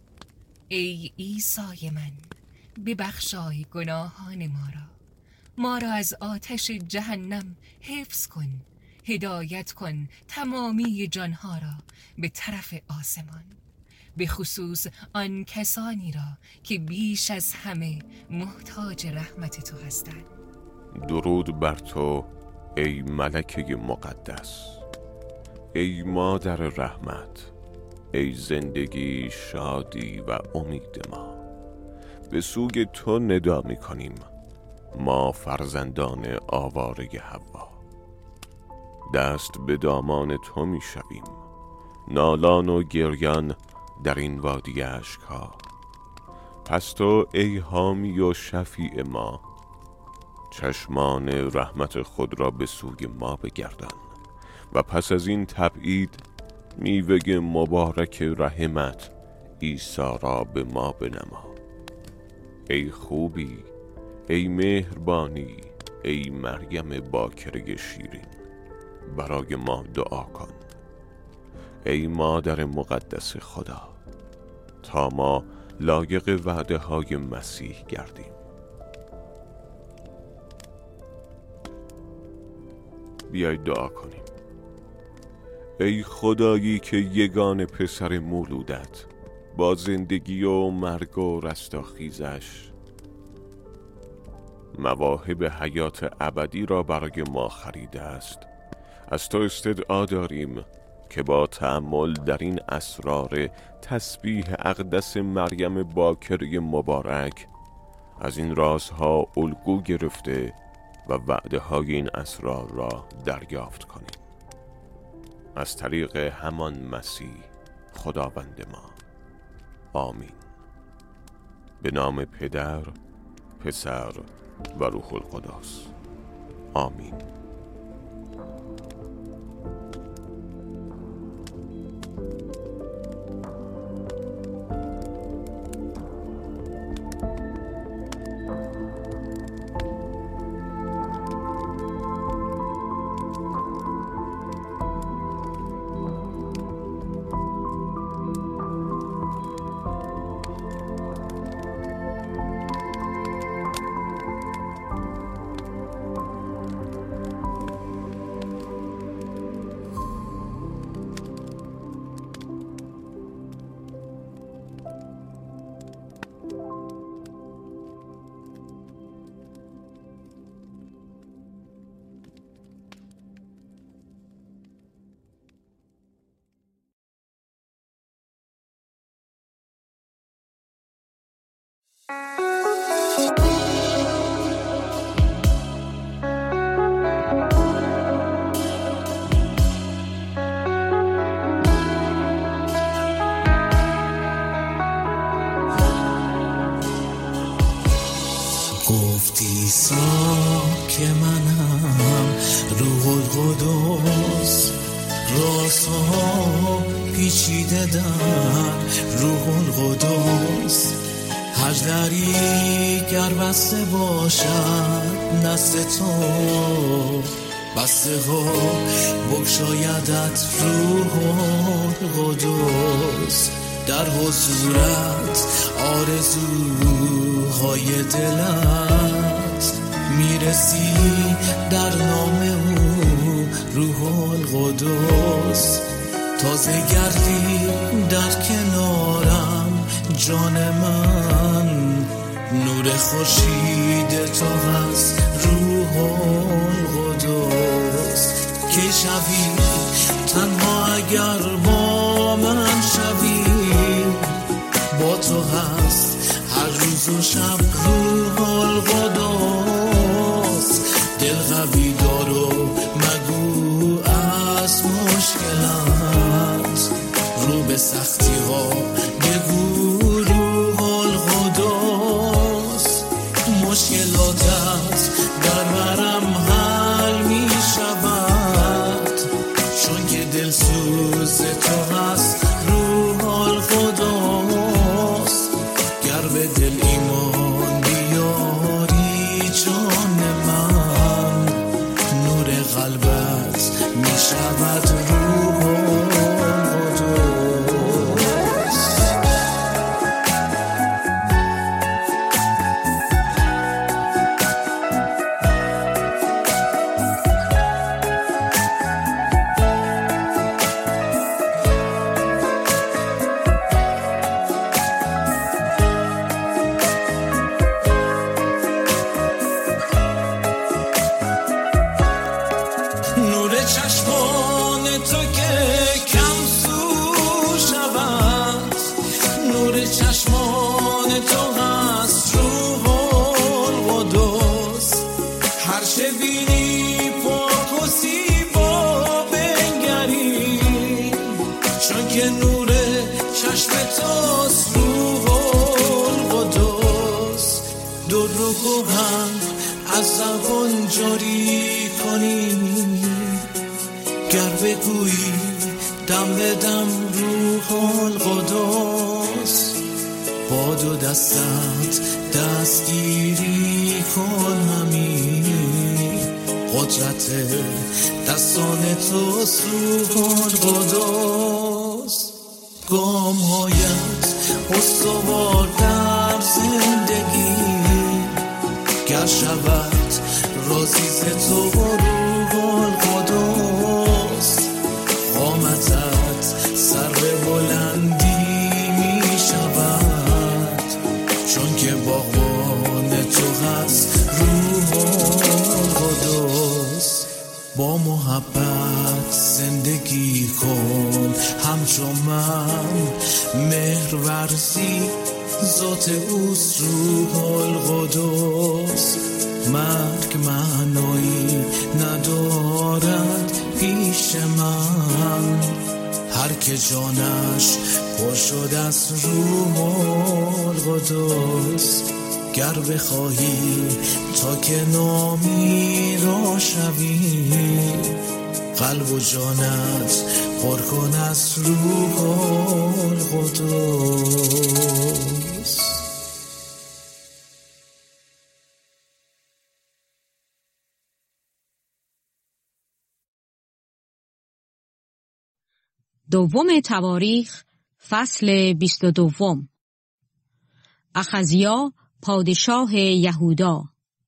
ای عیسی من، ببخشای گناهان ما را، ما را از آتش جهنم حفظ کن، هدایت کن تمامی جانها را به طرف آسمان، به خصوص آن کسانی را که بیش از همه محتاج رحمت تو هستند. درود بر تو ای ملکه مقدس، ای مادر رحمت، ای زندگی، شادی و امید ما. به سوی تو ندا می کنیم، ما فرزندان آواره حوا. دست به دامان تو می شویم، نالان و گریان در این وادی اشک‌ها. پس تو ای حامی و شفیع ما، چشمان رحمت خود را به سوی ما بگردان و پس از این تبعید میوه مبارک رحمت عیسی را به ما بنما. ای خوبی، ای مهربانی، ای مریم باکره شیرین، برای ما دعا کن. ای مادر مقدس خدا، تا ما لایق وعده های مسیح گردیم. بیایید دعا کنیم. ای خدایی که یگان پسر مولودت با زندگی و مرگ و رستاخیزش مواهب حیات ابدی را برای ما خریده است، از تو استدعا داریم که با تأمل در این اسرار تسبیح اقدس مریم باکره مبارک از این رازها الگو گرفته و وعده های این اسرار را دریافت کنیم. از طریق همان مسیح خداوند ما. آمین. به نام پدر، پسر و روح القدس. آمین. گفتی سا که منم روح القدس، رازها پیچیده در روح القدس. هر دری گر بسته باشد نزد تو، بسته ها بگشایدت روح القدس. در حضورت آرزوهای دلت میرسی، در نام او روح القدس. تازه گردی در کنارم جان من، نور خورشید تو هست روح القدس. که شوی تنها اگر با من شوی، با تو هست هر روز و شب روح القدس. دل قوی دار و مگو از مشکلات، رو به سختی ها بگو روح القدس. مشکلاتت در برم حل می شود، چون که دل سوز تو هست روح القدس. گر به دل ایمان بیاری جان من، نور قلبت می شود روح القدس. نور چشمان تو که کم سو شود، نور چشمان تو هست روح القدس. هر چه بینی پاک و زیبا بنگری، چون که نور چشم توست روح القدس. در و گوهر از زبان جاری کنی، گر بگویی دم به دم روح القدس با دو دستت دستگیری کن همی قدرت دستان تو روح القدس گام هایت استوار در زندگی گر شود رازی ز تو روح القدس قامتت سر به بلندی می شود چون که باغبان تو هست روح القدس با محبت زندگی کن همچون من مهر ورزی ذات اوست روح القدس مرگ معنایی ندارد پیش من هر که جانش پر شد از روح القدس گر بخواهی تا که نامی را شوی قلب و جانت پر کن از روح القدس. دوم تواریخ فصل بیست و دوم. اخزیا پادشاه یهودا.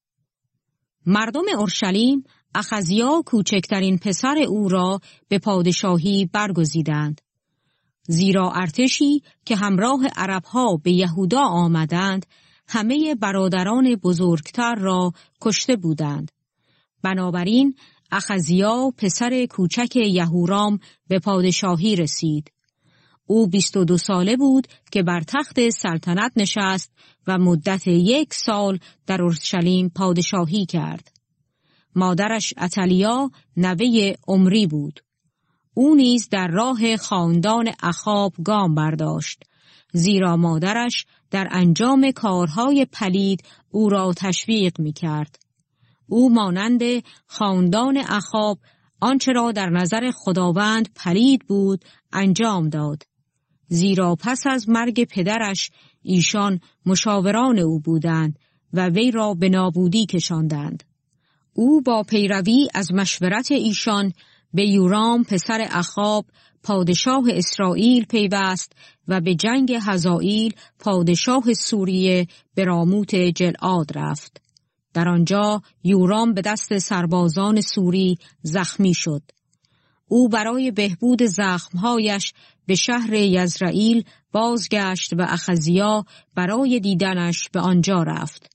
مردم اورشلیم اخزیا کوچکترین پسر او را به پادشاهی برگزیدند. زیرا ارتشی که همراه عربها به یهودا آمدند همه برادران بزرگتر را کشته بودند. بنابراین اخزیا پسر کوچک یهورام به پادشاهی رسید. او بیست و دو ساله بود که بر تخت سلطنت نشست و مدت یک سال در اورشلیم پادشاهی کرد. مادرش اتالیا نوه عمری بود. او نیز در راه خاندان اخاب گام برداشت، زیرا مادرش در انجام کارهای پلید او را تشویق می کرد. او مانند خاندان اخاب آنچه را در نظر خداوند پلید بود انجام داد، زیرا پس از مرگ پدرش ایشان مشاوران او بودند و وی را به نابودی کشاندند. او با پیروی از مشورت ایشان به یورام پسر اخاب پادشاه اسرائیل پیوست و به جنگ حزائیل پادشاه سوریه به راموت جلعاد رفت. در آنجا یورام به دست سربازان سوری زخمی شد. او برای بهبود زخمهایش به شهر یزرعیل بازگشت و اخزیا برای دیدنش به آنجا رفت.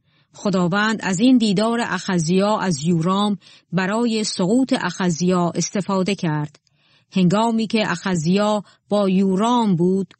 خداوند از این دیدار اخزیا از یورام برای سقوط اخزیا استفاده کرد. هنگامی که اخزیا با یورام بود،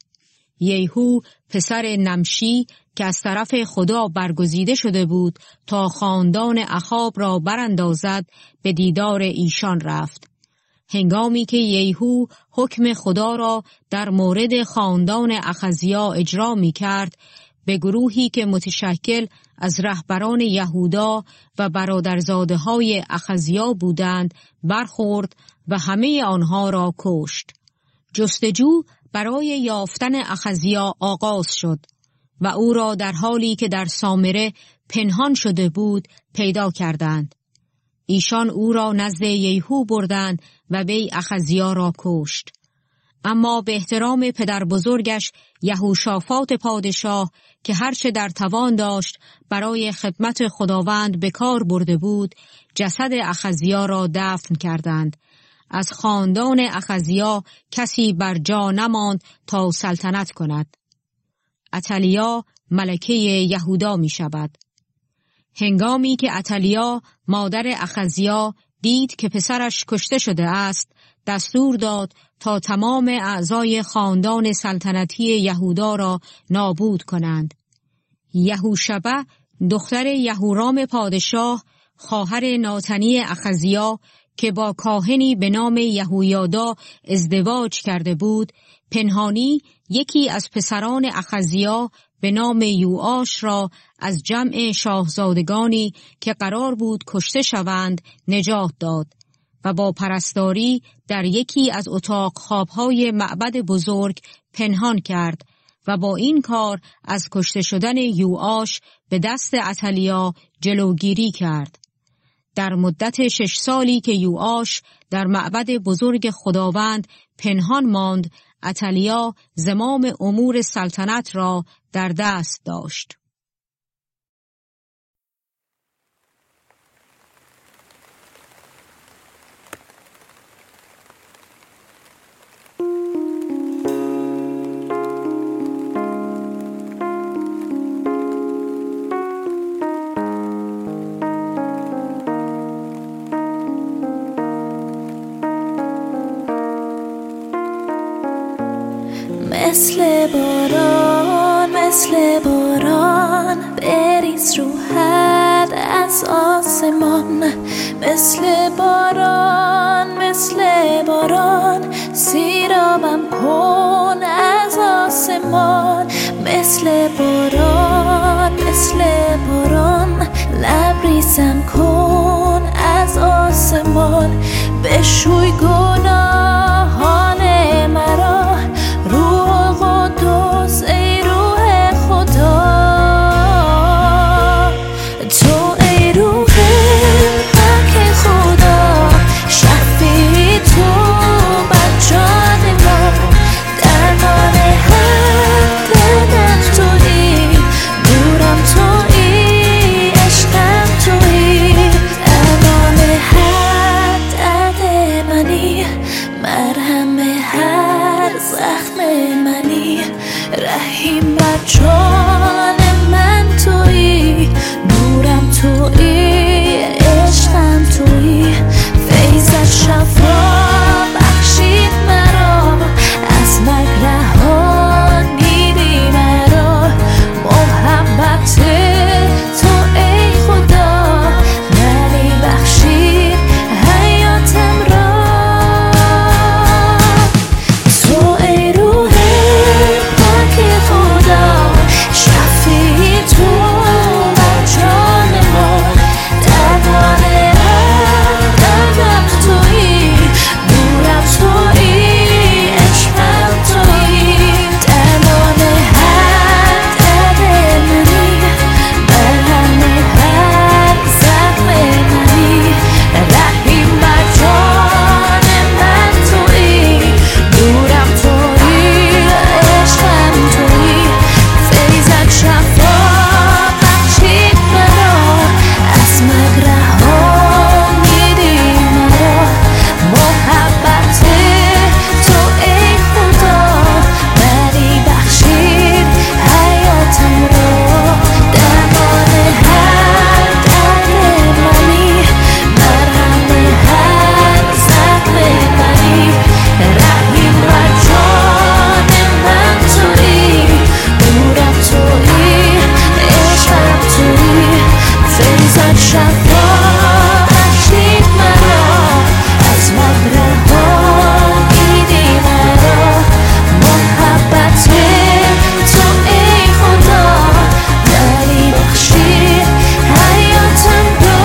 یهو پسر نمشی که از طرف خدا برگزیده شده بود تا خاندان اخاب را براندازد به دیدار ایشان رفت. هنگامی که یهو حکم خدا را در مورد خاندان اخزیا اجرا می کرد، به گروهی که متشکل از رهبران یهودا و برادرزاده های اخزیا بودند برخورد و همه آنها را کشت. جستجو برای یافتن اخزیا آغاز شد و او را در حالی که در سامره پنهان شده بود پیدا کردند. ایشان او را نزد یهو بردند و وی اخزیا را کشت. اما به احترام پدر بزرگش یهوشافاط پادشاه که هرچه در توان داشت برای خدمت خداوند به کار برده بود، جسد اخزیا را دفن کردند. از خاندان اخزیا کسی بر جا نماند تا سلطنت کند. اتالیا ملکه یهودا می شود. هنگامی که اتالیا مادر اخزیا دید که پسرش کشته شده است، دستور داد تا تمام اعضای خاندان سلطنتی یهودا را نابود کنند. یهوشبه دختر یهورام پادشاه، خواهر ناتنی اخزیا که با کاهنی به نام یهویادا ازدواج کرده بود، پنهانی یکی از پسران اخزیا به نام یوآش را از جمع شاهزادگانی که قرار بود کشته شوند نجات داد و با پرستاری در یکی از اتاق خوابهای معبد بزرگ پنهان کرد و با این کار از کشته شدن یوآش به دست اتالیا جلوگیری کرد. در مدت شش سالی که یوآش در معبد بزرگ خداوند پنهان ماند، اتالیا زمام امور سلطنت را در دست داشت. مثل باران مثل باران بریز رو حد از آسمان، مثل باران مثل باران سیرابم کن از آسمان، مثل باران مثل باران لبریزم کن از آسمان، بشوی گناهان مرا روح قدوس ای روح خدا، تو ای روح پاک خدا، شفیع تو بر جان ما، درمان هر دردم تویی، نورم تویی، عشقم تویی، درمان هر درد منی، مرهم هر زخم منی، رحیم بر جان من تویی، نورم تویی، عشقم تویی، فیضت شفا بخشید مرا، از مرگ رهانیدی مرا، محبت تو ای خدا منی بخشید حیاتم را، تو ای روح پاک خدا، شفیع تو بر جان ما، درمان هر دردم تویی، نورم تویی، عشقم تویی، درمان هر درد منی، مرهم هر زخم منی، رحیم بر جان من تویی، نورم تویی، عشقم تویی، فیضت شفا بخشید مرا، از مرگ رهانیدی مرا، محبت تو ای خدا منی بخشید حیاتم را، درمان هر درد منی، مرهم هر زخم منی، رحیم بر جان من تویی، نورم تویی، عشقم تویی، فیضت شفا بخشید مرا، از مرگ رهانیدی مرا، محبت تو ای خدا منی بخشید حیاتم را.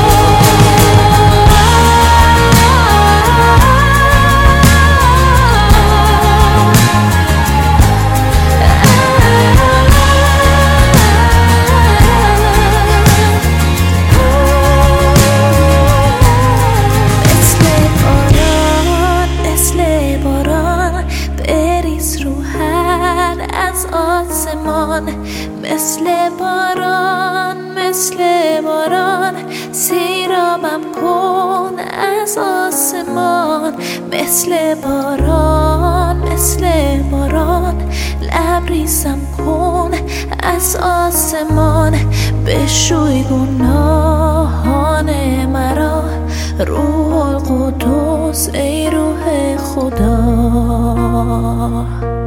مثل باران مثل باران بریز رو هر از آسمان، مثل باران مثل باران سیرابم کن از آسمان، مثل باران مثل باران لبریزم کن از آسمان، بشوی گناهان مرا، روح القدس ای روح خدا.